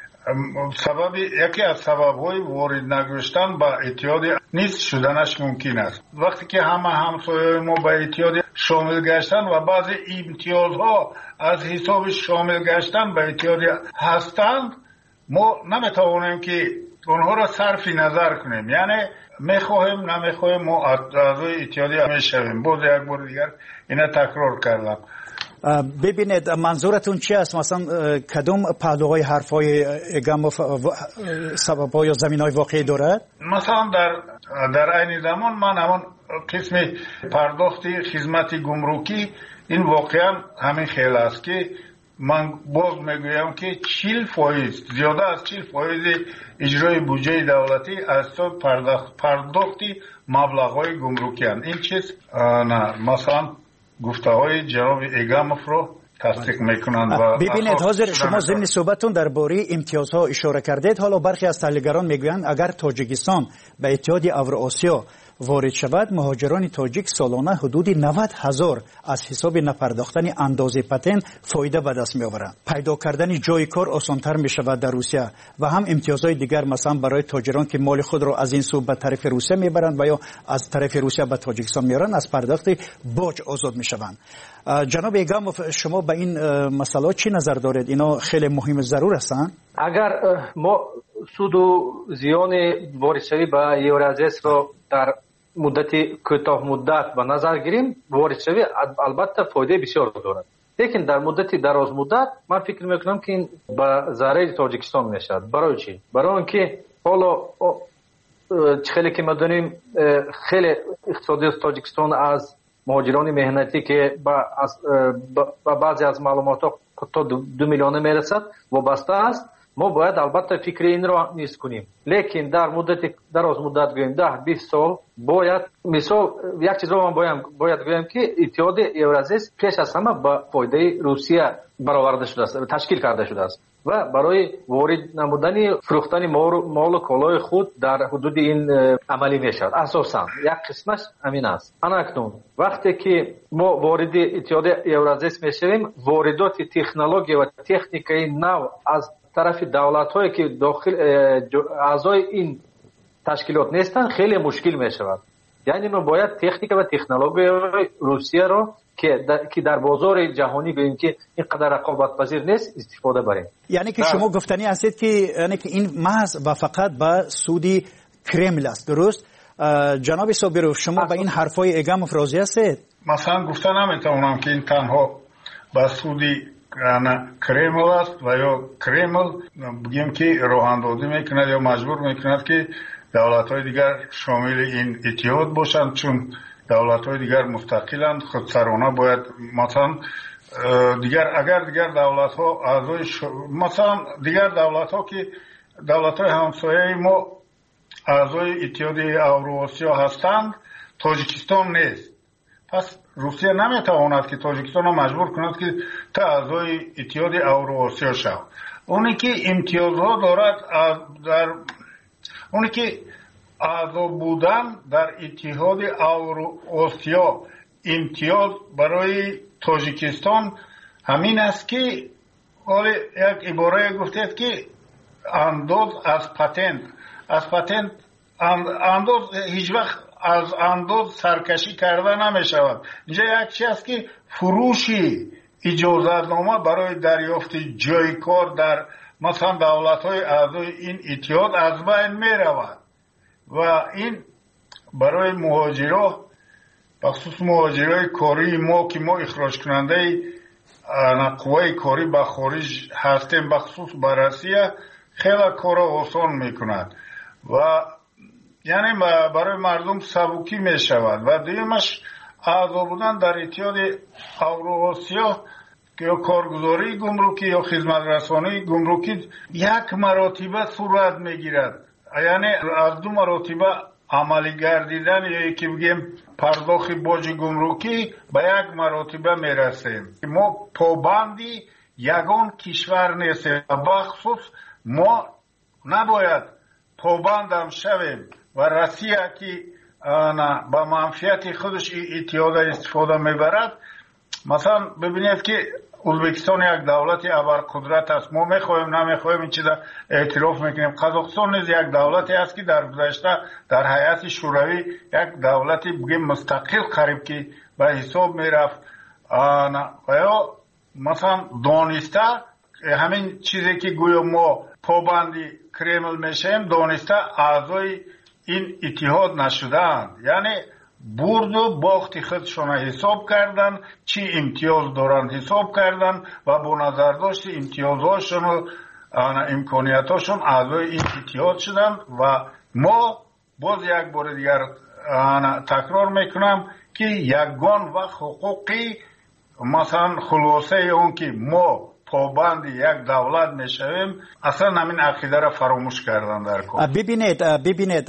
سبب یکی از سبب‌های وارد نگشتن به اتحاد نیست شدنش ممکن است. وقتی که همه همسایه‌های ما به اتحاد شامل گشتن و بعضی امتیازها از حساب شامل گشتن به اتحاد هستند، ما نمیتوانیم که اونها را صرف نظر کنیم، یعنی میخواهیم نمیخواهیم ما اعضای اتحاد میشویم. باز یک بار دیگر اینا تکرار کردم. ببینید منظورتون چی است؟ مثلا کدوم پهلوهای حرفای ایگامov سبب‌ها یا زمین‌های واقعی دارد؟ مثلا در در عین زمان من همون قسم پرداخت خدمت گمرکی این واقعا همین خیلی است که من باز میگویم که چهل فایز زیاده از چهل فایز اجرای بودجه دولتی از پرداخت پرداختی مبلغ‌های گمرکی هستند. این چیز نه مثلا گفته های جناب ایگامov رو تصدیق میکنند. ببینید حاضر شما ضمن صحبتون درباره امتیازها اشاره کردید. حالا برخی از تحلیلگران میگویند اگر تاجیکستان به اتحاد اوراسیا وارد شود مهاجران تاجیک سالانه حدود نود هزار از حساب نپرداختن اندازه پتن فایده به دست می آورند. پیدا کردن جای کار آسانتر می شود در روسیه و هم امتیازهای دیگر مثلا برای تاجران که مال خود را از این سو به طرف روسیه می برند و یا از طرف روسیه به تاجیکستان میارند از پرداخت باج آزاد می شوند. جناب ایگامov شما به این مسئله چی نظر دارید؟ اینا خیلی مهم و ضرور هستند. اگر ما سود و زیان واردشوی به یورازیس را در مدت کوتاه مدت به نظر گیریم، واردشوی البته فایده بسیار دارد، لیکن در مدت دراز مدت من فکر میکنم که این به ضرر تاجیکستان میشد. برای چی؟ برای اینکه حالا خیلی که ما دونیم خیلی اقتصادی تاجیکستان از مهاجران مهنتی که با, با, با بعضی از معلومات تا دو, دو میلیون میرسد وابسته است. ما باید البته فکر این را نیست کنیم، لیکن در مدت دراز مدت گویم ده بیست سال باید مثال یک چیز رو من باید, باید گویم که اتحاد اورازی پیش از همه با فایده روسیه برآورده شده است، تشکیل کرده شده است و برای وارد نمودن فروختن مال و کالای خود در حدود این عملی می شود. اساسا یک قسمش همین است. اکنون وقتی که ما وارد اتحاد اورازی می شویم، واردات تکنولوژی و تکنیکی نو از طرف دولت هایی که داخل اعضای این تشکیلات نیستن خیلی مشکل می شود. یعنی ما باید تکنیک و تکنولوژی روسیه را که در, که در بازار جهانی ببینیم که اینقدر رقابت پذیر نیست استفاده بریم. یعنی که شما گفتنی هستید که یعنی که این محض و فقط به سودی کرمل است، درست؟ جناب صابرو شما به این حرفای اگم راضی هستید؟ مثلا گفتن نمیتونم که این تنها به سودی کرمل است و یا کرمل بگیم که راه اندازی میکند یا مجبور میکند که دولت های دیگر شامل این اتحاد باشند، چون دولت های دیگر مستقلند، خودسرانه باید مثلا دیگر اگر دیگر دولت ها اعضای ش... مثلا دیگر دولت ها که دولت های همسایه ما اعضای اتحاد اوراسیا هستند، تاجیکستان نیست. پس روسیه نمیتواند که تاجیکستان را مجبور کند که تا اعضای اتحاد اوراسیا شود. اونی که امتیازها دارد در اونی که اعضا بودن در اتحاد اوراسیا امتیاز برای تاجیکستان همین است که حالا یک عباره گفتید که انداز از پتنت از پتنت انداز هیچ وقت از انداز سرکشی کرده نمی شود. اینجا یک چیز است که فروشی اجازتنامه برای دریافت جای کار در مثلا دولت های اعضای این اتحاد از بین می رود و این برای مهاجرا بخصوص مهاجرای کاری ما که ما اخراج کننده قوای کاری به خارج هستیم بخصوص به روسیه خیلی کار آسان می کند و یعنی برای مردم سبکی می شود. و دیمش اعضا بودن در اتحاد اوراسیا که یا کارگزاری گمرکی یا خدمت رسانی گمرکی یک مراتبه صورت می گیرد، یعنی از دو مراتبه عملی گردیدن یا یکی بگیم پرداخت باج گمرکی به یک مراتبه می رسیم. ما پابندی یگان کشور نیستیم، بخصوص ما نباید پابندم شویم و روسیه که با منفعت خودش اتحاد استفاده میبرد. مثلا ببینید که ازبکستان یک دولت ابرقدرت است، ما میخوایم نمیخوایم این چیزا اعتراف میکنیم. قزاقستان نیز یک دولتی است که در گذشته در هیئت شوروی یک دولتی بگیم مستقل قریب که به حساب میرفت و یا مثلا دانسته همین چیزی که گویا ما پابندی کرمل میشیم دانسته اعضای این اتحاد نشدند، یعنی برد و باخت خودشون حساب کردن، چی امتیاز دارن حساب کردن و با نظر داشت امتیازهاشون و امکانیتاشون اعضای این اتحاد شدن. و ما باز یک بار دیگر تکرار میکنم که یگان و حقوقی مثلا خلاصه اون که ما پابند یک دولت میشویم اصلا همین عقیده را فراموش کردن در کار. ببینید ببینید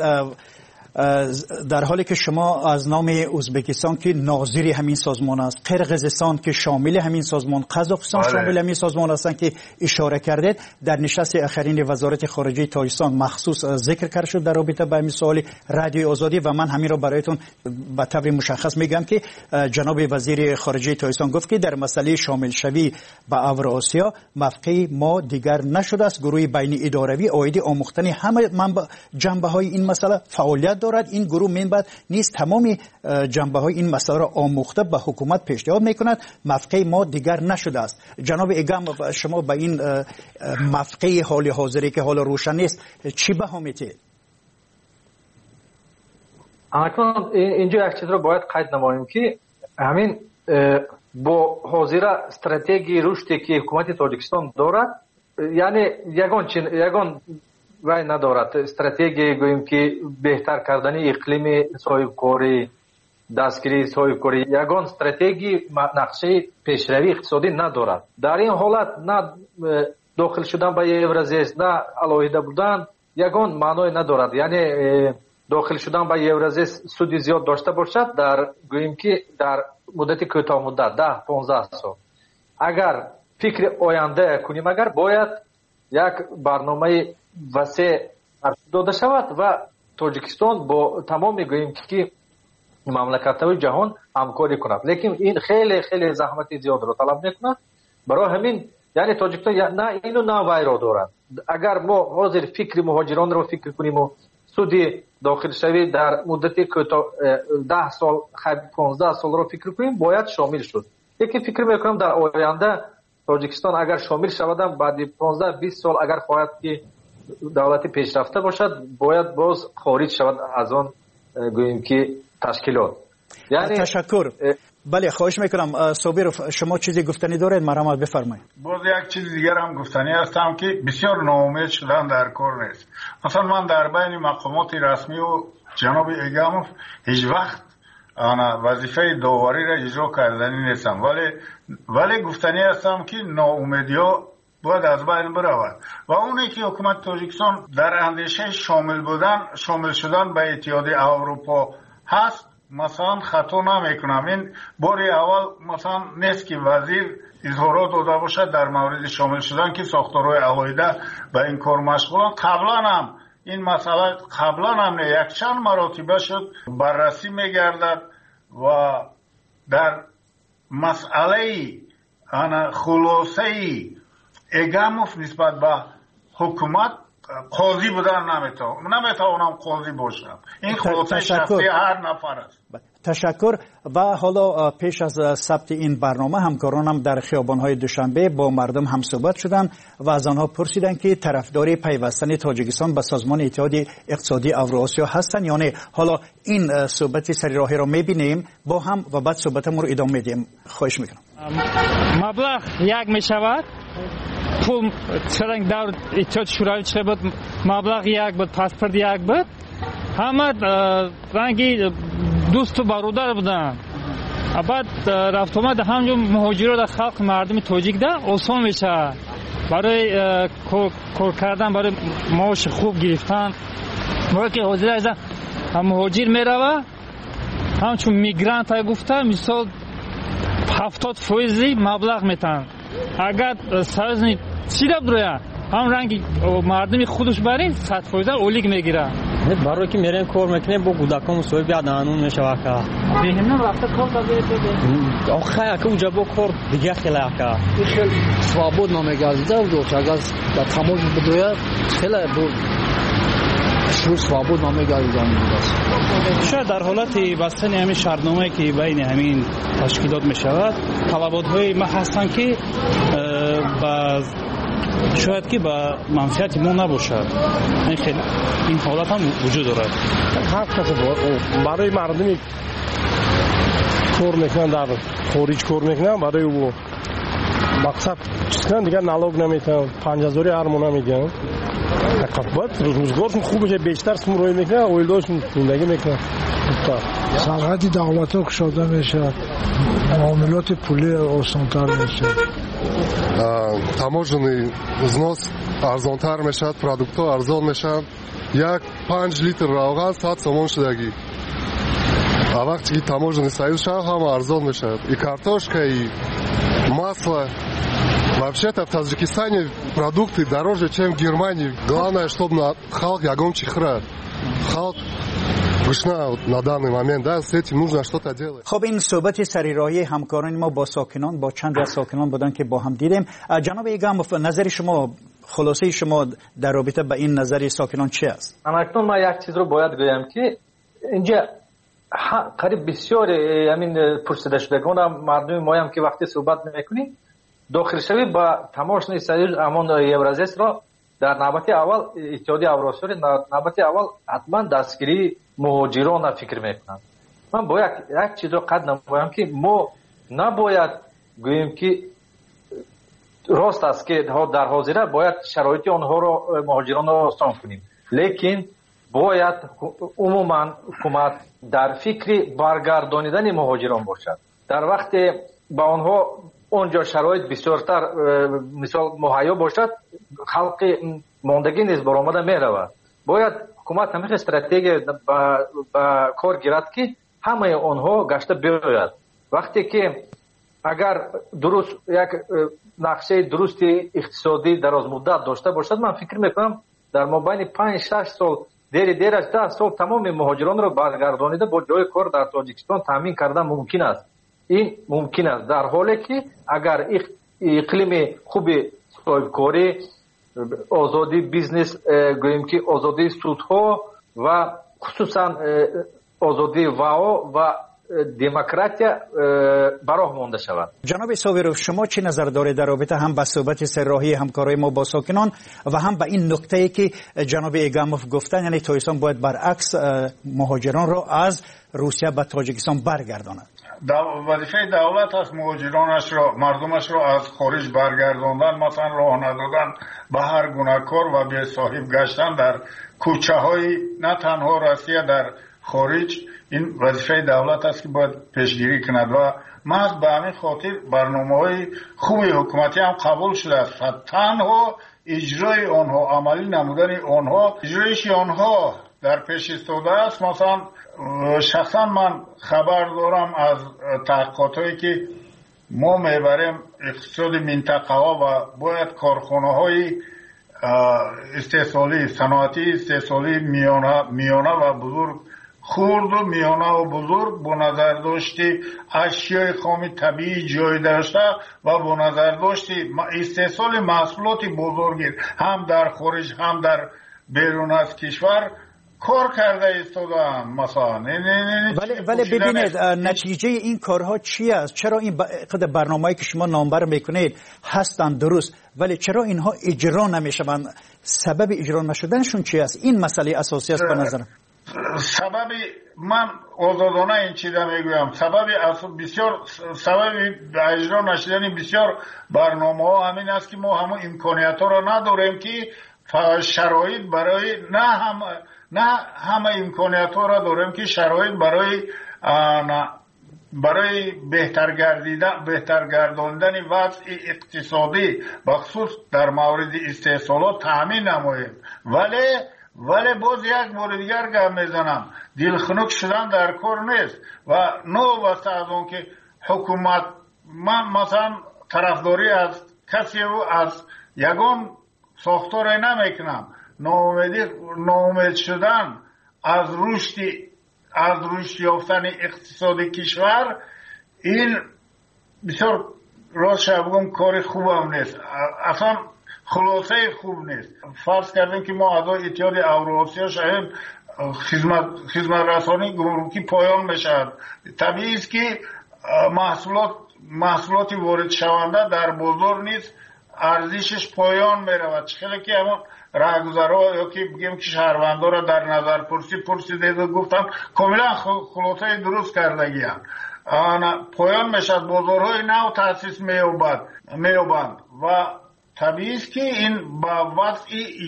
در حالی که شما از نام ازبکستان که ناظری همین سازمان است، قرقیزستان که شامل همین سازمان، قزاقستان شامل همین سازمان هستند که اشاره کردید، در نشست اخرین وزارت خارجه تاجیکستان مخصوص ذکر کرده شد در رابطه با همین سوال رادیوی آزادی و من همین را برایتون به طور مشخص میگم که جناب وزیر خارجه تاجیکستان گفت که در مسئله شامل شوی به اوراسیا موقع ما دیگر نشده است. گروه بین اداروی عاید آموختن همه جنبه های این مسئله فعالیت دارد. این گروه منبع نیست تمامی جنبه های این مسئله را آموخته به حکومت پیشنهاد میکند. موقع ما دیگر نشده است. جناب اگم شما به این موقع حال حاضری که حالا روشن نیست چی بها میتید؟ اکنون اینجا یک چیز رو باید قید نماییم که همین با حاضر استراتژی رشدی که حکومت تاجیکستان دارد، یعنی یگان چین یگان وای ندارد استراتژی گوییم که بهتر کردن اقلیم صاحب کاری дастгирии соҳибкорӣ ягон стратегии нақшаи пешравии иқтисодӣ надорад. дар ин ҳолат на дохил шудан ба евразес на алоҳида будан ягон маъное надорад. яъне дохил шудан ба евразес суди зиёд дошта бошад дар гӯем ки дар муддати кӯтоҳмуддат даҳ понздаҳ сол. агар фикри оянда кунем, агар бояд як барномаи васеъ дода шавад ва тоҷикистон бо тамоми гӯем ки мамлакатҳои ҷаҳон ҳамкорӣ кунад. лекин ин хеле хеле заҳмати зиёдро талаб мекунад. барои ҳамин яъне тоҷикистон на ину на вайро дорад. агар мо ҳозир фикри муҳоҷиронро фикр кунему суди дохилшавӣ дар муддати кӯтоҳ даҳ сол понздаҳ солро фикр кунем, бояд шомил шуд. лекин фикр мекунам дар оянда тоҷикистон агар шомил шавадам баъди понздаҳ бист сол агар хоҳад ки давлати пешрафта бошад, бояд боз хориҷ шавад аз он гӯем ки ташкилот. яъне ташаккур. бале хоҳиш мекунам собиров, шумо чизе гуфтанӣ доред? марҳамат, бифармоед. боз як чизи дигар ҳам гуфтанӣ ҳастам ки бисёр ноумед шудан дар кор нест. масалан ман дар байни мақомоти расмию ҷаноби эгамов ҳеҷ вақт ана вазифаи довариро иҷро кардани нестам, вале вале гуфтанӣ ҳастам ки ноумедиҳо бояд аз байн биравад ва оне ки ҳукумати тоҷикистон дар андешаи шомил будан шомил шудан ба иттиҳоди аврупо ҳаст. масалан хато намекунам, ин бори аввал масалан нест ки вазир изҳорот дода бошад дар мавриди шомил шудан ки сохторҳои алоҳида ба ин кор машғуланд. қаблан ҳам ин масъала қаблан ҳам не якчанд маротиба шуд баррасӣ мегардад ва дар масъалаи ана хулосаи эгамов нисбат ба ҳукумат қозӣ будан наметавонам қозӣ бошам. ин хулосаи шахсии ҳар нафар аст. ташаккур. ва ҳоло пеш аз сабти ин барнома ҳамкоронам дар хиёбонҳои душанбе бо мардум ҳамсӯҳбат шуданд ва аз онҳо пурсиданд ки тарафдори пайвастани тоҷикистон ба созмони иттиҳоди иқтисодии авроосиё ҳастанд ё не. ҳоло ин суҳбати сарироҳиро мебинем бо ҳам ва баъд суҳбатамонро идома медиҳем. хоҳиш мекунам. маблағ як мешавад, пул чаранг давр иттиҳоди шӯравӣ чиқа буд, маблағ як буд, паспорт як буд, ҳама ранги дӯсту бародар буданд. баъд рафтомад ҳамҷо муҳоҷирода халқи мардуми тоҷикда осон мешавад барои кор кардан, барои маоши хуб гирифтан. мо ки ҳозир муҳоҷир мерава ҳамчун мигранта гуфта мисол ҳафтод фоизи маблағ метаванд. агар союзни чида бирояд ҳам ранги мардуми худуш барин сад фоиза олиг мегирад. барое ки мерем кор мекунем бо кӯдакон мусоҳиб яданун мешавад ка беҳимна вақта кор дабеде охай ака уҷа бо кор дига хела ака хел свободно мегардида буд. агар дар тамош бидояд хела бо шур свободно мегардидам будаст. шояд дар ҳолати бастани ҳамин шартномае ки байни ҳамин ташкилот мешавад талаботҳои ма ҳастанд ки ба шояд ки ба манфиати мо набошад. ин ҳолат ҳам вуҷуд дорад. ҳар кас барои мардуми кор мекунанд дар хориҷ кор мекунанд барои ӯ мақсад чиз кунанд дигар налог наметаванд, панҷазори ҳар моҳ намедиҳанд. бояд рӯзгоршон хуб мешад, бештар сумроӣ мекунанд, оилдоршон зиндагӣ мекунанд. сарҳади давлатҳо кушода мешавад, муомилоти пулӣ осонтар мешавад, таможенный взнос арзонтар мешавад, продуктҳо арзон мешаванд. як панҷ литр равған сад сомон шудагӣ. а вақте ки таможенный союз шавад ҳама арзон мешавад. И картошка, и масло. Вообще-то в Таджикистане продукты дороже, чем в Германии. Главное, чтобы халк ягон чихра. Халк гушна на данный момент, да, с этим нужно что-то делать. خب این صحبت سریراهی همکاران ما با ساکنان با چند از ساکنان بودن که با هم دیدیم. جناب ایگاموف، نظر شما، خلاصه شما در رابطه با این نظر ساکنان چی است؟ اکنون ما یک چیز رو باید بگویم که اینجا قریب بسیار همین پرسیده شدگان مردم ما هم که وقتی صحبت میکنیم داخل شوی با تماشای سریع امان یورازیس را در نوبت اول اتحادیه اوراسیایی در نوبت اول حتما دستگیری مهاجران فکر میکنند. من باید یک چیز رو قد نمایم که ما نباید گوییم که راست است که در حاضره باید شرایط آنها را مهاجران را آسان کنیم، لیکن باید عموما حکومت در فکر برگردانیدن مهاجران باشد. در وقت با آنها اونجا شرایط بسیارتر مثال مهیا باشد، خلق ماندگی نیز برآمده می رود. باید حکومت همیشه استراتژی با کار گیرد که همه آنها گشته بیاید. وقتی که اگر درست یک نقشه درست اقتصادی دراز مدت داشته باشد، من فکر میکنم در مابین پنج شش سال دیر دیر از ده سال تمام مهاجران را برگردانیده با جای کار در تاجیکستان تامین کردن ممکن است. این ممکن است در حالی که اگر اقلیم خوب صاحبکاری، آزادی بیزنس، گوییم که آزادی سودها و خصوصا آزادی واو و دموکراتیا براه مانده شود. جناب صابرов، شما چه نظر دارید در رابطه هم با صحبت سرراهی همکاری ما با ساکنان و هم با این نکته‌ای که جناب ایگاموف گفتن، یعنی تاجیکستان باید برعکس مهاجران را از روسیه به تاجیکستان برگرداند؟ وظیفه دولت است مهاجرانش را، مردمش را از خارج برگرداندن، مثلا راه ندادن به هر گونه کار و بی صاحب گشتن در کوچه های نه تنها روسیه در خارج. این وظیفه دولت است که باید پیشگیری کند و محض به همین خاطر برنامه‌های خوبی حکومتی هم قبول شده است. تنها اجرای آنها، عملی نمودن آنها، اجرایش آنها در پیش ایستاده است. مثلا شخصا من خبر دارم از تحقیقاتی که ما میبریم اقتصاد منطقه ها و باید کارخانه های استحصالی، صنعتی استحصالی میانه, میانه و بزرگ، خرد و میانه و بزرگ با نظر داشتی اشیای خام طبیعی جای داشته و با نظر داشتی استحصال محصولات بزرگی هم در خارج هم در بیرون از کشور کار کرده ایستادن. مثلا ولی ولی ببینید نتیجه این کارها چی است؟ چرا این قدر برنامه‌ای که شما نامبر میکنید هستند درست، ولی چرا اینها اجرا نمیشوند؟ سبب اجرا نشدنشون چی است؟ این مسئله اساسی است به نظرم. سبب من آزادانه این چیزا میگویم، سبب بسیار سبب اجرا نشدن بسیار برنامه ها همین است که ما همون امکانیت ها را نداریم که شرایط برای نه هم نه همه امکانیت ها را داریم که شرایط برای برای بهتر گردیدن بهتر گرداندن وضع اقتصادی بخصوص در مورد استحصالات تامین نماییم. ولی ولی باز یک بار دیگر گپ میزنم، دلخنک شدن در کار نیست و نو واسه از اون که حکومت، من مثلا طرفداری از کسی رو از یگان ساختار نمیکنم. ناامیدی ناامید شدن از رشد از رشد یافتن اقتصاد کشور، این بسیار راست بگم کار خوبم نیست، اصلا خلاصه خوب نیست. فرض کردیم که ما اعضای اتحاد اوراسیا شاید خدمت خدمت رسانی گمرکی پایان بشد. طبیعی است که محصولات محصولاتی وارد شونده در بازار نیست، ارزشش پایان میرود. چخیلی که همون راهگذرها یا که بگیم که شهروندان را در نظر پرسی پرسیدید و گفتم کاملا خلاصه درست کردگی هم پایان میشد، بازارهای نو تاسیس میوبند و طبیعی است که این با وضع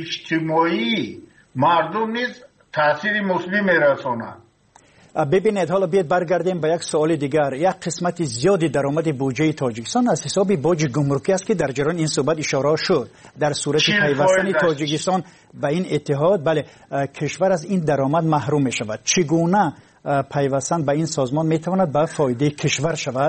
اجتماعی مردم نیز تاثیر مثبت میرساند. ببینید حالا بیاید برگردیم به یک سوال دیگر. یک قسمت زیادی درآمد بودجه تاجیکستان از حساب باج گمرکی است که در جریان این صحبت اشاره شد. در صورت پیوستن تاجیکستان به این اتحاد، بله، کشور از این درآمد محروم می شود. چگونه پیوستن به این سازمان می تواند به فایده کشور شود؟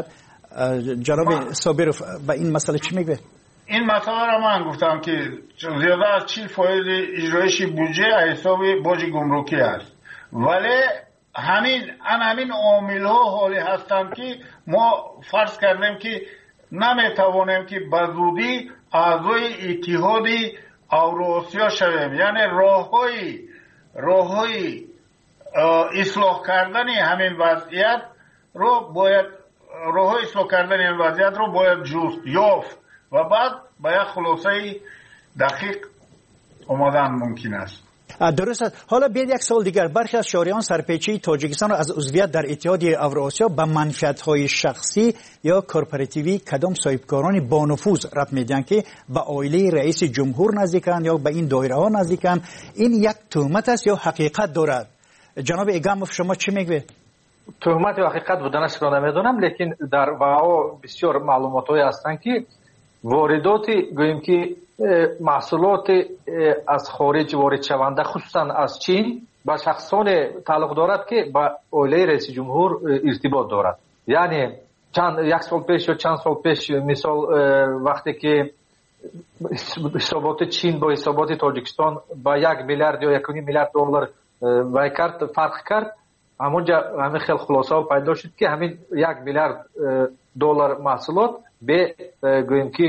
جناب صابرов به این مسئله چی میگه؟ این مسئله را من گفتم که زیاده از چهل فایز اجرایش بودجه حساب باج گمرکی است، ولی همین ان همین عامل ها حالی هستند که ما فرض کردیم که نمیتوانیم که به زودی اعضای اتحاد اوراسیا شویم. یعنی راههای راههای اصلاح کردن همین وضعیت رو باید راههای اصلاح کردن این وضعیت رو باید جست یافت و بعد به یک خلاصه دقیق آمدن ممکن است. درست است. حالا بیاید یک سوال دیگر. برخی از شهریان سرپیچی تاجیکستان را از عضویت در اتحادیه اوراسیا به منفعت‌های شخصی یا کورپوراتیوی کدام صاحبکاران با نفوذ رد می‌دهند که به عائله رئیس جمهور نزدیکند یا به این دایره‌ها نزدیکند. این یک تهمت است یا حقیقت دارد؟ جناب ایگاموف شما چی میگوید؟ تهمت و حقیقت بودنش را نمیدونم، لیکن در واقع بسیار معلومات‌هایی هستند که وارداتی گوییم که محصولات از خارج وارد شونده خصوصا از چین با شخصان تعلق دارد که با عائله رئیس جمهور ارتباط دارد. یعنی چند یک سال پیش یا چند سال پیش مثال وقتی که حسابات چین با حسابات تاجیکستان با یک میلیارد یا یک میلیارد دلار وای کرد فرق کرد، همونجا همین خیلی خلاصه پیدا شد که همین یک میلیارد دلار محصولات به گوییم که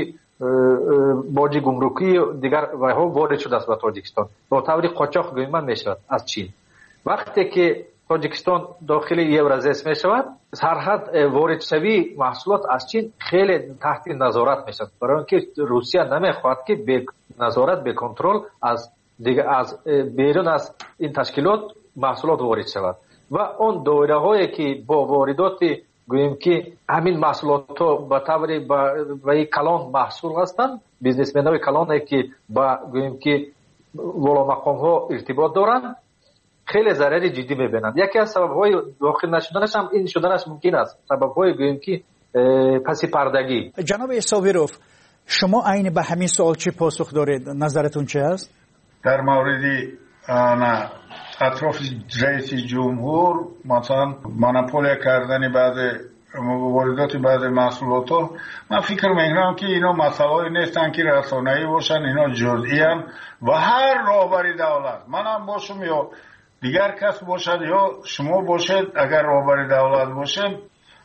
باج گمرکی و دیگر وایها وارد شده است به تاجیکستان با طور قاچاق گویم میشود از چین. وقتی که تاجیکستان داخل یورازیس میشود، سرحد وارد شوی محصولات از چین خیلی تحت نظارت میشود، برای اینکه روسیه نمیخواهد که به نظارت به کنترل از دیگر از بیرون از این تشکیلات محصولات وارد شود و اون دایره هایی که با واردات گوییم که همین محصولات ها به طور با کلان محصول هستند، بیزنسمن های کلان که با گوییم که والا مقام ها ارتباط دارند، خیلی ضرر جدی میبینند. یکی از سبب های داخل نشدنش هم این شدنش ممکن است، سبب های گوییم که پسی پردگی. جناب ایساویروف شما عین به همین سوال چی پاسخ دارید؟ نظرتون چه است؟ در مورد نه اطراف رئیس جمهور مثلا مونوپولیا کردن بعض واردات بعض محصولات ها، من فکر میکنم که اینا مسائلی نیستن که رسانه‌ای باشن، اینا جزئی ان و هر راهبر دولت، منم باشم یا دیگر کس باشد یا شما باشید، اگر راهبر دولت باشیم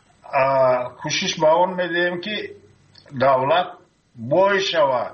کوشش به اون میدیم که دولت بای شود،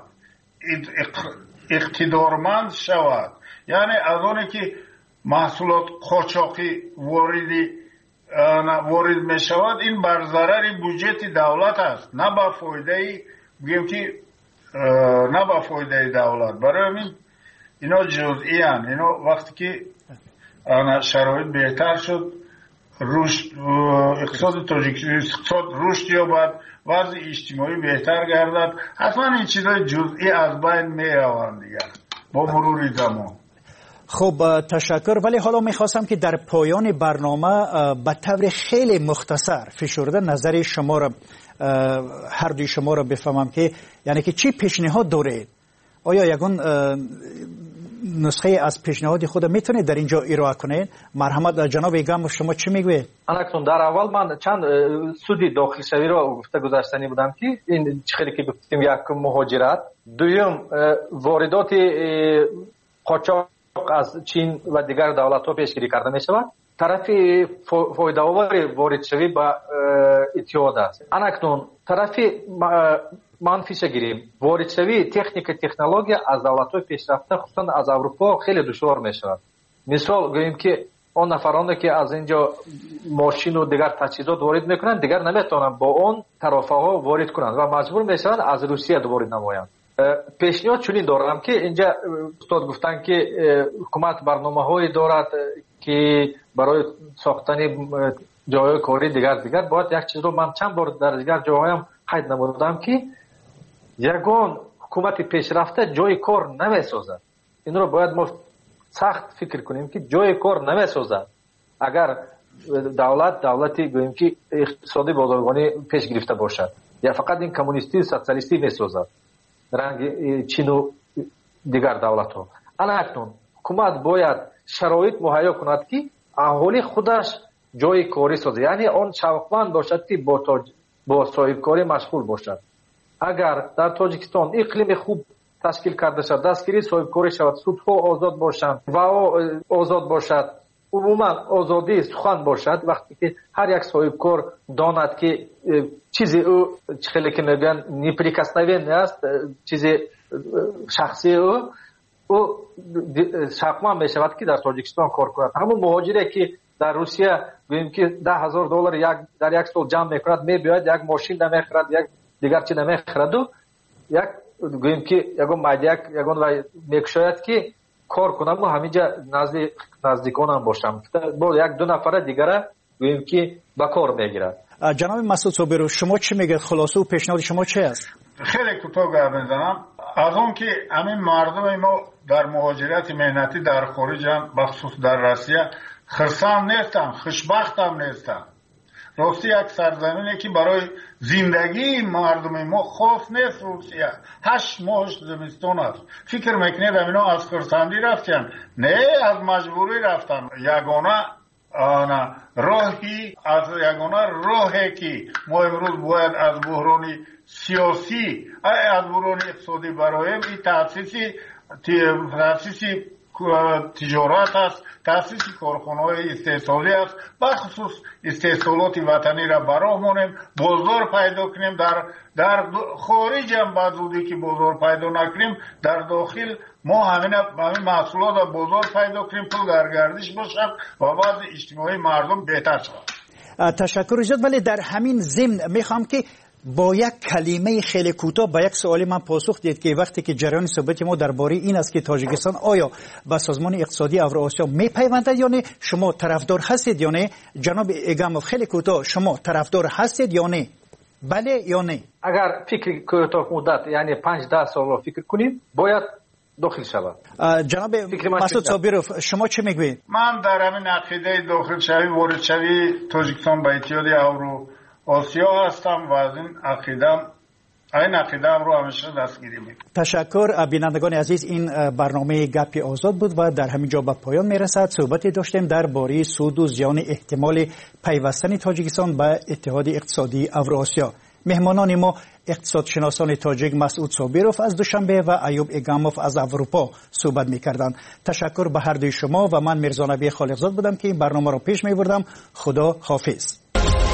اقتدارمند شود. یعنی از اونی که محصولات قاچاقی واردی وارد می شود، این بر ضرر بودجه دولت است، نه با فایده بگیم که نه با فایده دولت. برای همین اینا جزئی ان. اینا وقتی که شرایط بهتر شد، رشد اقتصاد تاجیکستان اقتصاد رشد یابد، وضع اجتماعی بهتر گردد، حتما این چیزای جزئی از بین می روند دیگر با مرور زمان. خب تشکر. ولی حالا میخواستم که در پایان برنامه به طور خیلی مختصر فشرده نظر شما را، هر دوی شما را بفهمم که یعنی که چی پیشنهاد دارید؟ آیا یگان نسخه از پیشنهاد خود میتونید در اینجا ارائه کنید؟ مرحمت جناب ایگام شما چی میگوید؟ انکتون در اول من چند سودی داخل شوی را گفته گذاشتنی بودم که این خیلی که گفتیم، یک مهاجرت، دوم واردات قاچاق از چین و دیگر دولت ها پیشگیری کرده می شود، طرف فایده آور وارد شوی با اتحاد است. انکتون طرف منفیش گیریم، وارد شوی تکنیک تکنولوژی از دولت های پیشرفته خصوصا از اروپا خیلی دشوار می شود. مثال گوییم که اون نفرانی که از اینجا ماشین و دیگر تجهیزات وارد میکنند دیگر نمیتونن با اون طرفه ها وارد کنند و مجبور میشن از روسیه وارد نمایند. پیشنهاد چنین دارم که اینجا استاد گفتن که حکومت برنامه هایی دارد که برای ساختن جای کاری دیگر دیگر باید یک چیز رو من چند بار در دیگر جاهایم قید نمودم که یگان حکومت پیشرفته جای کار نمیسازد. این رو باید ما سخت فکر کنیم که جای کار نمیسازد. اگر دولت دولتی گوییم که اقتصادی بازرگانی پیش گرفته باشد یا فقط این کمونیستی سوسیالیستی میسازد رنگ چین و دیگر دولت ها. اکنون حکومت باید شرایط مهیا کند که اهالی خودش جای کاری سازد، یعنی آن شوقمند باشد که با تاج... با صاحب کاری مشغول باشد. اگر در تاجیکستان اقلیم خوب تشکیل کرده شد، دستگیری صاحب کاری شود، سودها آزاد باشند و آزاد باشد، عموما آزادی سخن باشد، وقتی که هر یک صاحب کار داند که چیزی او خیلی که میگن نیپریکسنوی است، چیزی شخصی او او شقمن میشود که در تاجیکستان کار کند. همون مهاجری که در روسیه گوییم که ده هزار دلار یک در یک سال جمع میکند، میباید یک ماشین نمیخرد، یک دیگر چی نمیخرد و یک گوییم که یگان مادیک یگان و میکشاید که کار کنم و همینجا نزدیک نزدیکانم باشم با یک دو نفر دیگره گوییم که به کار میگیرد. جناب مسعود صابرو شما چی میگید؟ خلاصه و پیشنهاد شما چی است؟ خیلی کوتاه گپ میزنم. از اون که همین مردم ما در مهاجرت مهنتی در خارج بخصوص در روسیه خرسند نیستن، خوشبخت هم نیستن. راستی یک سرزمینی که برای زندگی مردم ما خاص نیست. روسیه هشت ماه زمستان است. فکر میکنید اینا از خرسندی رفتن؟ نه، از مجبوری رفتن. یگانه آنا راهی از یگانه راهی که ما امروز باید از بحران سیاسی از بحران اقتصادی برایم این تاسیسی تاسیسی تجارت است، تاسیس کارخانه‌های استحصالی است، بخصوص استحصالات وطنی را برامونیم، بازار پیدا کنیم. در در خارج هم بعضی که بازار پیدا نکنیم، در داخل ما همین همین محصولات را بازار پیدا کنیم، پول در گردش باشد و وضع اجتماعی مردم بهتر شود. تشکر ایجاد. ولی در همین ضمن میخوام که با یک کلمه خیلی کوتاه با یک سوالی من پاسخ دید که وقتی که جریان صحبت ما درباره این است که تاجیکستان آیا به سازمان اقتصادی اوراسیا میپیوندد یا نه، شما طرفدار هستید یا نه؟ جناب ایگاموف خیلی کوتاه شما طرفدار هستید یا نه؟ بله یا نه؟ اگر فکر کوتاه مدت یعنی پنج ده سال فکر کنیم باید داخل شود. جناب مسعود صابروف شما چه میگویید؟ من در همین عقیده داخل شوی وارد شوی تاجیکستان به اتحاد اورو آسیا هستم و از این عقیدم این عقیدم رو همیشه دستگیری میکنم. تشکر. بینندگان عزیز این برنامه گپ آزاد بود و در همین جا به پایان میرسد. صحبتی داشتیم درباره سود و زیان احتمال پیوستن تاجیکستان به اتحاد اقتصادی اوراسیا. مهمانان ما اقتصادشناسان تاجیک مسعود صابروف از دوشنبه و ایوب ایگاموف از اروپا صحبت میکردند. تشکر به هر دوی شما و من میرزا نبی خالقزاد بودم که این برنامه را پیش میبردم. خدا حافظ.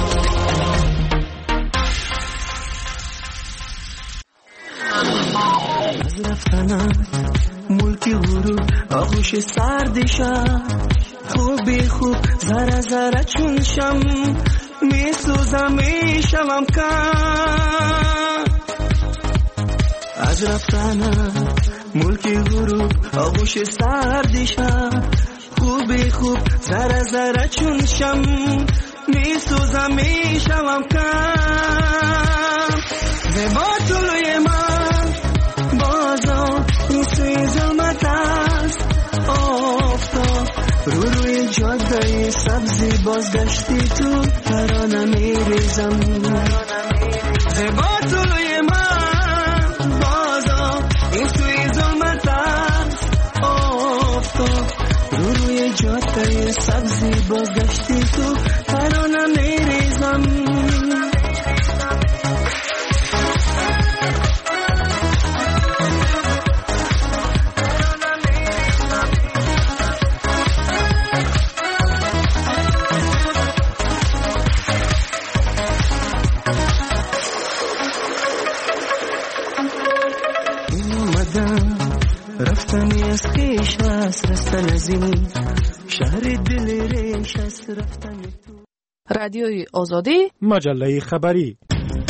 از رفتنم ملکی غروب آغوش سردشم خوبی خوب ذره ذره چون شم میسوزم میشوم کم. از رفتنم ملکی غروب آغوش سردشم خوبی خوب ذره ذره چون شم میسوزم میشوم کم. زبا طلوی من بازا این سوی ظلمت است آفتاب رو روی جاده سبزی بازگشتی تو ترانه میریزم. زبا طلوی من بازا این سوی ظلمت است آفتاب رو روی جاده سبزی بازگشتی تو ترانه میریزم. رفتنی از خیش است رستن از این شهر دل ریش است رفتن تو. رادیوی آزادی مجله خبری.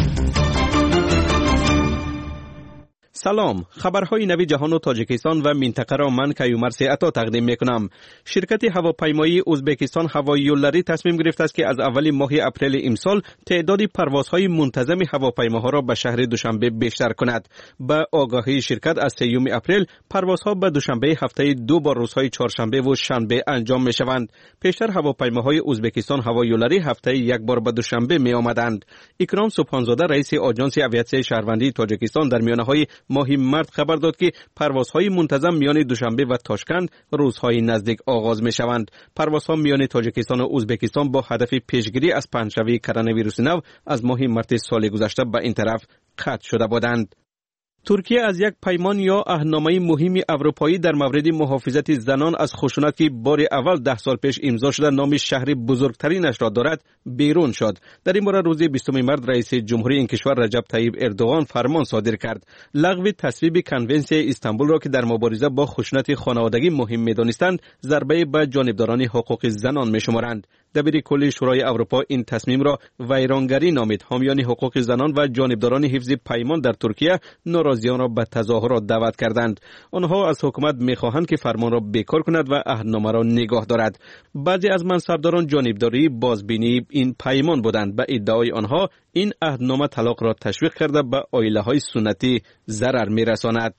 سلام، خبرهای نوی جهان و تاجیکستان و منطقه را من کیومرث عطا تقدیم میکنم. شرکت هواپیمایی ازبکستان هوایی یولداری تصمیم گرفته است که از اول ماه اپریل امسال تعداد پروازهای منتظم هواپیماها را به شهر دوشنبه بیشتر کند. با آگاهی شرکت از سوم اپریل پروازها به دوشنبه هفته دو بار روزهای چهارشنبه و شنبه انجام می شوند. پیشتر هواپیماهای ازبکستان هوایی یولداری هفته یک بار به دوشنبه می آمدند. اکرام سبحانزاده رئیس آژانس آویاسیون شهروندی تاجیکستان در میانه‌های ماه مارس خبر داد که پروازهای منتظم میان دوشنبه و تاشکند روزهای نزدیک آغاز می شوند. پروازها میان تاجیکستان و ازبکستان با هدف پیشگیری از پنجشوی کرونا ویروس نو از ماه مارس سال گذشته به این طرف قطع شده بودند. ترکیه از یک پیمان یا عهدنامه مهم اروپایی در مورد محافظت زنان از خشونت که بار اول ده سال پیش امضا شده نام شهر بزرگترینش را دارد بیرون شد. در این باره روز بیستم مارس رئیس جمهوری این کشور رجب طیب اردوغان فرمان صادر کرد. لغو تصویب کنونسیون استانبول را که در مبارزه با خشونت خانوادگی مهم می‌دانستند ضربه به جانبداران حقوق زنان می‌شمارند. دبیر کل شورای اروپا این تصمیم را ویرانگری نامید. حامیان حقوق زنان و جانبداران حفظ پیمان در ترکیه ناراضیان را به تظاهرات دعوت کردند. آنها از حکومت می‌خواهند که فرمان را بیکار کند و عهدنامه را نگاه دارد. بعضی از منصبداران جانبداری بازبینی این پیمان بودند. به ادعای آنها این عهدنامه طلاق را تشویق کرده به عائله‌های سنتی ضرر می‌رساند.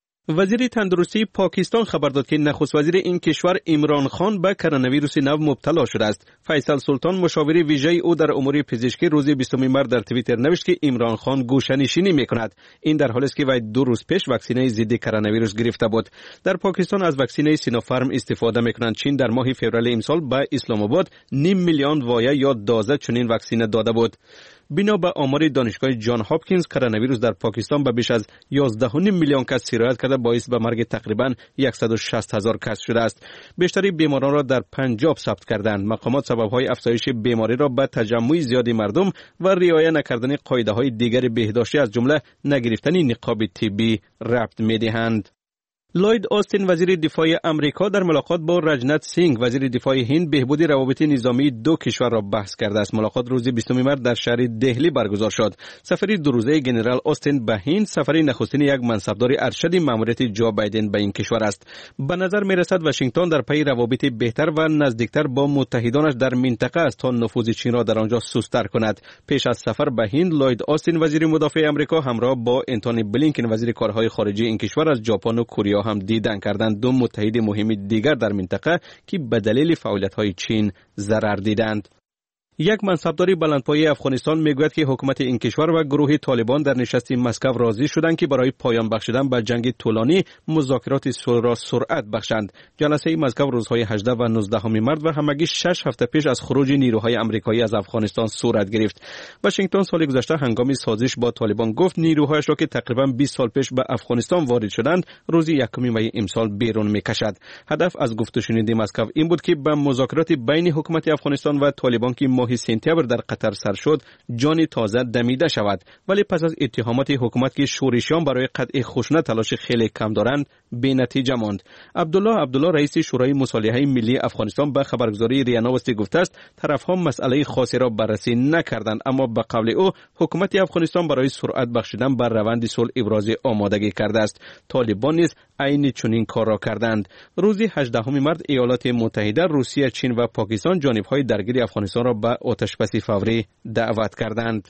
وزیر تندرستی پاکستان خبر داد که نخست وزیر این کشور عمران خان به کرونا ویروس نو مبتلا شده است. فیصل سلطان مشاور ویژه او در امور پزشکی روز بیستم مارس در توییتر نوشت که عمران خان گوشه‌نشینی می‌کند. این در حالی است که وی دو روز پیش واکسینه ضد کرونا ویروس گرفته بود. در پاکستان از واکسینه سینوفارم استفاده می‌کنند. چین در ماه فوریه امسال به اسلام آباد نیم میلیون وایه یا دوازده چنین واکسینه داده بود. بنا به آمار دانشگاه جان هاپکینز کرونا ویروس در پاکستان به بیش از یازده و نیم میلیون کس سرایت کرده باعث به مرگ تقریباً صد و شصت هزار کس شده است. بیشتری بیماران را در پنجاب ثبت کردند. مقامات سبب‌های افزایش بیماری را به تجمع زیاد مردم و رعایت نکردن قاعده‌های دیگر بهداشتی از جمله نگرفتن نقاب طبی ربط می‌دهند. لوید آستین وزیر دفاع امریکا در ملاقات با رجنات سینگ وزیر دفاع هند بهبود روابط نظامی دو کشور را بحث کرده است. ملاقات روز بیستم مارس در شهر دهلی برگزار شد. سفر دو روزه جنرال آستین به هند سفر نخستین یک منصبدار ارشد ماموریت جو بایدن به این کشور است. به نظر می‌رسد واشنگتن در پی روابط بهتر و نزدیکتر با متحدانش در منطقه است تا نفوذ چین را در آنجا سست‌تر کند. پیش از سفر به هند لوید آستین وزیر مدافع امریکا همراه با انتونی بلینکن وزیر کارهای خارجه این کشور از ژاپن و کره هم دیدن کردند. دو متحد مهم دیگر در منطقه که به دلیل فعالیت‌های چین ضرر دیدند. یک منصبدار بلندپایه افغانستان میگوید که حکومت این کشور و گروه طالبان در نشست مسکو راضی شدند که برای پایان بخشیدن به جنگ طولانی مذاکرات صلح را سرعت بخشند. جلسه مسکو روزهای هجده و نوزده مارس و همگی شش هفته پیش از خروج نیروهای آمریکایی از افغانستان صورت گرفت. واشنگتن سال گذشته هنگام سازش با طالبان گفت نیروهایش را که تقریبا بیست سال پیش به افغانستان وارد شدند روز یکم می امسال بیرون میکشد. هدف از گفت و شنود مسکو این بود که به مذاکرات بین حکومت افغانستان و طالبان که ماه سپتامبر در قطر سر شد جان تازه دمیده شود. ولی پس از اتهامات حکومت که شورشیان برای قطع خشونت تلاش خیلی کم دارند بی نتیجه ماند. عبدالله عبدالله رئیس شورای مصالحه ملی افغانستان به خبرگزاری ریا نوستی گفته است طرفها مسئله خاصی را بررسی نکردند، اما به قول او حکومت افغانستان برای سرعت بخشیدن بر روند صلح ابراز آمادگی کرده است. طالبان نیز عین چنین کار را کردند. روز هجدهم مارس ایالات متحده، روسیه، چین و پاکستان جانبهای درگیر افغانستان را به آتش‌بسی فوری دعوت کردند.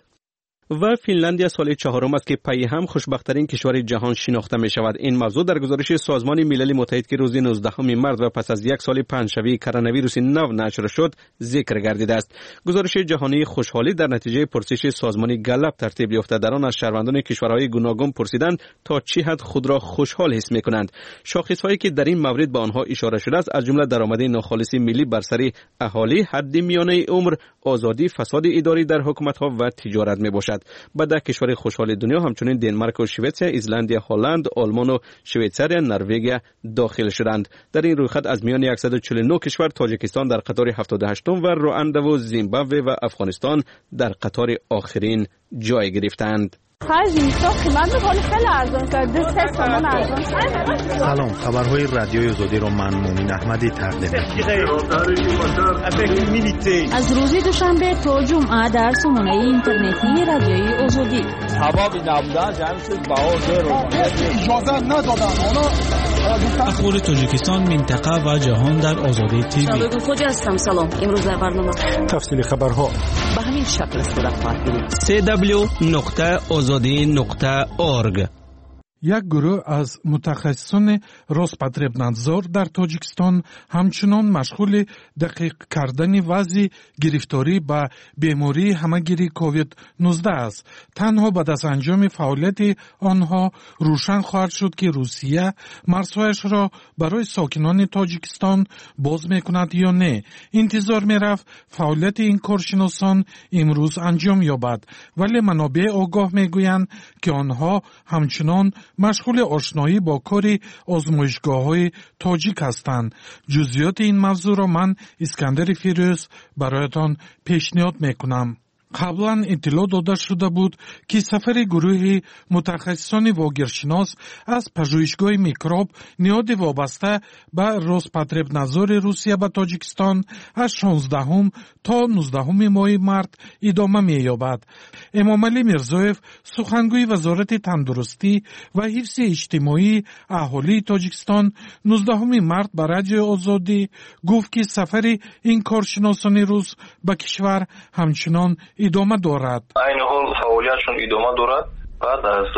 و فنلاندیا سال چهارم است که پی هم خوشبخت‌ترین کشور جهان شناخته می شود. این موضوع در گزارش سازمان ملل متحد که روز نوزدهم مارس و پس از یک سال پنجشنبه کرونا ویروس نو نشر شد ذکر گردیده است. گزارش جهانی خوشحالی در نتیجه پرسش سازمان گلپ ترتیب یافته. در آن از شهروندان کشورهای گوناگون پرسیدند تا چه حد خود را خوشحال حس می‌کنند. شاخص‌هایی که در این مورد به آنها اشاره شده است از جمله درآمد ناخالص ملی بر سر اهالی، حد میانه عمر، آزادی، فساد اداری در حکومت‌ها و تجارت میباشد. به ده کشور خوشحال دنیا همچنین دنمارک و سوئیسریا، ایسلند، هلند، آلمان و شویتزاریا، نروژ داخل شدند. در این رویخط از میان صد و چهل و نه کشور تاجیکستان در قطار هفتاد و هشتم و رواندا و زیمبابوه و افغانستان در قطار آخرین جای گرفتند. سلام، خبرهای رادیوی آزادی را من مومن احمدی تقدیم می‌کنم. از روز دوشنبه تا جمعه در سامانه اینترنتی رادیوی آزادی. اخبار تاجیکستان، منطقه و جهان در آزادی تیوی. سلام، خوش هستم. سلام. امروز در برنامه تفصیل خبرها به همین شکل صورت خواهد گرفت. سی دبلیو نقطه آزادی نقطه اورگ. یک گروه از متخصصان روسپاتربنادزور در تاجیکستان همچنان مشغول دقیق کردن وضع گرفتاری به بیماری همهگیری کووید نوزده است. تنها بعد از انجام فعالیت آنها روشن خواهد شد که روسیه مرزهایش را برای ساکنان تاجیکستان باز میکند یا نه. انتظار میرفت فعالیت این کارشناسان امروز انجام یابد، ولی منابع آگاه میگویند که آنها همچنان مشغول آشنایی با کار آزمایشگاه‌های تاجیک هستند. جزئیات این موضوع را من اسکندر فیروز برایتان پیشنهاد میکنم. қаблан иттилоъ дода шуда буд ки сафари гурӯҳи мутахассисони вогиршинос аз пажӯҳишгоҳи микроб ниҳоди вобаста ба роспотребнадзори русия ба тоҷикистон аз шонздаҳум то нуздаҳуми моҳи март идома меёбад. эмомалӣ мирзоев сухангӯи вазорати тандурустӣ ва ҳифзи иҷтимоии аҳолии тоҷикистон нуздаҳуми март ба радиои озодӣ гуфт ки сафари ин коршиносони рус ба кишвар ҳамчунон идома дорад. айни ҳол фаъолиятшон идома дорад. баъд аз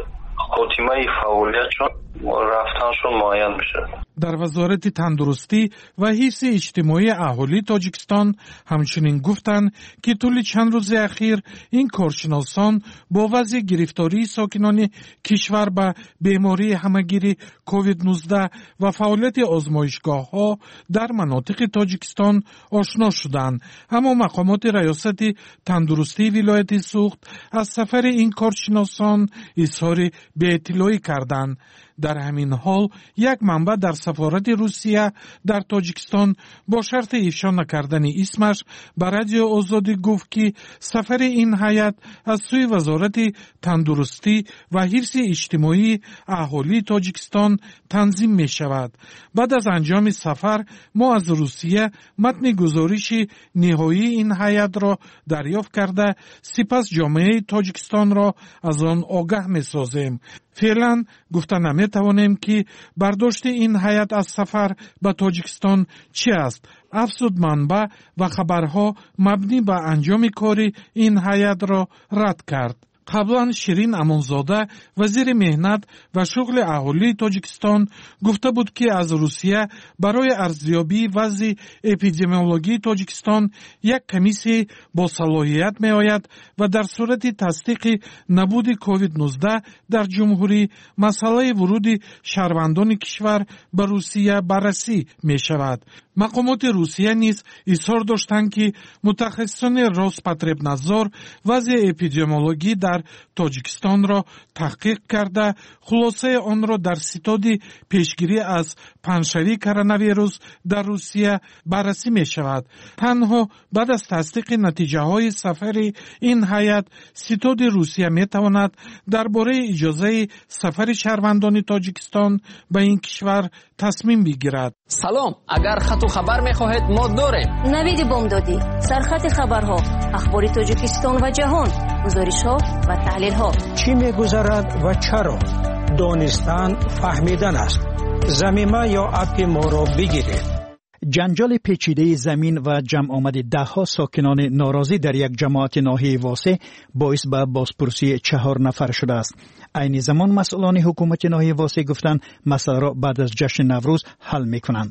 хотимаи фаъолиятшон рафтаншон муайян мешавад. дар вазорати тандурустӣ ва ҳифзи иҷтимоии аҳолии тоҷикистон ҳамчунин гуфтанд ки тӯли чанд рӯзи ахир ин коршиносон бо вазъи гирифтории сокинони кишвар ба бемории ҳамагири ковид нуздаҳ ва фаъолияти озмоишгоҳҳо дар манотиқи тоҷикистон ошно шуданд. аммо мақомоти раёсати тандурустии вилояти суғд аз сафари ин коршиносон изҳори беэттилоӣ карданд. дар ҳамин ҳол як манбаъ дар сафорати русия дар тоҷикистон бо шарти ифшо накардани исмаш ба радиои озодӣ гуфт ки сафари ин ҳайат аз сӯи вазорати тандурустӣ ва ҳифзи иҷтимоии аҳолии тоҷикистон танзим мешавад. баъд аз анҷоми сафар мо аз русия матни гузориши ниҳоии ин ҳайатро дарёфт карда сипас ҷомеаи тоҷикистонро аз он огаҳ месозем. феълан гуфта наметавонем ки бардошти ин ҳайат аз сафар ба тоҷикистон чӣ аст. афзуд манбаъ ва хабарҳо мабнӣ ба анҷоми кори ин ҳайатро рад кард. қаблан ширин амонзода вазири меҳнат ва шуғли аҳолии тоҷикистон гуфта буд ки аз русия барои арзёбии вазъи эпидемиологии тоҷикистон як комиссияи босалоҳият меояд ва дар сурати тасдиқи набуди ковид нуздаҳ дар ҷумҳурӣ масъалаи вуруди шаҳрвандони кишвар ба русия баррасӣ мешавад. мақомоти русия низ изҳор доштанд ки мутахассисони роспотребнадзор вазъи эпидемиологӣ дар тоҷикистонро таҳқиқ карда хулосаи онро дар ситоди пешгирӣ аз паншавии коронавирус дар русия баррасӣ мешавад. танҳо баъд аз тасдиқи натиҷаҳои сафари ин ҳайат ситоди русия метавонад дар бораи иҷозаи сафари шаҳрвандони тоҷикистон ба ин кишвар тасмим бигирад. салом, агар хату хабар мехоҳед мо дорем. навиди бомдодӣ, сархати хабарҳо, ахбори тоҷикистон ва ҷаҳон, гузоришҳо ва таҳлилҳо. чӣ мегузарад ва чаро? донистан фаҳмидан аст. замима ё апи моро бигиред. جنجال پیچیده زمین و جمع آمد ده ها ساکنان ناراضی در یک جماعت ناحیه واسه باعث به بازپرسی چهار نفر شده است. عین زمان مسئولان حکومت ناحیه واسه گفتند مسئله را بعد از جشن نوروز حل میکنند.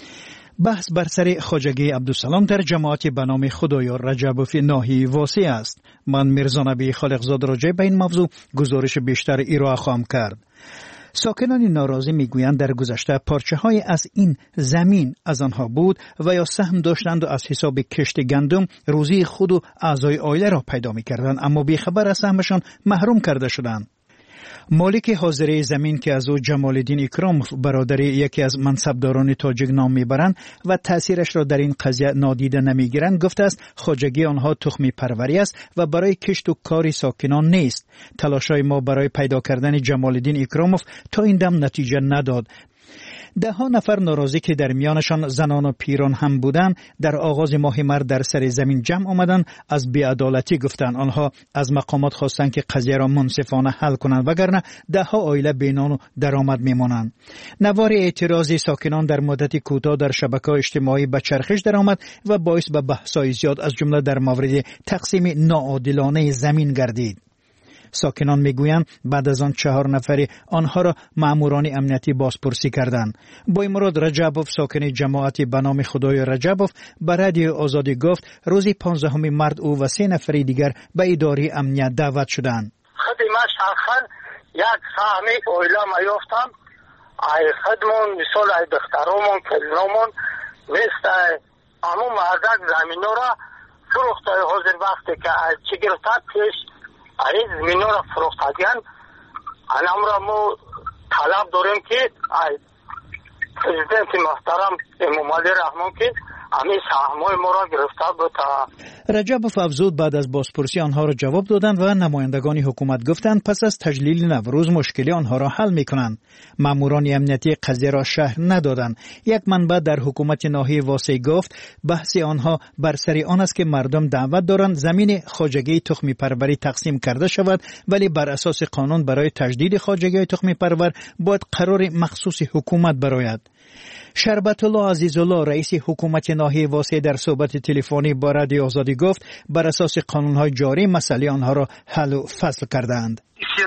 بحث بر سر خواجگی عبدالسلام در جماعت به نام خدایار رجبوف ناحیه واسه است. من میرزا نبی خالقزاد راجع به این موضوع گزارش بیشتر ارائه خواهم کرد. ساکنان ناراضی میگویند در گذشته پارچه های از این زمین از آنها بود و یا سهم داشتند و از حساب کشت گندم روزی خود و اعضای عائله را پیدا میکردند، اما بیخبر از سهمشان محروم کرده شدند. مالک حاضره زمین که از او جمال الدین اکراموف برادر یکی از منصبداران تاجیک نام میبرند و تأثیرش را در این قضیه نادیده نمیگیرند گفته است خواجگی آنها تخمی پروری است و برای کشت و کاری ساکنان نیست. تلاشای ما برای پیدا کردن جمال الدین اکراموف تا این دم نتیجه نداد. ده ها نفر ناراضی که در میانشان زنان و پیران هم بودند در آغاز ماه مارس در سر زمین جمع آمدند از بی‌عدالتی گفتند. آنها از مقامات خواستند که قضیه را منصفانه حل کنند وگرنه ده ها عائله بینان و درآمد میمانند. نوار اعتراضی ساکنان در مدت کوتاه در شبکه‌های اجتماعی به چرخش درآمد و باعث به بحث‌های زیاد از جمله در مورد تقسیم ناعادلانه زمین گردید. ساکنان میگویند بعد از آن چهار نفری آنها را ماموران امنیتی بازپرسی کردند. با مراد رجبوف ساکن جماعت به نام خدای رجبوف به رادیو آزادی گفت روز پانزدهم مارس او و سه نفری دیگر به اداره امنیت دعوت شدند. خدمت شخصا یک سهم اویلا ما یافتم ای خدمون مثال ای دخترامون کلنامون مثل امو مردک زمینو را فروخته حاضر وقتی که چی گرفته پیش این زمینو را فروختگیان انام را ما طلب داریم که پرزیدنت محترم امام علی رحمان که همین سهمای ما را گرفته بود. رجبوف افزود بعد از بازپرسی آنها را جواب دادند و نمایندگان حکومت گفتند پس از تجلیل نوروز مشکلی آنها را حل میکنند. ماموران امنیتی قضیه را شرح ندادند. یک منبع در حکومت ناحیه واسه گفت بحث آنها بر سر آن است که مردم دعوت دارند زمین خواجگی تخمی پروری تقسیم کرده شود، ولی بر اساس قانون برای تجدید خواجگی تخمی پرور باید قرار مخصوص حکومت براید. شربت الله عزیزالله رئیس حکومت ناحیه واسه در صحبت تلفنی با رادیو آزادی گفت بر اساس قانون‌های جاری مسئله آنها را حل و فصل کردند.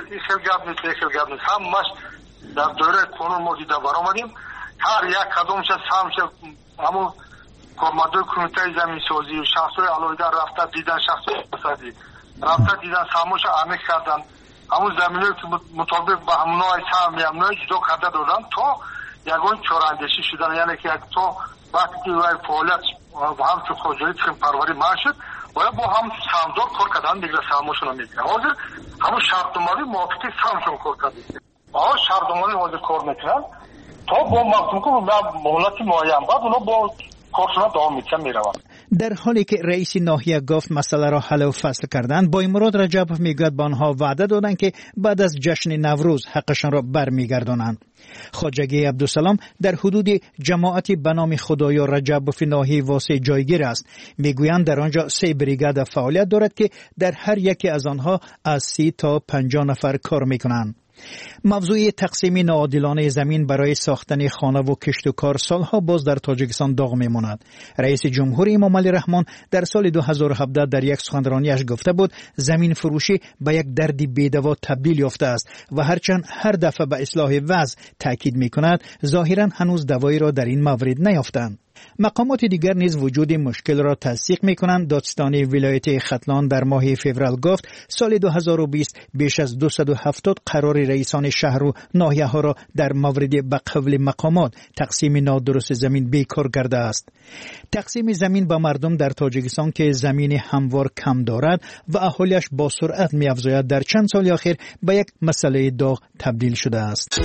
در دوره قانون ما دیده برآمدیم، هر یک قدمش همش همون کارمندای کمیته زمین سازی و شخصای علاوه رفته دیدن شخصای اقتصادی رفته دیدن سهمش عمیق کردن، همون زمینایی که مطابق به همونای سهم میامنای جدا کرده دادن تا یگان چوراندیشی شدن، یعنی که یک تو وقتی که فعالیت هم تو خواجگی تخم پروری معشد باید با هم سهمدار کار کردن دیگه سهمشون میگیرن. حاضر همون شرطمالی موافقی سهمشون کار کردن. آها شرطمالی حاضر کار میکنن تا با مقصود که مهلت معین بعد اونا با کارشون دوام میکنن میروند. در حالی که رئیس ناحیه گفت مسئله را حل و فصل کردند، با مراد رجبوف میگوید به آنها وعده دادند که بعد از جشن نوروز حقشان را برمیگردانند. خواجگی عبدالسلام در حدود جماعتی به نام خدایا رجبوف ناحیه واسه جایگیر است. میگویند در آنجا سه بریگاد فعالیت دارد که در هر یکی از آنها از سی تا پنجاه نفر کار میکنند. موضوع تقسیم ناعادلانه زمین برای ساختن خانه و کشت و کار سالها باز در تاجیکستان داغ میماند. رئیس جمهور امام علی رحمان در سال دو هزار و هفده در یک سخنرانیش گفته بود زمین فروشی به یک درد بی‌دوا تبدیل یافته است و هرچند هر دفعه به اصلاح وضع تاکید میکند ظاهرا هنوز دوایی را در این مورد نیافتند. مقامات دیگر نیز وجود مشکل را تصدیق می‌کنند. دادستانی ولایت ختلان در ماه فوریه گفت سال دو هزار و بیست بیش از دویست و هفتاد قرار رئیسان شهر و ناحیه‌ها را در مورد به قول مقامات تقسیم نادرست زمین بیکار کرده است. تقسیم زمین به مردم در تاجیکستان که زمین هموار کم دارد و اهالیش با سرعت می‌افزاید در چند سال اخیر به یک مسئله داغ تبدیل شده است.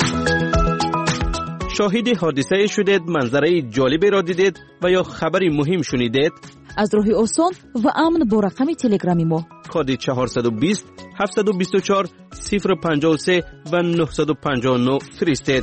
شاهد حادثه شدید، منظره جالبی را دیدید و یا خبری مهم شنیدید؟ از راهی آسان و امن با رقم تلگرامی ما کد چهارصد و بیست هفتصد و بیست و چهار صفر پنجاه و سه و نهصد و پنجاه و نه فرستید.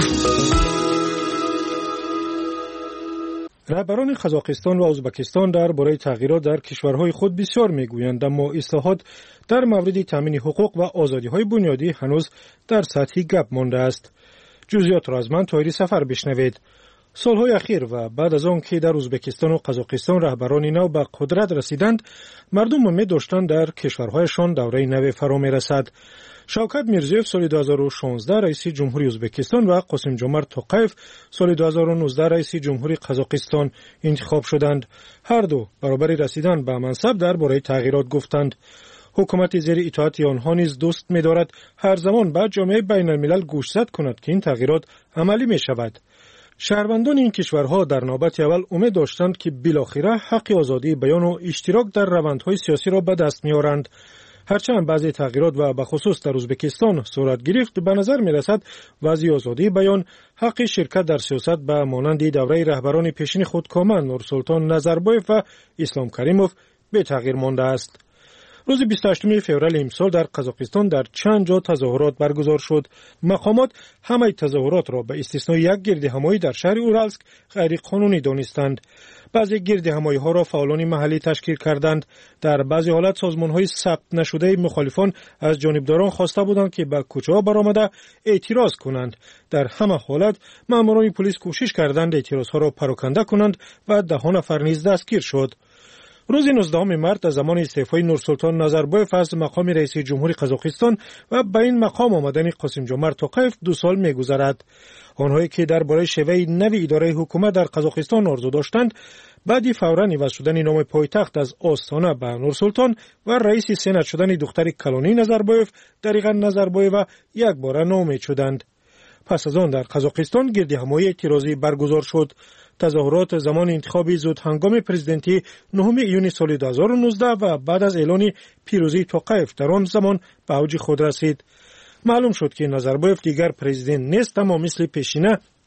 رهبران قزاقستان و ازبکستان درباره تغییرات در کشورهای خود بسیار میگویند، اما اصلاحات در مورد تامین حقوق و آزادی‌های بنیادی هنوز در سطح گپ مانده است. جزئیات را از من طاهری سفر بشنوید. سالهای اخیر و بعد از آن که در ازبکستان و قزاقستان رهبران نو به قدرت رسیدند، مردم امید داشتند در کشورهایشان دوره نو فرا میرسد. شوکت میرزیوف سال دو هزار و شانزده رئیس جمهوری ازبکستان و قاسم جمرت توقیف سال دو هزار و نوزده رئیس جمهوری قزاقستان انتخاب شدند. هر دو برابر رسیدن به منصب درباره تغییرات گفتند. حکومت زیر اطاعت آنها نیز دوست می‌دارد هر زمان به جامعه بین الملل گوشزد کند که این تغییرات عملی می‌شود. شهروندان این کشورها در نوبت اول امید داشتند که بالاخره حق آزادی بیان و اشتراک در روندهای سیاسی را به دست می‌آورند. هرچند بعضی تغییرات و به خصوص در ازبکستان صورت گرفت، به نظر می‌رسد وضع آزادی بیان، حق شرکت در سیاست به مانند دوره رهبران پیشین خود کامل نورسلطان نظربایف و اسلام کریموف به تغییر مانده است. روز بیست و هشتم فوریه امسال در قزاقستان در چند جا تظاهرات برگزار شد. مقامات همه تظاهرات را به استثنای یک گردهمایی در شهر اورالسک غیر قانونی دانستند. بعضی گردهمایی ها را فعالان محلی تشکیل کردند. در بعضی حالت سازمان های ثبت نشده مخالفان از جانبداران خواسته بودند که به کوچه ها برآمده اعتراض کنند. در همه حالت ماموران پلیس کوشش کردند اعتراض ها را پراکنده کنند و ده نفر نیز دستگیر شد. روز نوزدهم مارس زمان استعفای نورسلطان نظربایف از مقام رئیس جمهوری قزاقستان و به این مقام آمدن قاسم جمرت توقیف دو سال می‌گذرد. آنهایی که درباره شیوه نو اداره حکومت در قزاقستان آرزو داشتند، بعد فوراً عوض شدن نام پایتخت از آستانه به نورسلطان و رئیس سنا شدن دختر کلانی نظربایف دریغا نظربایف یک بار ناامید شدند. پس از آن در قزاقستان گردهمایی اعتراضی برگزار شد. تظاهرات زمان انتخاب زود هنگام پرزیدنتی نهم ایون سال دو هزار و نوزده و بعد از اعلان پیروزی توقیف در آن زمان به اوج خود رسید. معلوم شد که نظربایف دیگر پرزیدنت نیست، اما مثل پیشینه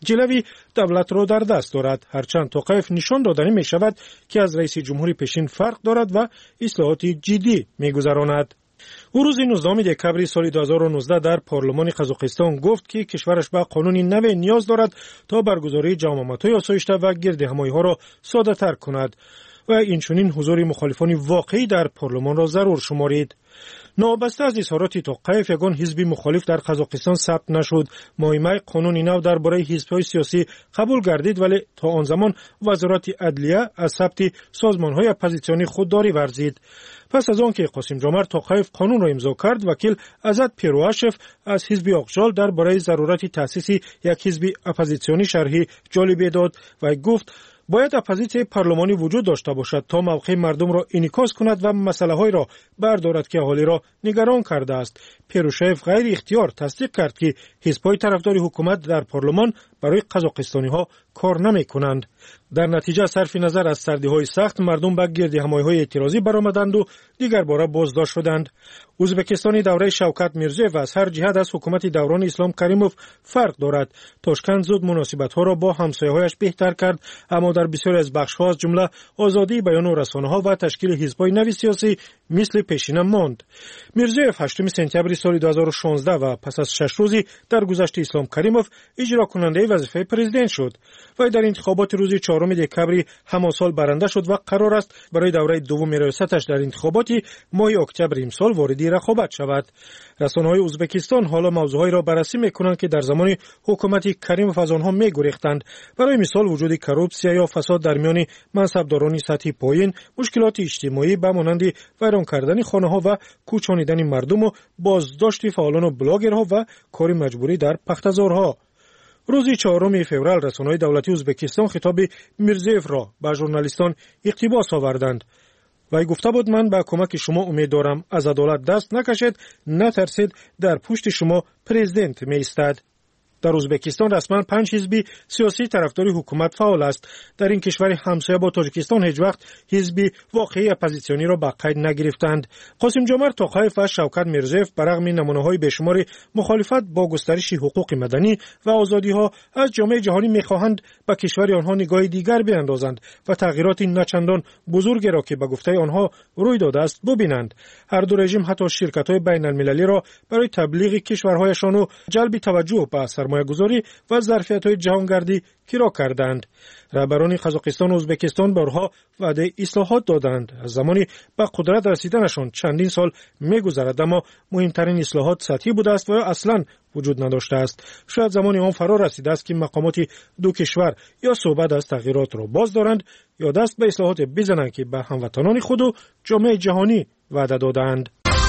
جلوی دولت را در دست دارد. هرچند توقیف نشان دادنی می شود که از رئیس جمهوری پیشین فرق دارد و اصلاحات جدی می گذراند. او روز نوزدهم دکبر سال دو هزار و نوزده در پارلمان قزاقستان گفت که کشورش به قانونی نو نیاز دارد تا برگزاری جمع‌آمدهای آسایشته و گردهمایی‌ها را ساده‌تر کند و اینچنین حضور مخالفان واقعی در پارلمان را ضرور شمارید. نابسته از اظهارات توقیف یگان حزب مخالف در قزاقستان ثبت نشد. مهمه قانون نو درباره حزب‌های سیاسی قبول گردید، ولی تا آن زمان وزارت عدلیه از ثبت سازمان‌های اپوزیسیونی خودداری ورزید. پس از آن که قاسم جمعت توقیف قانون را امضا کرد، وکیل عزت پیرواشف از حزب آقجال درباره ضرورت تأسیس یک حزب اپوزیسیونی شرحی جالب داد و گفت باید اپوزیسیون پارلمانی وجود داشته باشد تا موقع مردم را انعکاس کند و مسائل را بردارد که اهالی را نگران کرده است. پیروشیف غیر اختیار تصدیق کرد که حزب‌های طرفدار حکومت در پارلمان برای قزاقستانی‌ها کار نمی‌کنند. در نتیجه صرف نظر از سردی‌های سخت مردم به گردهمایی‌های اعتراضی برآمدند و دیگر باره بازداشت شدند. ازبکستان دوره شوکت میرزیوف از هر جهت از حکومت دوران اسلام کریموف فرق دارد. تاشکند زود مناسبت‌ها را با همسایه‌هایش بهتر کرد، اما در بسیاری از بخش‌ها از جمله آزادی بیان و رسانه‌ها و تشکیل حزب‌های نوی سیاسی مثل پیشینه ماند. میرزیوف هشتم سپتامبر سال دو هزار و شانزده و پس از شش روزی در گذشت اسلام کریموف اجرا کننده وظیفه پرزیدنت شد و در انتخابات روز چهارم دکبر همان سال برنده شد و قرار است برای دوره دوم ریاستش در انتخابات ماه اکتبر امسال وارد رقابت شود. رسانه‌های ازبکستان حالا موضوعی را بررسی می‌کنند که در زمان حکومت کریموف از آنها می‌گریختند. برای مثال وجود کورپسیا یا فساد در میان منصبداران سطحی پایین، مشکلات اجتماعی به مانند ویران کردن خانه‌ها و کوچانیدن مردم و بازداشت فعالان و بلاگرها و کار مجبوری در پخته‌زارها. روز چهارم فوریه رسانه‌های دولتی ازبکستان خطاب میرزیوف را به ژورنالیستان اقتباس آوردند. و گفته بود من به کمک شما امید دارم، از عدالت دست نکشید، نترسید، در پشت شما پرزیدنت می ایستد. در ازبکستان رسما پنج حزب سیاسی طرفدار حکومت فعال است. در این کشور همسایه با تاجیکستان هیچ وقت حزب واقعی اپوزیسیونی را به قید نگرفتند. قاسم جمعت توقیف و شوکت میرزیوف برغم نمونه‌های بیشمار مخالفت با گسترش حقوق مدنی و آزادی‌ها از جامعه جهانی می‌خواهند به کشور آنها نگاه دیگر بیاندازند و تغییرات نچندان بزرگی را که به گفته آنها روی داده است ببینند. هر دو رژیم حتی شرکت‌های بین‌المللی را برای تبلیغ کشورهایشان و جلب توجه به سرمایه‌گذاری و ظرفیت‌های جهانگردی کرا کردند. رهبران قزاقستان و ازبکستان بارها وعده اصلاحات دادند. از زمانی به قدرت رسیدنشان چندین سال می‌گذرد، اما مهمترین اصلاحات سطحی بوده است و اصلاً وجود نداشته است. شاید زمانی آن فرا رسیده است که مقامات دو کشور یا صحبت از تغییرات را باز دارند یا دست به اصلاحات بزنند که به هموطنان خود و جامعه جهانی وعده دادند.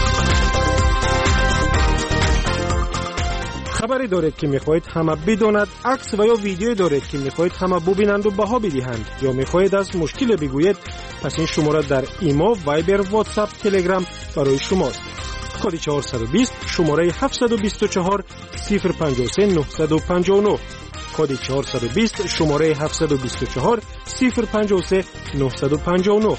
خبری دارید که میخواهید همه بداند، عکس و یا ویدیو دارید که میخواهید همه ببینند و بها بدهند، یا میخواهید از مشکل بگویید، پس این شماره در ایما، وایبر، واتساپ، تلگرام برای شماست. کد چهارصد و بیست شماره هفتصد و بیست و چهار صفر پنجاه و سه نهصد و پنجاه و نه. کد چهارصد و بیست شماره هفتصد و بیست و چهار صفر پنجاه و سه نهصد و پنجاه و نه.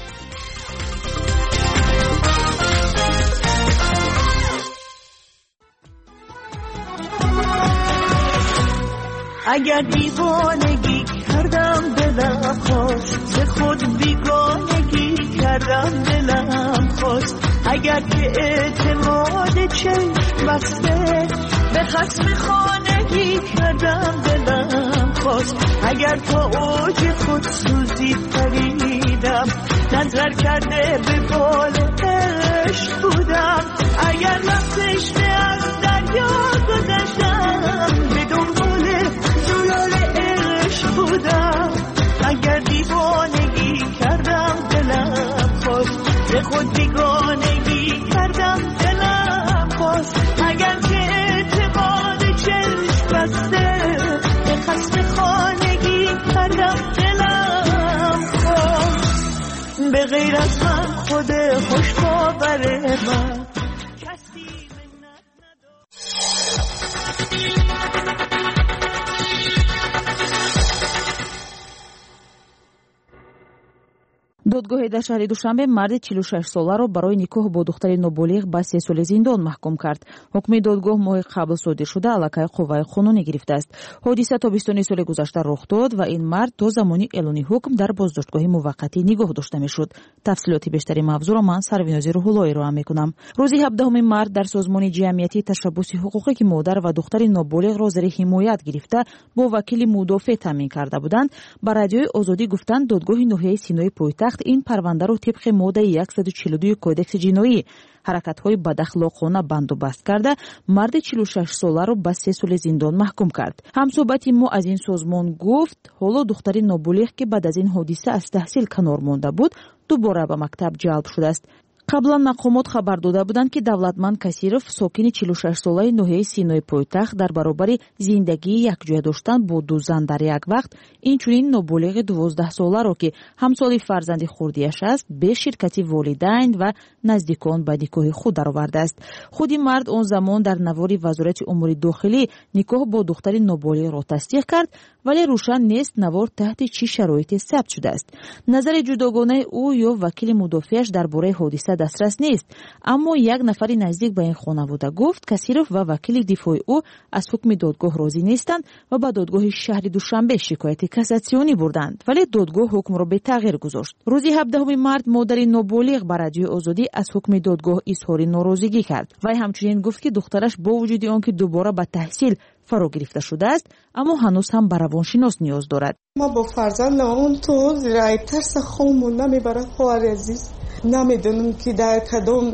اگر دیوانگی کردم دلم خواست، به خود بیگانگی کردم دلم خواست. اگر که اعتماد چشم بسته، به خصم خانگی کردم دلم خواست. اگر تا اوج خود سوزی پریدم، نظر کرده به بال عشق بودم. اگر وقتش به از دریا گذشتم، به دنبال زلال عشق بودم. اگر دیوانگی کردم دلم خواست، به خود بیگانگی کردم دلم خواست. اگر که اعتماد چشم بسته، به خصم خانگی کردم دلم خواست. به غیر از من خود خوش باور من додгоҳе дар шаҳри душанбе марди чилу шаш соларо барои никоҳ бо духтари ноболиғ ба се соли зиндон маҳкум кард. ҳукми додгоҳ моҳи қабл содир шуда аллакай қувваи қонунӣ гирифтааст. ҳодиса тобистони соли гузашта рух дод ва ин мард то замони эълони ҳукм дар боздоштгоҳи муваққатӣ нигоҳ дошта мешуд. тафсилоти бештари мавзӯъро ман сарвинози рӯҳуллоӣ роҳа мекунам. рӯзи ҳабдаҳуми март дар созмони ҷамъияти ташаббуси ҳуқуқе ки модар ва духтари ноболиғро зери ҳимоят гирифта бо вакили мудофеъ таъмин карда буданд, ба радиои озодӣ гуфтанд додгоҳи ноҳияи синои пойтахт ин парвандаро тибқи моддаи яксаду чилу ду кодекси ҷиноӣ ҳаракатҳои бадахлоқона бандобаст карда марди чилу шаш соларо ба се соли зиндон маҳкум кард. ҳамсоҳбати мо аз ин созмон гуфт ҳоло духтари ноболиғ ки баъд аз ин ҳодиса аз таҳсил канор монда буд дубора ба мактаб ҷалб шудааст. қаблан мақомот хабар дода буданд ки давлатманд Касиров сокини чилу шаш солаи ноҳияи Синои пойтахт дар баробари зиндагии якҷоя доштан бо ду зан дар як вақт инчунин ноболиғи дувоздаҳсоларо ки ҳамсоли фарзанди хурдиаш аст бе ширкати волидайн ва наздикон ба никоҳи худ даровардааст. худи мард он замон дар навори вазорати умури дохилӣ никоҳ бо духтари ноболиғро тасдиқ кард, вале рӯшан нест навор таҳти чӣ шароите сабт шудааст. назари ҷудогонаи ӯ ё вакили мудофиаш дар бораи ҳодиса дастрас нест, аммо як нафари наздик ба ин хонавода гуфт Касиров ва вакили дифои ӯ аз ҳукми додгоҳ розӣ нестанд ва ба додгоҳи шаҳри Душанбе шикояти кассатсионӣ бурданд, вале додгоҳ ҳукмро бетағйир гузошт. рӯзи ҳабдаҳуми март модари ноболиғ ба радиои озодӣ аз ҳукми додгоҳ изҳори норозигӣ кард. вай ҳамчунин гуфт ки духтараш бо вуҷуди он ки дубора ба таҳсил фаро гирифта шудааст, аммо ҳанӯз ҳам ба равоншинос ниёз дорад. ма бо фарзандам он то зираи тарса хомон намебарад. хоҳари азиз, намедонам ки дар кадом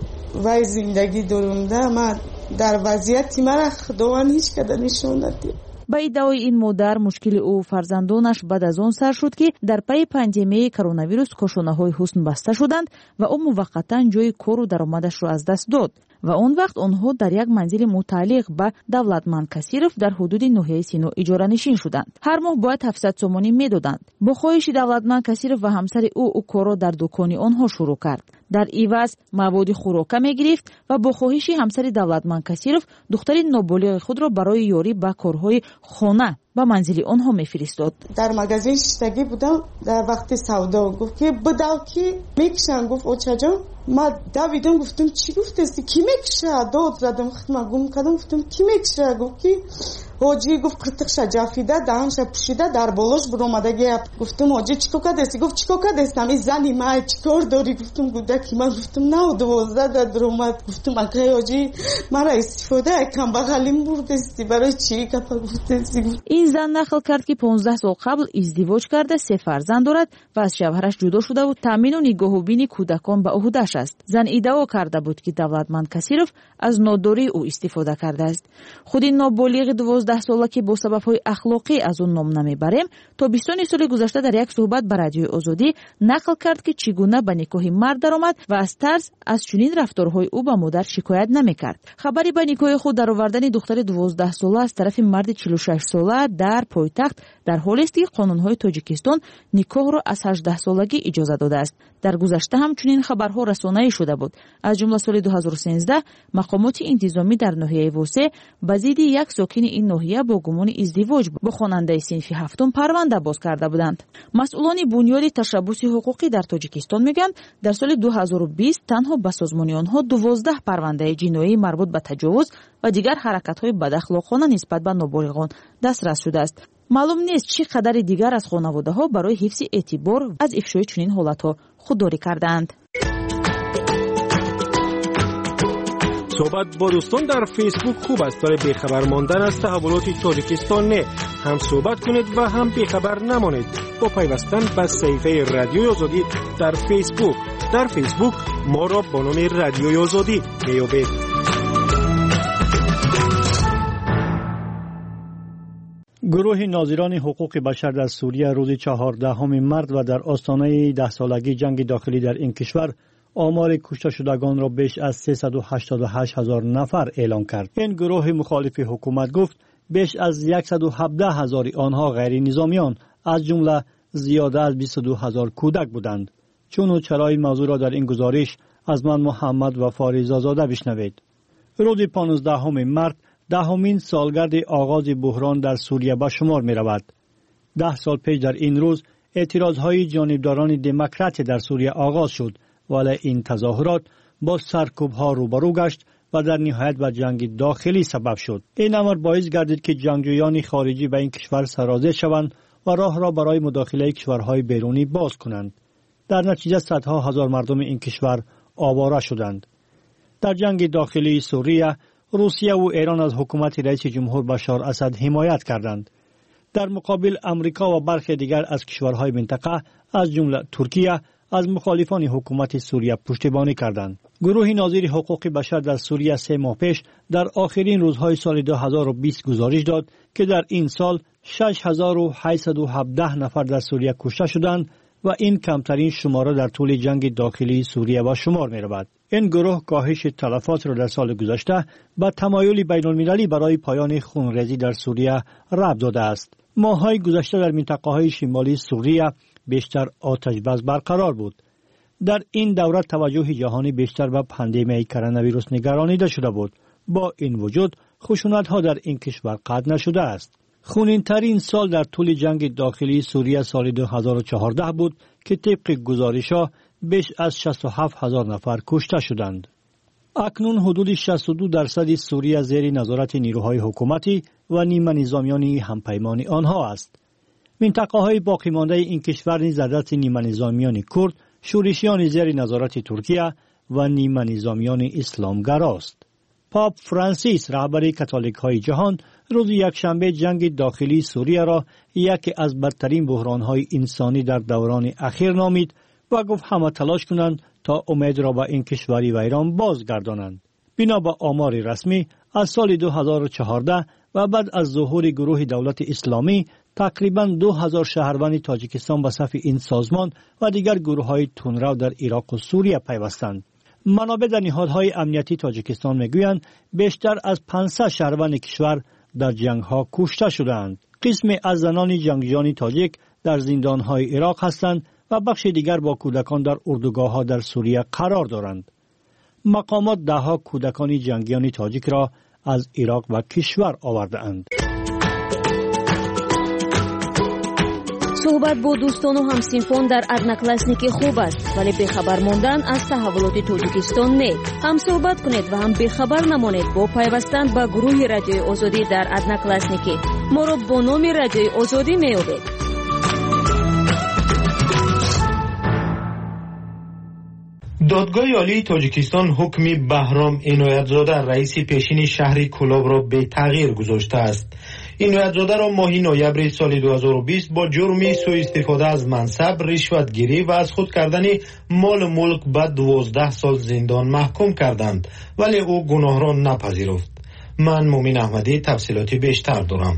вай зиндагӣ дорумда. ман дар вазъияти мара худованд ҳеҷ када нишон надиҳад. ба иддаои ин модар мушкили ӯ фарзандонаш баъд аз он сар шуд ки дар пайи пандемияи коронавирус кошонаҳои ҳусн баста шуданд ва ӯ муваққатан ҷои кору даромадашро аз даст дод ва он вақт онҳо дар як манзили мутааллиқ ба давлатманд Касиров дар ҳудуди ноҳияи Сино иҷоранишин шуданд. ҳар моҳ бояд ҳафтсад сомонӣ медоданд. бо хоҳиши давлатманд Касиров ва ҳамсари ӯ ӯ корро дар дукони онҳо шурӯъ кард. дар иваз маводи хӯрока мегирифт ва бо хоҳиши ҳамсари давлатманд Касиров духтари ноболиғи худро барои ёрӣ ба корҳои хона ба манзили онҳо мефиристод. дар магазин шиштагӣ будам, дар вақти савдо гуфт ки бидав ки мекишам. гуфт очаҷон. ма давидам, гуфтам чӣ гуфтаси ки мекиша? дод задам, хидмат гум кардам, гуфтам ки мекиша? гуфт ки ҳоҷӣ. гуфт қиртиқша ҷафида даҳанша пӯшида дар болош биромадаги. гуфтам ҳоҷӣ чӣ кор кардеси? гуфт чӣ кор кардесам? ин зани май чӣ кор дорӣ? гуфтам гудаки ман. гуфтам нав дувоздаҳ дар дуромад. гуфтам акай ҳоҷӣ мара истифода камбағалим бурдеси барои чӣ гапа гуфтеси? ин зан нақл кард ки понздаҳ сол қабл издивоҷ карда се фарзанд дорад ва аз шавҳараш ҷудо шудаву таъмину нигоҳубини кӯдакон ба уҳдаш аст. зан иддао карда буд ки давлатманд Касиров аз нодории ӯ истифода кардааст. худи ноболиғи дувоздаҳсола ки бо сабабҳои ахлоқӣ аз он ном намебарем, тобистони соли гузашта дар як суҳбат ба радиои озодӣ нақл кард ки чӣ гуна ба никоҳи мард даромад ва аз тарс аз чунин рафторҳои ӯ ба модар шикоят намекард. хабари ба никоҳи худ даровардани духтари дувоздаҳсола аз тарафи марди чилу шаш сола дар пойтахт дар ҳолест ки қонунҳои Тоҷикистон никоҳро аз ҳаждаҳсолагӣ иҷоза додааст. дар гузашта ҳамчунин хабарҳо расонаӣ шуда буд. аз ҷумла соли ду ҳазору сенздаҳ мақомоти интизомӣ дар ноҳияи Восе ба зидди як сокини ин ноҳия бо гумони издивоҷ бо хонандаи синфи ҳафтум парванда боз карда буданд. масъулони бунёди ташаббуси ҳуқуқӣ дар Тоҷикистон мегӯянд дар соли ду ҳазору бист танҳо ба созмони онҳо дувоздаҳ парвандаи ҷиноӣ марбут ба таҷовуз ва дигар ҳаракатҳои бадахлоқона нисбат ба ноболиғон дастрас шудааст. маълум нест чӣ қадари дигар аз хонаводаҳо барои ҳифзи эътибор аз ифшои чунин ҳолатҳо худдорӣ кардаанд. صحبت با دوستان در فیسبوک خوب است ولی بیخبر ماندن از تحولات تاجیکستان نه. هم صحبت کنید و هم بیخبر نمانید با پیوستن به صفحه رادیوی آزادی در فیسبوک. در فیسبوک ما را با نام رادیوی آزادی میابید. گروه ناظران حقوق بشر در سوریه روز چهاردهم مارس و در آستانه ده سالگی جنگ داخلی در این کشور آمار کشته شدگان را بیش از سیصد و هشتاد و هشت هزار نفر اعلام کرد. این گروه مخالف حکومت گفت بیش از صد و هفده هزار آنها غیر نظامیان از جمله زیاده از بیست و دو هزار کودک بودند. چون و چرای موضوع را در این گزارش از من محمد و فاریزا زاده بشنوید. روز پانزدهم مارس دهمین سالگرد آغاز بحران در سوریه به شمار می رود. ده سال پیش در این روز اعتراضهای جانبداران دموکرات در سوریه آغاز شد، ولی این تظاهرات با سرکوب‌ها روبرو گشت و در نهایت به جنگ داخلی سبب شد. این امر باعث گردید که جنگجویان خارجی به این کشور سرازیر شوند و راه را برای مداخله کشورهای بیرونی باز کنند. در نتیجه صدها هزار مردم این کشور آواره شدند. در جنگ داخلی سوریه، روسیه و ایران از حکومت رئیس جمهور بشار اسد حمایت کردند. در مقابل امریکا و برخی دیگر از کشورهای منطقه از جمله ترکیه از مخالفان حکومت سوریه پشتیبانی کردند. گروه ناظر حقوق بشر در سوریه سه ماه پیش در آخرین روزهای سال دو هزار و بیست گزارش داد که در این سال شش هزار و هشتصد و هفده نفر در سوریه کشته شدند و این کمترین شماره در طول جنگ داخلی سوریه به شمار می رود. این گروه کاهش تلفات را در سال گذشته به تمایل بین المللی برای پایان خونریزی در سوریه ربط داده است. ماه‌های گذشته در منطقه‌های شمالی سوریه بیشتر آتش بس برقرار بود. در این دوره توجه جهانی بیشتر به پاندمی کرونا ویروس نگرانیده شده بود. با این وجود خشونت‌ها در این کشور قطع نشده است. خونین‌ترین سال در طول جنگ داخلی سوریه سال دو هزار و چهارده بود که طبق گزارش‌ها بیش از شصت و هفت هزار نفر کشته شدند. اکنون حدود شصت و دو درصد سوریه زیر نظارت نیروهای حکومتی و نیمه نظامیان همپیمان آنها است. منطقه‌های باقی مانده این کشور نیز در دست نیمه نظامیان کرد، شورشیان زیر نظارت ترکیه و نیمه نظامیان اسلامگراست. پاپ فرانسیس رهبر کاتولیک‌های جهان روز یکشنبه جنگ داخلی سوریه را یکی از بدترین بحران‌های انسانی در دوران اخیر نامید و گفت همه تلاش کنند تا امید را به این کشوری و ایران بازگردانند. بنا به آمار رسمی از سال دو هزار و چهارده و بعد از ظهور گروه دولت اسلامی تقریباً دو هزار شهروند تاجیکستان به صف این سازمان و دیگر گروه‌های تندرو در عراق و سوریه پیوستند. منابع در نهادهای امنیتی تاجیکستان میگویند بیشتر از پانصد شهروند کشور در جنگ‌ها کشته شدند. قسمی از زنان جنگجویان تاجیک در زندان‌های عراق هستند و بخش دیگر با کودکان در اردوگاه‌ها در سوریه قرار دارند. مقامات ده‌ها کودکان جنگیان تاجیک را از عراق و کشور آورده‌اند. صحبت با دوستان و همسینفان در ادناکلاسنیک خوب است، ولی بخبر ماندن از تحولات توجیکستان نه. هم صحبت کنید و هم بخبر نمانید با پیوستن به گروه رادیوی آزادی در ادناکلاسنیک. ما را با نام رادیوی آزادی می‌یابید. دادگاه عالی تاجیکستان حکم بهرام عنایت‌زاده رئیس پیشین شهر کولاب را به تغییر گذاشته است. عنایت‌زاده را ماه نوامبر سال دو هزار و بیست با جرم سوء استفاده از منصب، رشوتگیری و از خود کردن مال ملک به دوازده سال زندان محکوم کردند، ولی او گناه را نپذیرفت. من مومن احمدی تفصیلاتی بیشتر دارم.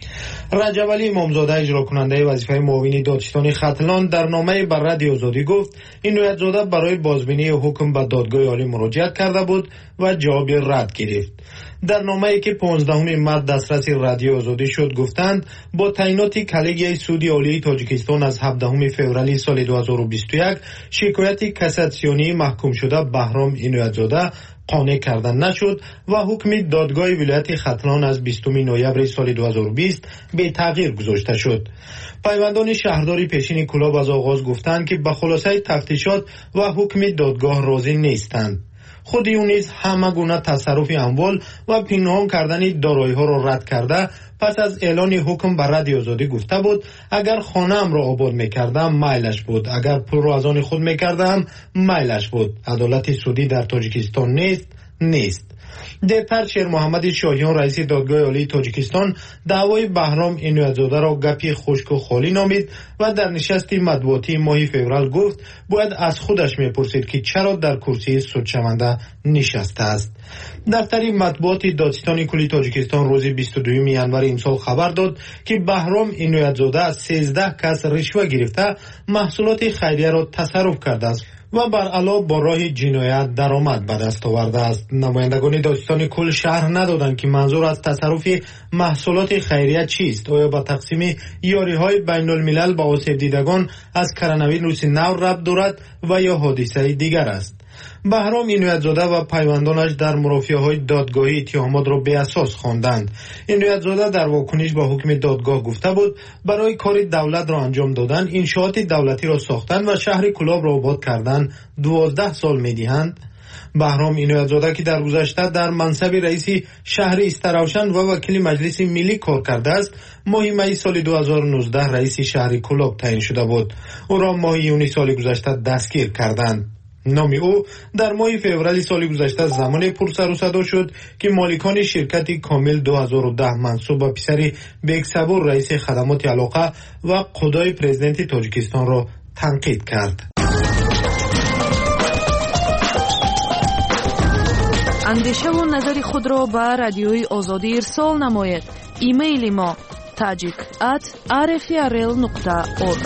رجب علی امامزاده اجرا کننده وظیفه معاون دادستان ختلان در نامه بر رادیو آزادی گفت عنایت‌زاده برای بازبینی حکم به دادگاه عالی مراجعت کرده بود و جواب رد گرفت. در نامه‌ای که پانزدهم مارس دسترس رادیو آزادی شد گفتند با تعیینات کلیگیای سودی عالی تاجیکستان از هفدهم فوریه سال دو هزار و بیست و یک شکایت کاساسیونی محکوم شده بهرام عنایت‌زاده قانع کردن نشد و حکم دادگاه ولایت ختلان از بیستم نوامبر سال دو هزار و بیست به تغییر گذاشته شد. پیوندان شهرداری پیشین کولاب از آغاز گفتند که به خلاصه تفتیشات و حکم دادگاه راضی نیستند. خود او نیز همه گونه تصرف اموال و پنهان کردن دارایی‌ها را رد کرده پس از اعلان حکم بر رادیو آزادی گفته بود اگر خانه‌ام را آباد می‌کردم میلش بود، اگر پول را از آن خود می‌کردم میلش بود. عدالت سودی در تاجیکستان نیست نیست. دیرتر شیر محمد شاهیان رئیس دادگاه عالی تاجیکستان دعوای بهرام عنایت‌زاده را گپی خشک و خالی نامید و در نشست مطبوعاتی ماه فوریه گفت باید از خودش میپرسید که چرا در کرسی سودشونده نشسته است. دفتر مطبوعات دادستان کلی تاجیکستان روز بیست و دوم ژانویه امسال خبر داد که بهرام عنایت‌زاده از سیزده کس رشوه گرفته محصولات خیریه را تصرف کرده است و بر علاوه با راه جنایت درآمد به دست آورده است. نمایندگان دادستان کل شرح ندادند که منظور از تصرف محصولات خیریه چیست. آیا به تقسیم یاری‌های بین الملل با آسیب دیدگان از کرونا ویروس نو ربط دارد و یا حادثه دیگر است؟ بهرام اینویت‌زاده و پیوندانش در مرافعه‌های دادگاهی اتهامات را به اساس خواندند. اینویت‌زاده در واکنش به حکم دادگاه گفته بود برای کار دولت را انجام دادن، انشاءات دولتی را ساختن و شهر کلاب را آباد کردن دوازده سال می‌دهند. بهرام اینویت‌زاده که در گذشته در منصب رئیس شهر استروشن و وکیل مجلس ملی کار کرده است، ماه می سال دو هزار و نوزده رئیس شهر کلاب تعیین شده بود. او را ماه یونی سال گذشته دستگیر کردند. نام او در ماه فوریه سال گذشته زمان پرسر و صدا شد که مالکان شرکت کامل دو هزار و ده منصوب به پسر بیگ صبور رئیس خدمات علاقه و قضای پرزیدنت تاجیکستان را تنقید کرد. اندیشه و نظر خود را به رادیوی آزادی ارسال نماید. ایمیل ما tajik at r f r l nokta org.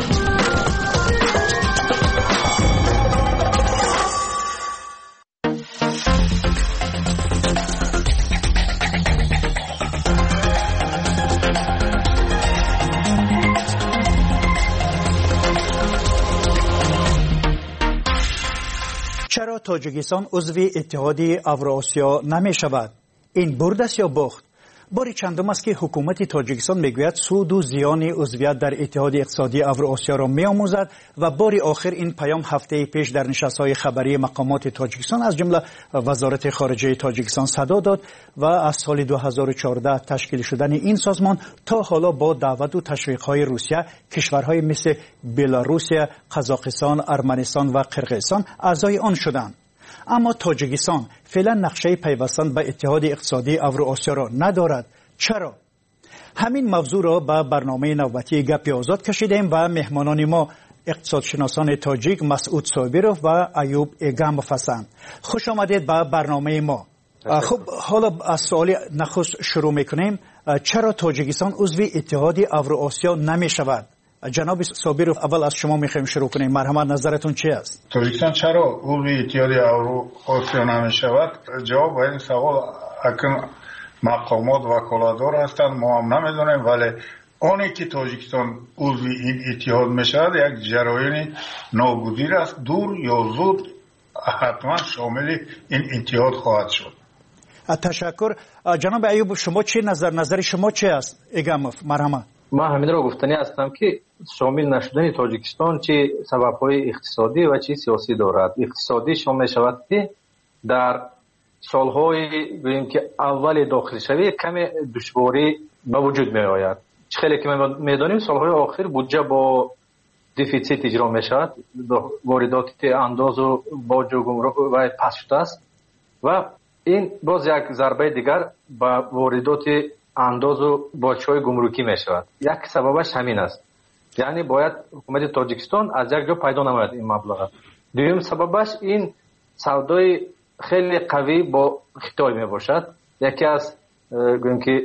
چرا تاجیکستان عضو اتحاد اوراسیا نمی شود؟ این برد است یا باخت؟ باری چندم است که حکومت تاجیکستان میگوید سود و زیان عضویت در اتحاد اقتصادی اوراسیا را میآموزد و باری آخر این پیام هفته پیش در نشست‌های خبری مقامات تاجیکستان از جمله وزارت خارجه تاجیکستان صدا داد و از سال دو هزار و چهارده تشکیل شدن این سازمان تا حالا با دعوت و تشویق‌های روسیه کشورهای مثل بلاروسیه، قزاقستان، ارمنستان و قرقیزستان اعضای آن شدند. اما تاجیکستان فعلا نقشه پیوستن به اتحاد اقتصادی اوراسیا را ندارد. چرا؟ همین موضوع را به برنامه نوبتی گپی آزاد کشیدیم و مهمانان ما اقتصادشناسان تاجیک مسعود صابرov و ایوب ایگامov هستند. خوش آمدید به برنامه ما. خب حالا از سوال نخست شروع میکنیم. چرا تاجیکستان عضو اتحاد اوراسیا نمی شود؟ جناب صابرov اول از شما میخوایم شروع کنیم. مرحمت نظرتون چی است؟ تاجیکستان چرا عضو اتحاد اوراسیا نمی شود؟ جواب به این سوال اکنون مقامات وکالتدار هستند، ما هم نمیدونیم، ولی آنی که تاجیکستان عضو این اتحاد می شود یک جریان ناگزیر است، دور یا زود حتما شامل این اتحاد خواهد شد. تشکر. جناب ایوب شما چی نظر نظر شما چی است؟ ایگامov مرحمت. ما همین را گفتنی هستم که شامل نشدن تاجیکستان چه سبب‌های اقتصادی و چه سیاسی دارد. اقتصادی شامل شود که در سالهای گوییم که اول داخل شوی کم دشواری به وجود می آید. خیلی که ما می‌دانیم سالهای آخر بودجه با دفیسیت اجرا می شود، واردات انداز و باج و گمرک و پس شده است و این باز یک ضربه دیگر به واردات انداز و باج‌های گمرکی می شود. یک سببش همین است، یعنی باید حکومت تاجیکستان از یک جا پیدا نماید این مبلغ. دوم سببش این سودای خیلی قوی با خطای می باشد. یکی از گویم که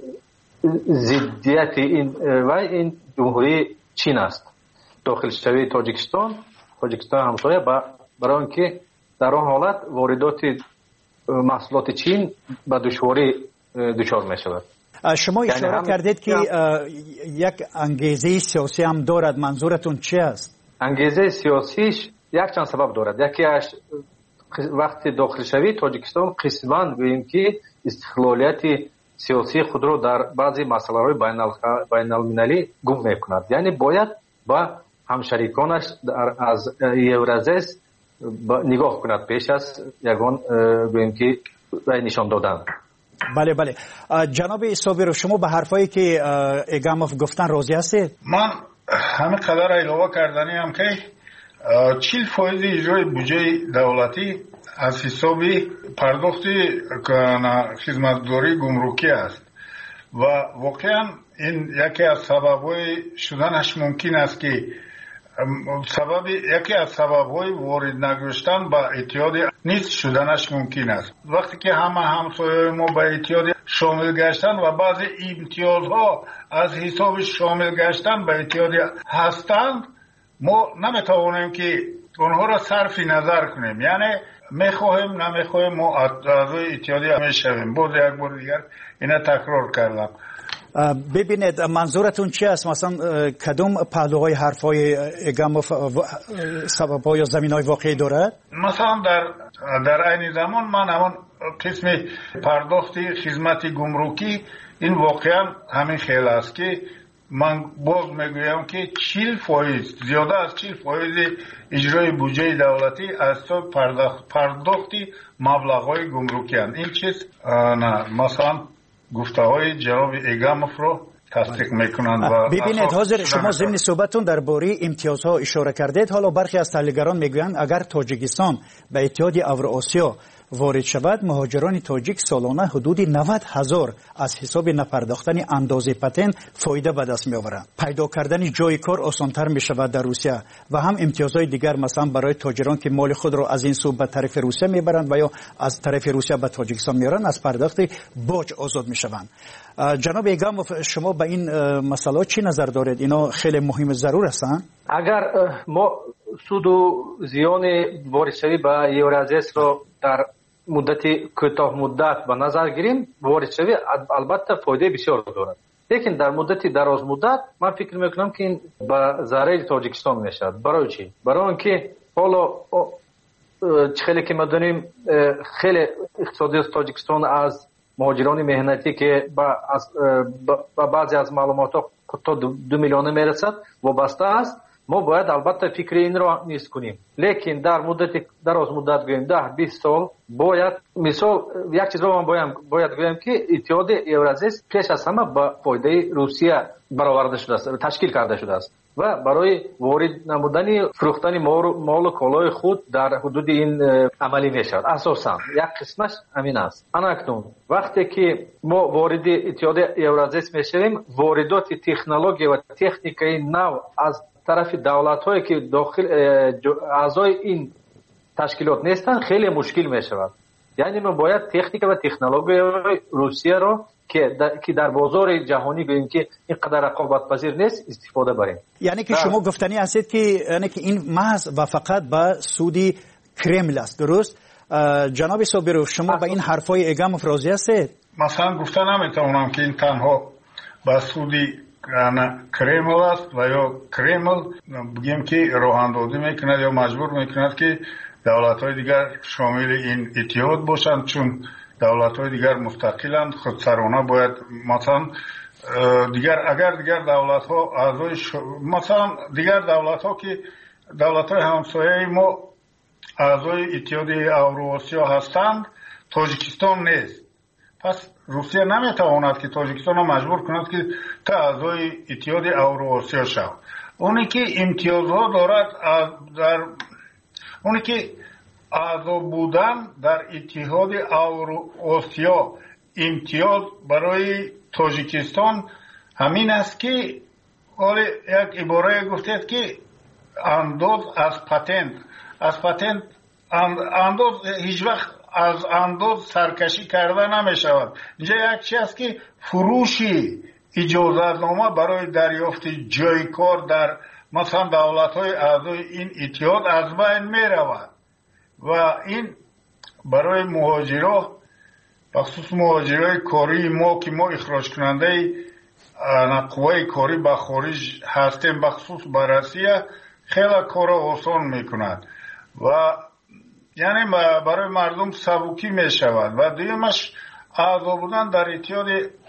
ضدیت این و این جمهوری چین است. داخل شوی تاجیکستان تاجیکستان همسایه برای اینکه در آن حالت واردات محصولات چین به دشواری دچار می شود. شما اشاره یعنی کردید که یک انگیزه سیاسی هم دارد، منظورتون چی است؟ انگیزه سیاسیش یک چند سبب دارد. یکی از وقتی داخل شوی تاجیکستان قسماً گوییم که استقلالیت سیاسی خود را در بعضی مسائل بین المللی گم میکند، یعنی باید با همشریکانش از یورازیس نگاه کند پیش از یگان گوییم که نشان دادن. بله بله. جناب صابرov شما به حرفایی که ایگامov گفتن راضی هستید؟ من همه قدر علاوه کردنی هم که چهل فایز اجرای بودجه دولتی از حساب پرداخت خدمتگزاری گمرکی است و واقعا این یکی از سبب‌های شدنش ممکن است که سبب یکی از سبب‌های وارد نگشتن به اتحاد نیست شدنش ممکن است. وقتی که همه همسایه‌های ما به اتحاد شامل گشتن و بعضی امتیازها از حساب شامل گشتن به اتحاد هستند، ما نمیتوانیم که اونها را صرف نظر کنیم، یعنی میخواهیم نمیخواهیم ما اعضای اتحاد میشویم. باز یک بار دیگر اینا تکرار کردم. ببینید منظورتون چی است؟ مثلا کدوم پهلوهای حرفای اگاموف سبب‌ها یا زمین‌های واقعی دارد؟ مثلا در در این زمان من همون قسم پرداختی خدمت گمرکی این واقعا همین خیلی است که من باز میگویم که چهل فایز زیاده از چهل فایز اجرای بودجه دولتی از تو پرداخت پرداختی مبلغ‌های گمرکی است. این چیز نه مثلا گفته‌های جناب اگاموف رو تصدیق میکنند. و ببینید حاضر شما ضمن صحبتتون درباره امتیازها اشاره کردید. حالا برخی از تحلیلگران میگویند اگر تاجیکستان به اتحاد اوراسیا وارد شود مهاجران تاجیک سالانه حدود نود هزار از حساب نپرداختن اندازه پتن فایده به دست میآورند. پیدا کردن جای کار آسانتر می شود در روسیه و هم امتیازهای دیگر مثلا برای تاجران که مال خود را از این سو به طرف روسیه میبرند و یا از طرف روسیه به تاجیکستان میارند از پرداخت باج آزاد می شوند. جناب اگاموف شما به این مسئله چی نظر دارید؟ اینا خیلی مهم ضرور هستند. اگر ما سود و زیان واردشوی به یورازیس رو در مدت کوتاه مدت به نظر گیریم واردشوی البته فایده بسیار دارد، لیکن در مدت دراز مدت من فکر میکنم که این به ضرر تاجیکستان میشد. برای چی؟ برای اینکه حالا خیلی که ما دونیم خیلی اقتصادی تاجیکستان از مهاجران مهنتی که با از با بعضی از معلومات تا دو میلیون میرسد وابسته است. ما باید البته فکر این را نیست کنیم، لیکن در مدت دراز مدت گویم ده بیست سال باید مثال یک چیز رو من باید باید گویم که اتحاد اورازیس پیش از همه با فایده روسیه برآورده شده است، تشکیل کرده شده است و برای وارد نمودن فروختن مال و کالای خود در حدود این عملی میشود. اساسا یک قسمش همین است. اکنون وقتی که ما وارد اتحاد اورازیس میشویم واردات تکنولوژی و تکنیکی نو از طرف دولت‌هایی که داخل اعضای این تشکیلات نیستن خیلی مشکل میشود. یعنی ما باید تکنیک و تکنولوژی روسیه رو که در, که در بازار جهانی ببینیم که اینقدر رقابت پذیر نیست استفاده بریم. یعنی که شما گفتنی هستید که یعنی که این محض و فقط به سودی کرمل است، درست؟ جناب صابرو شما به این حرفای اگاموف راضی هستید؟ مثلا گفتن نمیتونم که این تنها به سودی کرمل است و یا کرمل بگیم که راه اندازی میکند یا مجبور میکند که دولت‌های دیگر شامل این اتحاد باشند، چون دولت‌های دیگر مستقلند خودسرانه باید مثلا دیگر اگر دیگر دولت‌ها اعضای ش... مثلا دیگر دولت‌ها که دولت‌های همسایه ما اعضای اتحاد اوراسیا هستند تاجیکستان نیست، پس روسیه نمیتواند که تاجیکستان را مجبور کند که تا اعضای اتحاد اوراسیا شود. اونی که امتیازها دارد در اونی که اعضا بودن در اتحاد اوراسیا امتیاز برای تاجیکستان همین است که ولی یک عباره گفتید که انداز از پتنت از پتنت انداز هیچ وقت از انداز سرکشی کرده نمی شود. اینجا یک چیز است که فروشی اجازه‌نامه برای دریافت جای کار در مثلا دولت‌های اعضای این اتحاد از بین می رود و این برای مهاجرا بخصوص مهاجرای کاری ما که ما اخراج کننده قوای کاری به خارج هستیم بخصوص به روسیه خیلی کار آسان میکند و یعنی برای مردم سبکی می شود. و دیگه‌اش اعضا بودن در اتحاد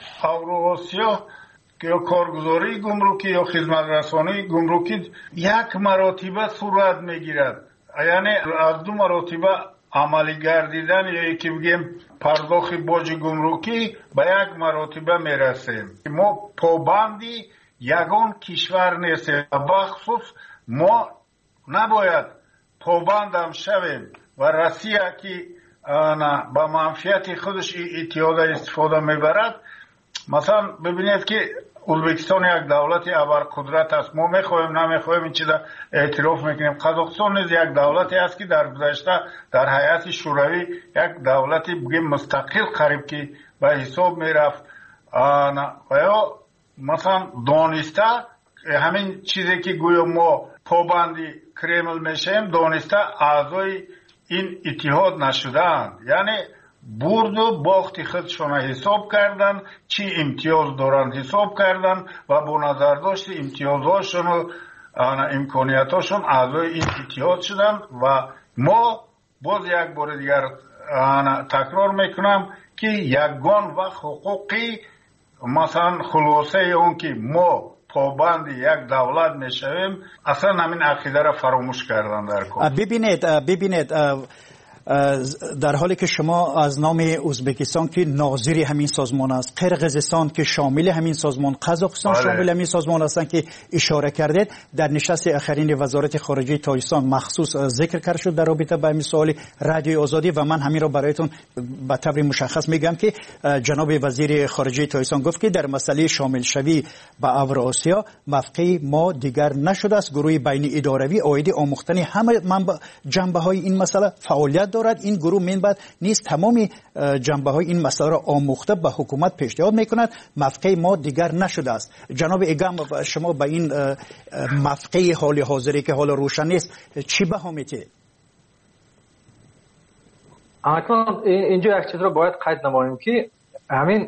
اوراسیا که یا کارگزاری گمرکی یا خدمت رسانی گمرکی یک مراتبه صورت میگیرد، یعنی از دو مراتبه عملی گردیدن یا یکی بگیم پرداخت باج گمرکی به یک مراتبه میرسیم. ما پابندی یگان کشور نیستیم و بخصوص ما نباید پابند هم شویم و روسیه که با منفعت خودش اتحاد استفاده میبرد. مثلا ببینید که ازبکستان یک دولت ابرقدرت است، ما میخوایم نمیخوایم این چیزا اعتراف میکنیم. قزاقستان نیز یک دولتی است که در گذشته در هیئت شوروی یک دولتی بگیم مستقل قریب که به حساب میرفت و یا مثلا دانسته همین چیزی که گویا ما پابندی کرمل میشیم دانسته اعضای این اتحاد نشدند. یعنی برد و باخت خودشون حساب کردن، چی امتیاز دارن حساب کردن و با نظر داشت امتیازهاشون و امکانیتاشون اعضای این اتحاد شدن. و ما باز یک بار دیگر تکرار میکنم که یگان و حقوقی مثلا خلاصه اون که ما پابند یک دولت میشویم اصلا همین عقیده را فراموش کردن در کار. ببینید ببینید در حالی که شما از نام ازبکستان که ناظر همین سازمان است، قرقیزستان که شامل همین سازمان، قزاقستان شامل همین سازمان هستند که اشاره کردید، در نشست اخرین وزارت خارجه تاجیکستان مخصوص ذکر کرد شد در رابطه با همین سوال رادیوی آزادی و من همین را برایتون به طور مشخص میگم که جناب وزیر خارجه تاجیکستان گفت که در مسئله شامل شوی به اوراسیا موقع ما دیگر نشده است. گروه بین اداروی عاید آموختن همه جنبه های این مسئله فعالیت دارد. این گروه منبع نیست تمامی جنبه های این مسئله را آموخته به حکومت پیشنهاد میکند. موقع ما دیگر نشده است. جناب ایگام شما به این موقع حال حاضری که حال روشن نیست چی بها میتید؟ اکنون اینجا یک چیز را باید قید نماییم که همین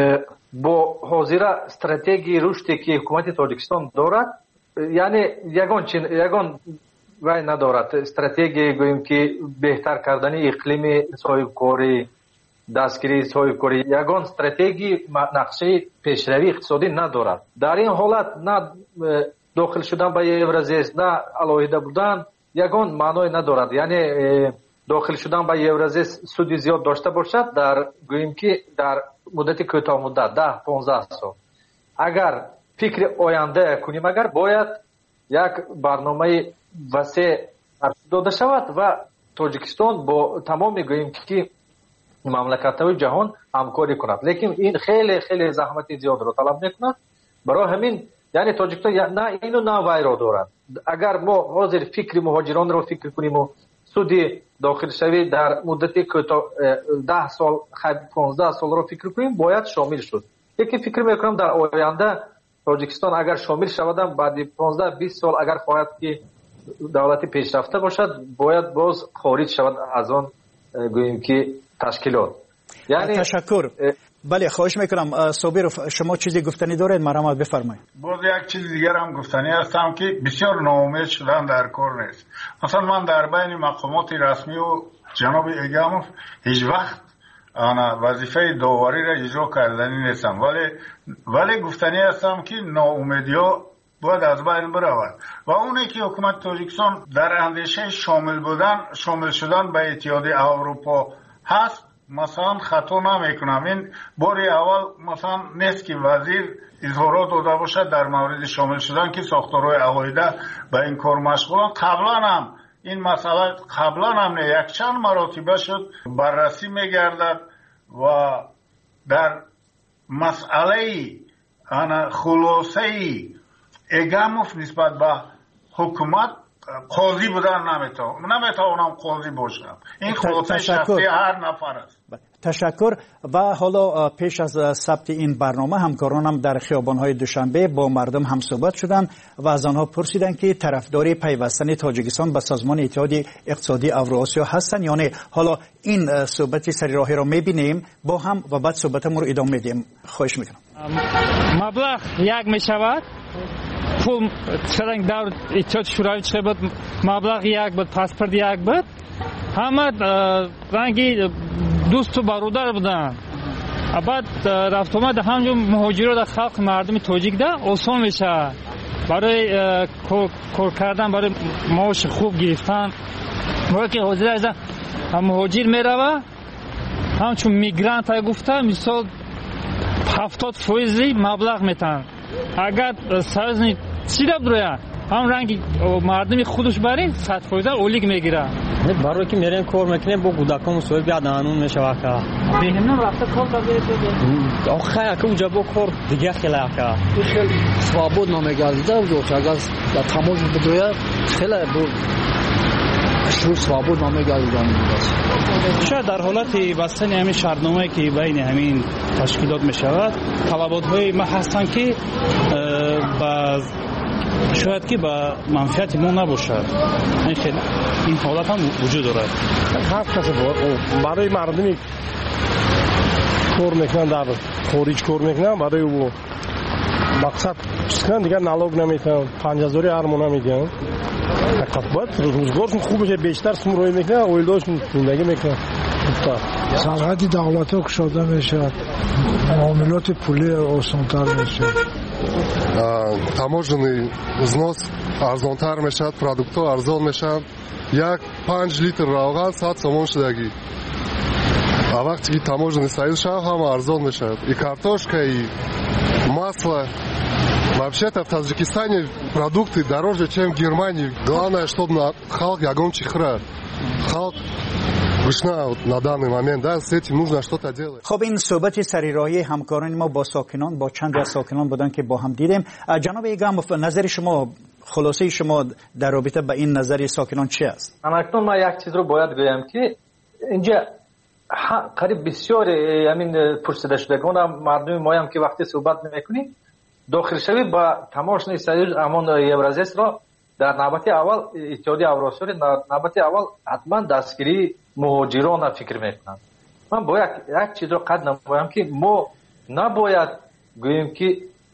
با حاضر استراتژی رشدی که حکومت تاجیکستان دارد، یعنی یگان یگان وای ندارد استراتژی گوییم که بهتر کردن اقلیم صاحبکاری، دستگیری صاحبکاری، یگان استراتژی نقشه پیشروی اقتصادی ندارد. در این حالت نه داخل شدن به یورازیس نه علاهیده بودن یگان معنای ندارد. یعنی داخل شدن به یورازیس سودی زیاد داشته باشد در گوییم که در مدت کوتاه مدت ده پانزده سال اگر فکر آینده کنیم، اگر باید یک برنامه وسیع داده شود و تاجیکستان با تمام گوییم که مملکت‌های جهان همکاری کند. لیکن این خیلی خیلی زحمت زیاد را طلب میکند. برای همین یعنی تاجیکستان نه اینو نه وای را دارد. اگر ما حاضر فکر مهاجران را فکر کنیم و سودی داخل شوی در مدت کوتاه ده سال پانزده سال را فکر کنیم باید شامل شد. یکی فکر میکنم در آینده تاجیکستان اگر شامل شود بعد پانزده بیست سال اگر خواهد که دولتی پیشرفته باشد باید باز خارج شود از آن گوییم که تشکیلات. یعنی تشکر. بله خواهش میکنم صابر شما چیزی گفتنی دارید مرحمت بفرمایید. باز یک چیز دیگر هم گفتنی هستم که بسیار ناامید شدن در کار نیست. مثلا من در بین مقامات رسمی و جناب ایگاموف هیچ وقت انا وظیفه داوری را اجرا کردنی نیستم، ولی ولی گفتنی هستم که ناامیدی ها باید از بین برود و اونی که حکومت تاجیکستان در اندیشه شامل بودن شامل شدن به اتحادیه اروپا هست مثلا خطا نمیکنم. این باری اول مثلا نیست که وزیر اظهارات داده باشد در مورد شامل شدن که ساختارهای عقایده به این کار مشغولن. قبلا هم این مسئله قبلا هم نه یک چند مراتبه شد بررسی میگردد و در مسئله انا خلاصه ایگاموف نسبت به حکومت قاضی بودن نمیتونم نمیتونم قاضی باشم. این خلاصه شخصی هر نفر است. تشکر. و حالا پیش از ثبت این برنامه همکارانم در خیابان‌های دوشنبه با مردم هم صحبت شدند و از آنها پرسیدند که طرفدار پیوستن تاجیکستان به سازمان اتحاد اقتصادی اوراسیا هستند یا نه. حالا این صحبت سری راهی را می‌بینیم با هم و بعد صحبتمون رو ادامه میدیم. خواهش می‌کنم. مبلغ یک میشود پول چرنگ در اتحاد شوروی چه بود مبلغ یک بود پاسپورت یک بود همه رنگی دوست و برادر بودن. بعد رفت آمد همجور مهاجرات در خلق مردم تاجیک ده آسان میشه برای کار کردن برای معاش خوب گرفتن. موقع که حاضر از مهاجر میروه همچون میگرانت های گفته مثال هفتاد فیصدی مبلغ میتن. اگر سازنی چی دب رویا هم رنگی مردمی خودش برین صد فیصد اولیگ میگیره. برای که میرین کار میکنیم با کودکان مسئول بیاد دانون میشه وقتا بهمون رفته کار داره تو آخه که اونجا با کار دیگه خیلی که свободно мегардида уже агар да тамош бидояд خیلی بود شروع свободно мегардидан شاید در حالت بستن همین شرطنامه‌ای که بین همین تشکیلات میشود طلبات‌های ما هستن که با شاید که با منفعت ما نباشد. این خیلی این حالت هم وجود دارد. هر کسی برای مردمی کار میکنن در خارج کار میکنن برای او مقصد چیکن دیگه نالوگ نمیتن پنج هزار هر ماه میدن فقط باید روزگارشون خوب بشه بیشتر سمروی میکنن اویلداشون زندگی میکنن سرحدی دولت ها کشاده میشه معاملات پولی آسانتر میشه таможенный взнос арзонтар мешад продуктҳо арзон мешанд як панҷ литр равған сад сомон шудагӣ а вақте ки таможенный союз шав ҳама арзон мешад и картошка и масло вообще-то в Таджикистане продукты дороже чем в Германии главное чтобы халк ягон чихра халк на данный момент, да, с этим нужно что-то делать. خب این صحبت سریراهی همکاران ما با ساکنان با چند از ساکنان بودن که با هم دیدیم. جناب ایگاموف نظر شما خلاصه شما در رابطه با این نظر ساکنان چی است؟ اکنون ما یک چیز رو باید گویم که اینجا قریب بسیار همین پرسیده شدگان مردم ما هم که وقتی صحبت میکنیم داخل شوی با تماشای سیاج امان یورازیس را در نوبت اول اتحادیه اوراسیایی در نوبت اول حتما دستگیری مهاجران فکر میکنند. من باید یک چیز رو قد نمایم که ما نباید گوییم که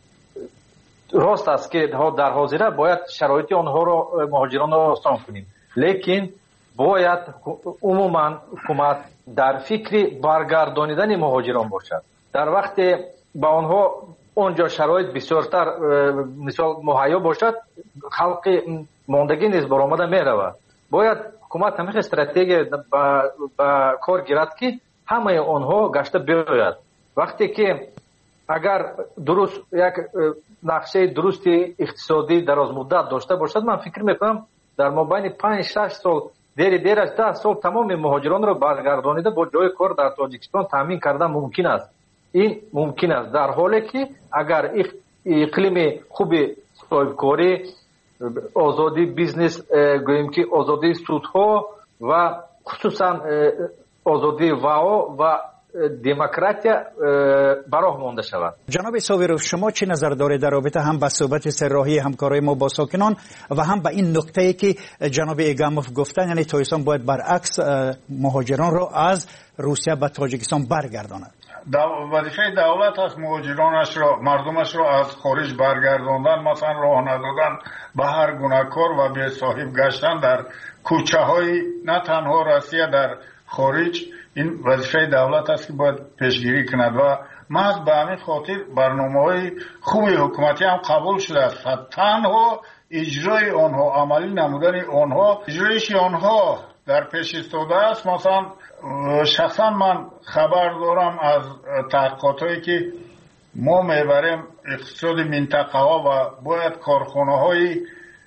راست است که در حاضره باید شرایط آنها رو مهاجران رو آسان کنیم، لیکن باید عموما حکومت در فکر برگردانیدن مهاجران باشد. در وقت با آنها اونجا شرایط بسیارتر مثال مهیا باشد خلق ماندگی نیز برآمده می رود. باید حکومت همه استراتژی با, با کار گیرد که همه آنها گشته بیاید. وقتی که اگر درست یک نقشه درست اقتصادی دراز مدت داشته باشد من فکر میکنم در مابین پنج شش سال دیر دیر از ده سال تمام مهاجران را برگردانیده با جای کار در تاجیکستان تامین کردن ممکن است. این ممکن است در حالی که اگر اقلیم خوب صاحبکاری آزادی بیزنس گوییم که آزادی سودها و خصوصا آزادی واو و دموکراتیا براه مانده شود. جناب ساویروف شما چه نظر دارید در رابطه هم با صحبت سرراهی همکاری ما با ساکنان و هم با این نکته‌ای که جناب ایگاموف گفتن یعنی تاجیکستان باید برعکس مهاجران را از روسیه به تاجیکستان برگرداند؟ وظیفه دولت است مهاجرانش را مردمش را از خارج برگرداندن، مثلا راه ندادن به هر گونه کار و بی صاحب گشتن در کوچه های نه تنها روسیه در خارج. این وظیفه دولت است که باید پیشگیری کند و محض به همین خاطر برنامه‌های خوبی حکومتی هم قبول شده است. تنها اجرای آنها عملی نمودن آنها اجرایش آنها در پیش ایستاده است. مثلا شخصا من خبر دارم از تحقیقاتی که ما میبریم اقتصاد منطقه ها و باید کارخانه های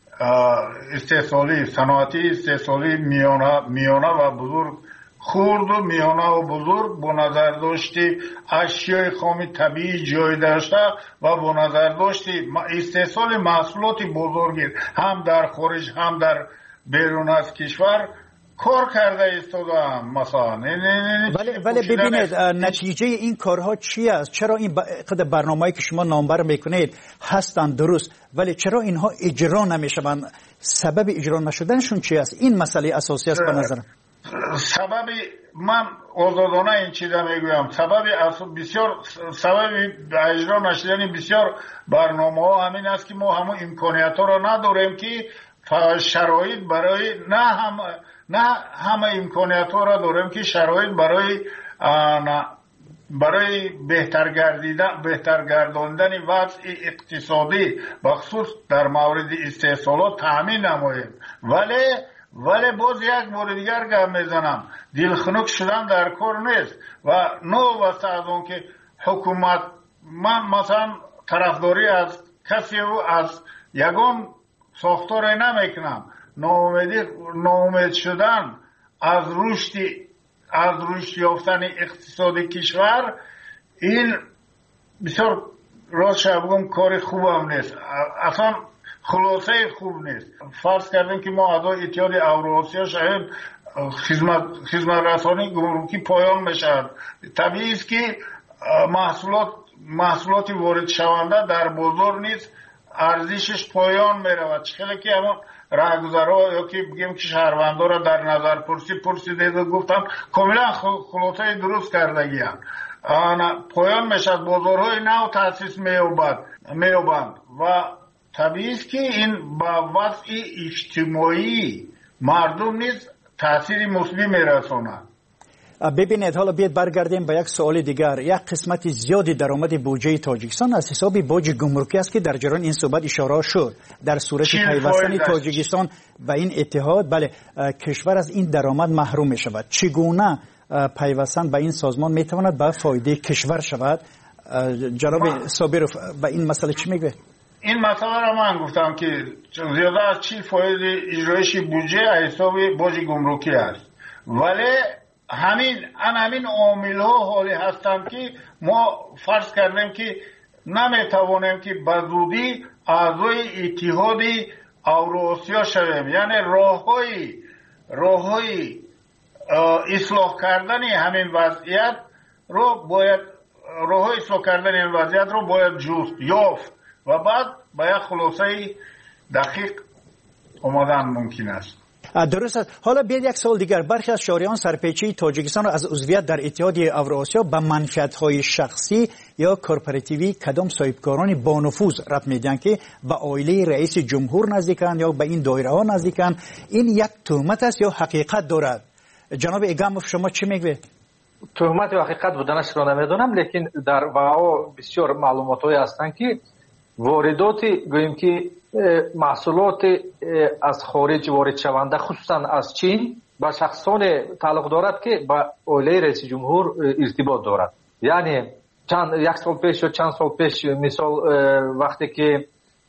استحصالی صنعتی استحصالی میانه میانه و بزرگ خرد و میانه و بزرگ با نظر داشتی اشیای خام طبیعی جای داشته و با نظر داشتی استحصال محصولات بزرگی هم در خارج هم در بیرون از کشور کار کرده ایستاده مثلا. ولی ولی ببینید نتیجه این کارها چی است؟ چرا این قد برنامه‌ای که شما نامبر میکنید هستند درست ولی چرا اینها اجرا نمیشوند؟ سبب اجرا نشدنشون چی است؟ این مسئله اساسی است به نظرم. سبب من آزادانه این چیزا میگویم سبب بسیار سبب اجرا نشدن بسیار برنامه‌ها همین است که ما همون امکانیت ها را نداریم که شرایط برای نه هم نه همه امکانیت ها را داریم که شرایط برای برای بهتر گردیدن بهتر گرداندن وضع اقتصادی بخصوص در مورد استحصالات تامین نماییم. ولی ولی باز یک مورد دیگر گپ میزنم دلخنک شدن در کار نیست و نو واسه از اون که حکومت من مثلا طرفداری از کسی و از یگان ساختار نمیکنم. ناامیدی ناامید شدن از رشد از رشد یافتن اقتصادی کشور این بسیار راست بگم کار خوب هم نیست، اصلا خلاصه خوب نیست. فرض کردیم که ما اعضای اتحادیه اوراسیا شاید خدمت خدمت رسانی گمرکی پایان میشد. طبیعی است که محصولات محصولات وارد شونده در بازار نیست ارزشش پایان میرود. چه که اما راهگذرها یا که بگیم که شهروندها را در نظر پرسی پرسیدید و گفتم کاملا خلاصه درست کردگی هم. پایان میشد بازارهای نو تاسیس می‌یابند و طبیعی است که این با وضع اجتماعی مردم نیز تاثیر مثبت میرساند. ببینید حالا بیاید برگردیم به یک سوال دیگر. یک قسمت زیادی درآمد بودجه تاجیکستان از حساب باج گمرکی است که در جریان این صحبت اشاره شد. در صورت پیوستن تاجیکستان و این اتحاد بله کشور از این درآمد محروم می شود. چگونه پیوستن به این سازمان می تواند به فایده کشور شود؟ جناب صابرов به این مسئله چی میگه؟ این مسئله را من گفتم که زیاده از چی فایده اجرایش بودجه حساب باج گمرکی است، ولی همین ان همین عامل ها حالی هستند که ما فرض کردیم که نمیتوانیم که به زودی اعضای اتحاد اوراسیا شویم. یعنی راههای راههای اصلاح کردن همین وضعیت رو باید راههای اصلاح کردن این وضعیت رو باید جست یافت و بعد به یک خلاصه دقیق آمدن ممکن است. درست است. حالا بیاید یک سوال دیگر. برخی از شهریان سرپیچی تاجیکستان را از عضویت در اتحاد اوراسیا به منفعت‌های شخصی یا کورپوراتیوی کدام صاحبکاران با نفوذ ربط میدن که به عائله رئیس جمهور نزدیکند یا به این دایره ها نزدیکند. این یک تهمت است یا حقیقت دارد؟ جناب اگاموف شما چی میگوید؟ تهمت و حقیقت بودنش را نمیدونم، لیکن در واقع بسیار معلوماتی هستند که واردات گوییم که محصولات از خارج وارد شونده خصوصا از چین با شخصان تعلق دارد که با عائله رئیس جمهور ارتباط دارد. یعنی چند یک سال پیش یا چند سال پیش مثال وقتی که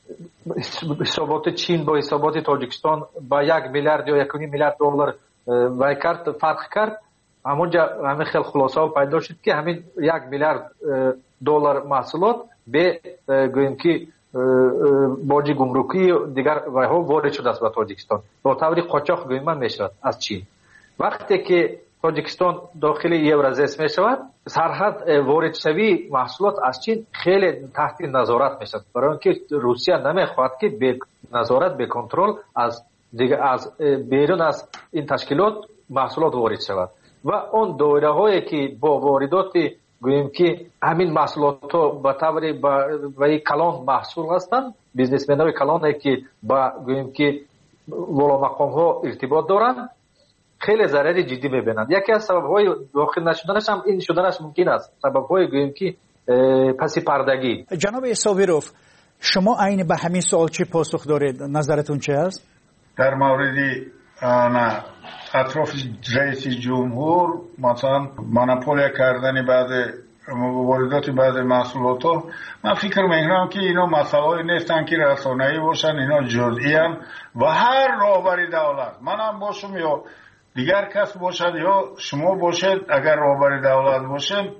حسابات چین با حسابات تاجیکستان با یک میلیارد یا یک و نیم میلیارد دلار وای کرد فرق کرد، همونجا همین خیلی خلاصه پیدا شد که همین یک میلیارد دلار محصولات به گوییم که باج گمرکی دیگر وایها وارد شده است به تاجیکستان با طور قاچاق گویم میشود از چین. وقتی که تاجیکستان داخل یورازیس میشود سرحد وارد شوی محصولات از چین خیلی تحت نظارت میشود، برای اینکه روسیه نمیخواهد که به نظارت به کنترل از دیگر از بیرون از این تشکیلات محصولات وارد شود و اون دایره هایی که با واردات گوییم که همین محصولات ها به طور با کلان محصول هستند، بیزنسمن های کلان که با گوییم که والا مقام ها ارتباط دارند خیلی ضرر جدی میبینند. یکی از سبب های داخل نشدنش هم این شدنش ممکن است، سبب های گوییم که پسی پردگی. جناب صابرов شما عین به همین سوال چی پاسخ دارید؟ نظرتون چه است؟ در مورد نه اطراف رئیس جمهور مثلا مونوپولیا کردن بعد واردات بعد محصولات ها، من فکر میکنم که اینا مسائلی نیستن که رسانه‌ای باشن، اینا جزئی ان و هر راهبر دولت منم باشم یا دیگر کس باشد یا شما باشید اگر راهبر دولت باشیم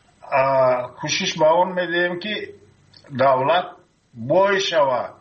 کوشش به اون میدیم که دولت بای شود،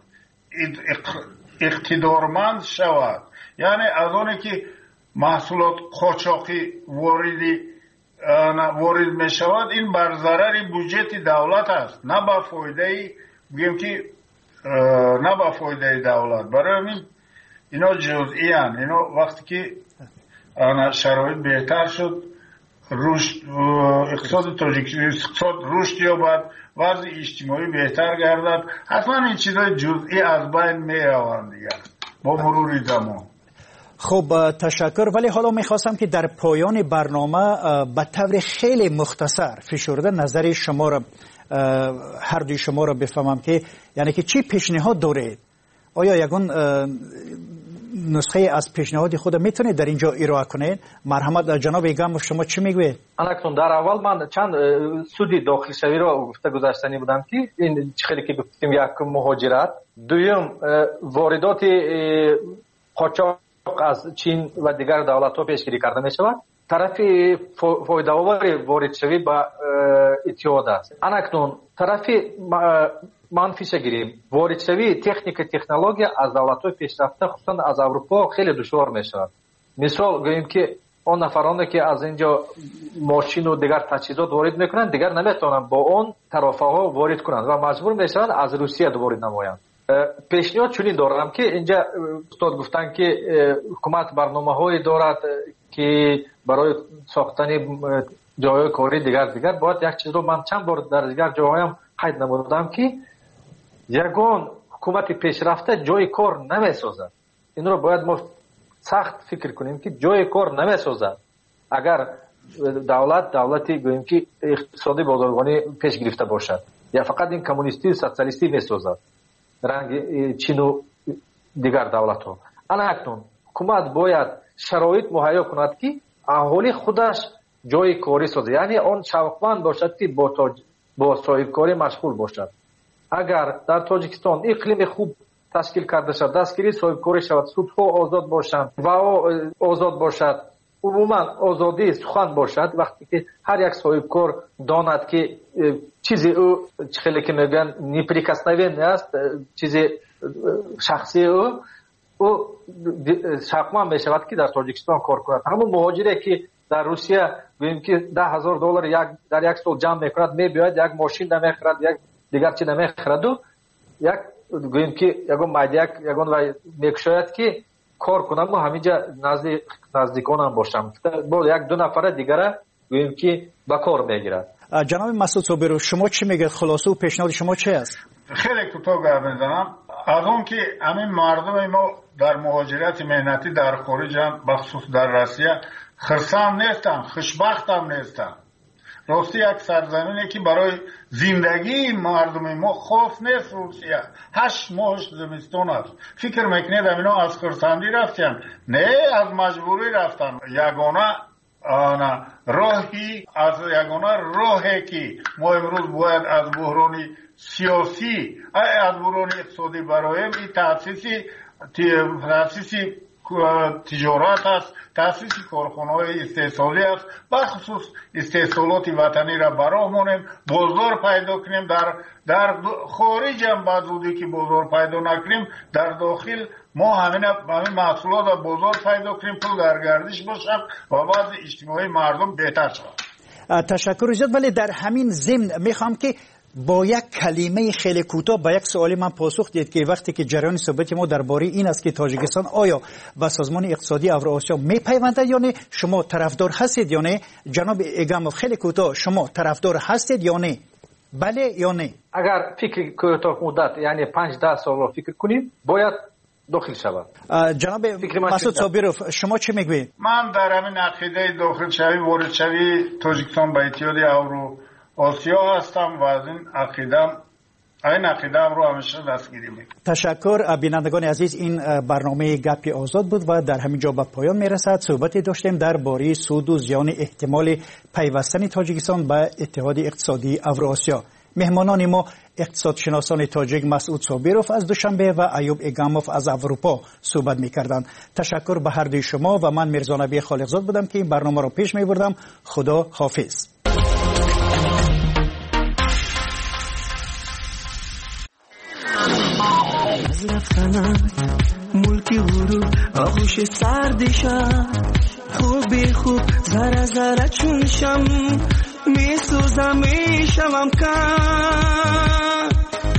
اقتدارمند شود. یعنی از اونی که محصولات قاچاقی واردی وارد می شود این بر ضرر بودجه دولت است، نه با فایده بگیم که نه با فایده دولت. برای همین اینا جزئی ان. اینا وقتی که شرایط بهتر شد رشد اقتصاد تاجیکستان اقتصاد رشد یابد، وضع اجتماعی بهتر گردد، حتما این چیزای جزئی از بین می روند دیگر با مرور زمان. خب تشکر. ولی حالا میخواستم که در پایان برنامه به طور خیلی مختصر فشرده نظر شما را هر دوی شما را بفهمم که یعنی که چی پیشنهاد دارید؟ آیا یگان نسخه از پیشنهاد خود میتونید در اینجا ارائه کنید؟ مرحمت جناب اگاموف شما چی میگوید؟ اکنون در اول من چند سودی داخل شوی را گفته گذاشتنی بودم که این خیلی که گفتیم یک مهاجرت، دوم واردات قاچاق از چین و دیگر دولت ها پیشگیری کرده می شود، طرف فایده‌آور وارد شوی با اتحاد است. اکنون طرف منفیش گیریم وارد شوی تکنیک تکنولوژی از دولت های پیشرفته خصوصا از اروپا خیلی دشوار می شود. مثال گوییم که اون نفرانی که از اینجا ماشین و دیگر تجهیزات وارد میکنند دیگر نمیتونن با اون طرفه ها وارد کنند و مجبور میشن از روسیه وارد نمایند. پیشنهاد چنین دارم که اینجا استاد گفتن که حکومت برنامه‌هایی دارد که برای ساختن جای کاری دیگر دیگر باید یک چیز رو من چند بار در دیگر جاهایم قید نمودم که یگان حکومت پیشرفته جای کار نمیسازد. این رو باید ما سخت فکر کنیم که جای کار نمیسازد. اگر دولت دولتی گوییم که اقتصادی بازرگانی پیش گرفته باشد یا فقط این کمونیستی و سوسیالیستی میسازد رنگ چین و دیگر دولت ها. اکنون حکومت باید شرایط مهیا کند که اهالی خودش جای کاری سازد، یعنی آن شوقمند باشد که با تاج... با صاحبکاری مشغول باشد. اگر در تاجیکستان اقلیم خوب تشکیل کرده شد، دستگیری صاحبکاری شود، سودها آزاد باشند و آزاد باشد، عموما آزادی سخن باشد، وقتی که هر یک صاحبکار داند که چیزی او خیلی که میگن نیپریکاسنوی است، چیزی شخصی او او شوقمند می شود که در تاجیکستان کار کند. همون مهاجری که در روسیه گوییم که ده هزار دلار یک در یک سال جمع میکند، میباید یک ماشین نمیخرد، یک دیگر چی نمیخرد و یک گوییم که یگان مایدیک یگان و میکشاید که کار کنم و همینجا نزدیک نزدیکانم باشم با یک دو نفر دیگر گوییم که با کار میگیرد. جناب مسعود صابرو، شما چی میگید؟ خلاصه و پیشنهاد شما چی است؟ خیلی کوتاه گپ میزنم. از اون که همین مردم ما در مهاجرت مهنتی در خارج هم بخصوص در روسیه خرسند نیستن، خوشبخت هم نیستن. راستی یک سرزمینی که برای زندگی مردم ما خاص نیست. روسیه هشت ماهش زمستان است. فکر میکنید اینا از خرسندی رفتن؟ نه، از مجبوری رفتن. یگانه آنا راهی از یگانه راهی که ما امروز باید از بحران سیاسی از بحران اقتصادی برایم این تاسیسی تاسیسی تجارت است، تاسیس کارخانه‌های استحصالی است، بخصوص استحصالات وطنی را برامونیم، بازار پیدا کنیم. در در خارج هم بعضی که بازار پیدا نکنیم، در داخل ما همین همین محصولات را بازار پیدا کنیم، پول در گردش باشد و وضع اجتماعی مردم بهتر شود. تشکر زیاد. ولی در همین ضمن میخوام که با یک کلمه خیلی کوتاه به یک سوالی من پاسخ دید که وقتی که جریان صحبت ما درباره این است که تاجیکستان آیا و سازمان اقتصادی اوراسیا میپیونده یا نه، شما طرفدار هستید یا نه؟ جناب ایگاموف خیلی کوتاه، شما طرفدار هستید یا نه؟ بله یا نه؟ اگر فکر کوتاه مدت یعنی پنج ده سال فکر کنیم باید داخل شود. جناب مسعود صابروف شما چی میگویید؟ من در همین عقیده داخل شوی وارد شوی تاجیکستان به اتحاد اورو آسیا هستم و از این عقیدم این عقیدم رو همیشه دستگیری میکنم. تشکر. بینندگان عزیز، این برنامه گپ آزاد بود و در همین جا به پایان میرسد. صحبتی داشتیم درباره سود و زیان احتمال پیوستن تاجیکستان به اتحاد اقتصادی اوراسیا. مهمانان ما اقتصادشناسان تاجیک مسعود صابروف از دوشنبه و ایوب ایگاموف از اروپا صحبت می‌کردند. تشکر به هر دوی شما و من میرزا نبی خالقزاد بودم که این برنامه را پیش می‌بردم. خدا حافظ. از رفتنم ملکی غروب آغوش سردشم خوبی خوب ذره ذره چون شم میسوزم میشوم کم.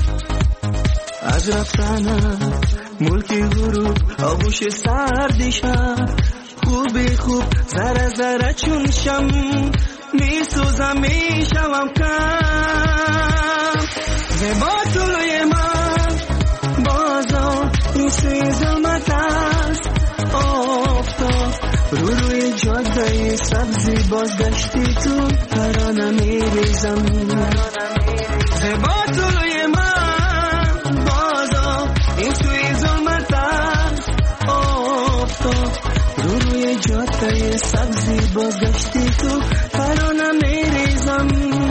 از رفتنم ملکی غروب آغوش سردشم خوبی خوب ذره ذره چون شم میسوزم میشوم کم. زیبا طلوی من بازا این سوی ظلمت است آفتاب رو روی جاده سبزی بازگشتی تو ترانه میریزم. زیبا طلوی من بازا این سوی ظلمت است آفتاب رو روی جاده سبزی بازگشتی تو ترانه میریزم.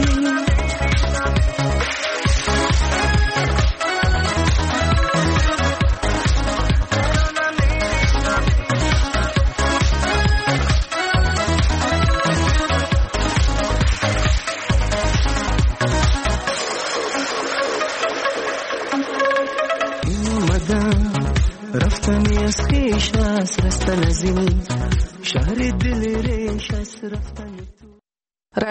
رفتنی از خیش است رستن از این شهر دل ریش است رفتنی تو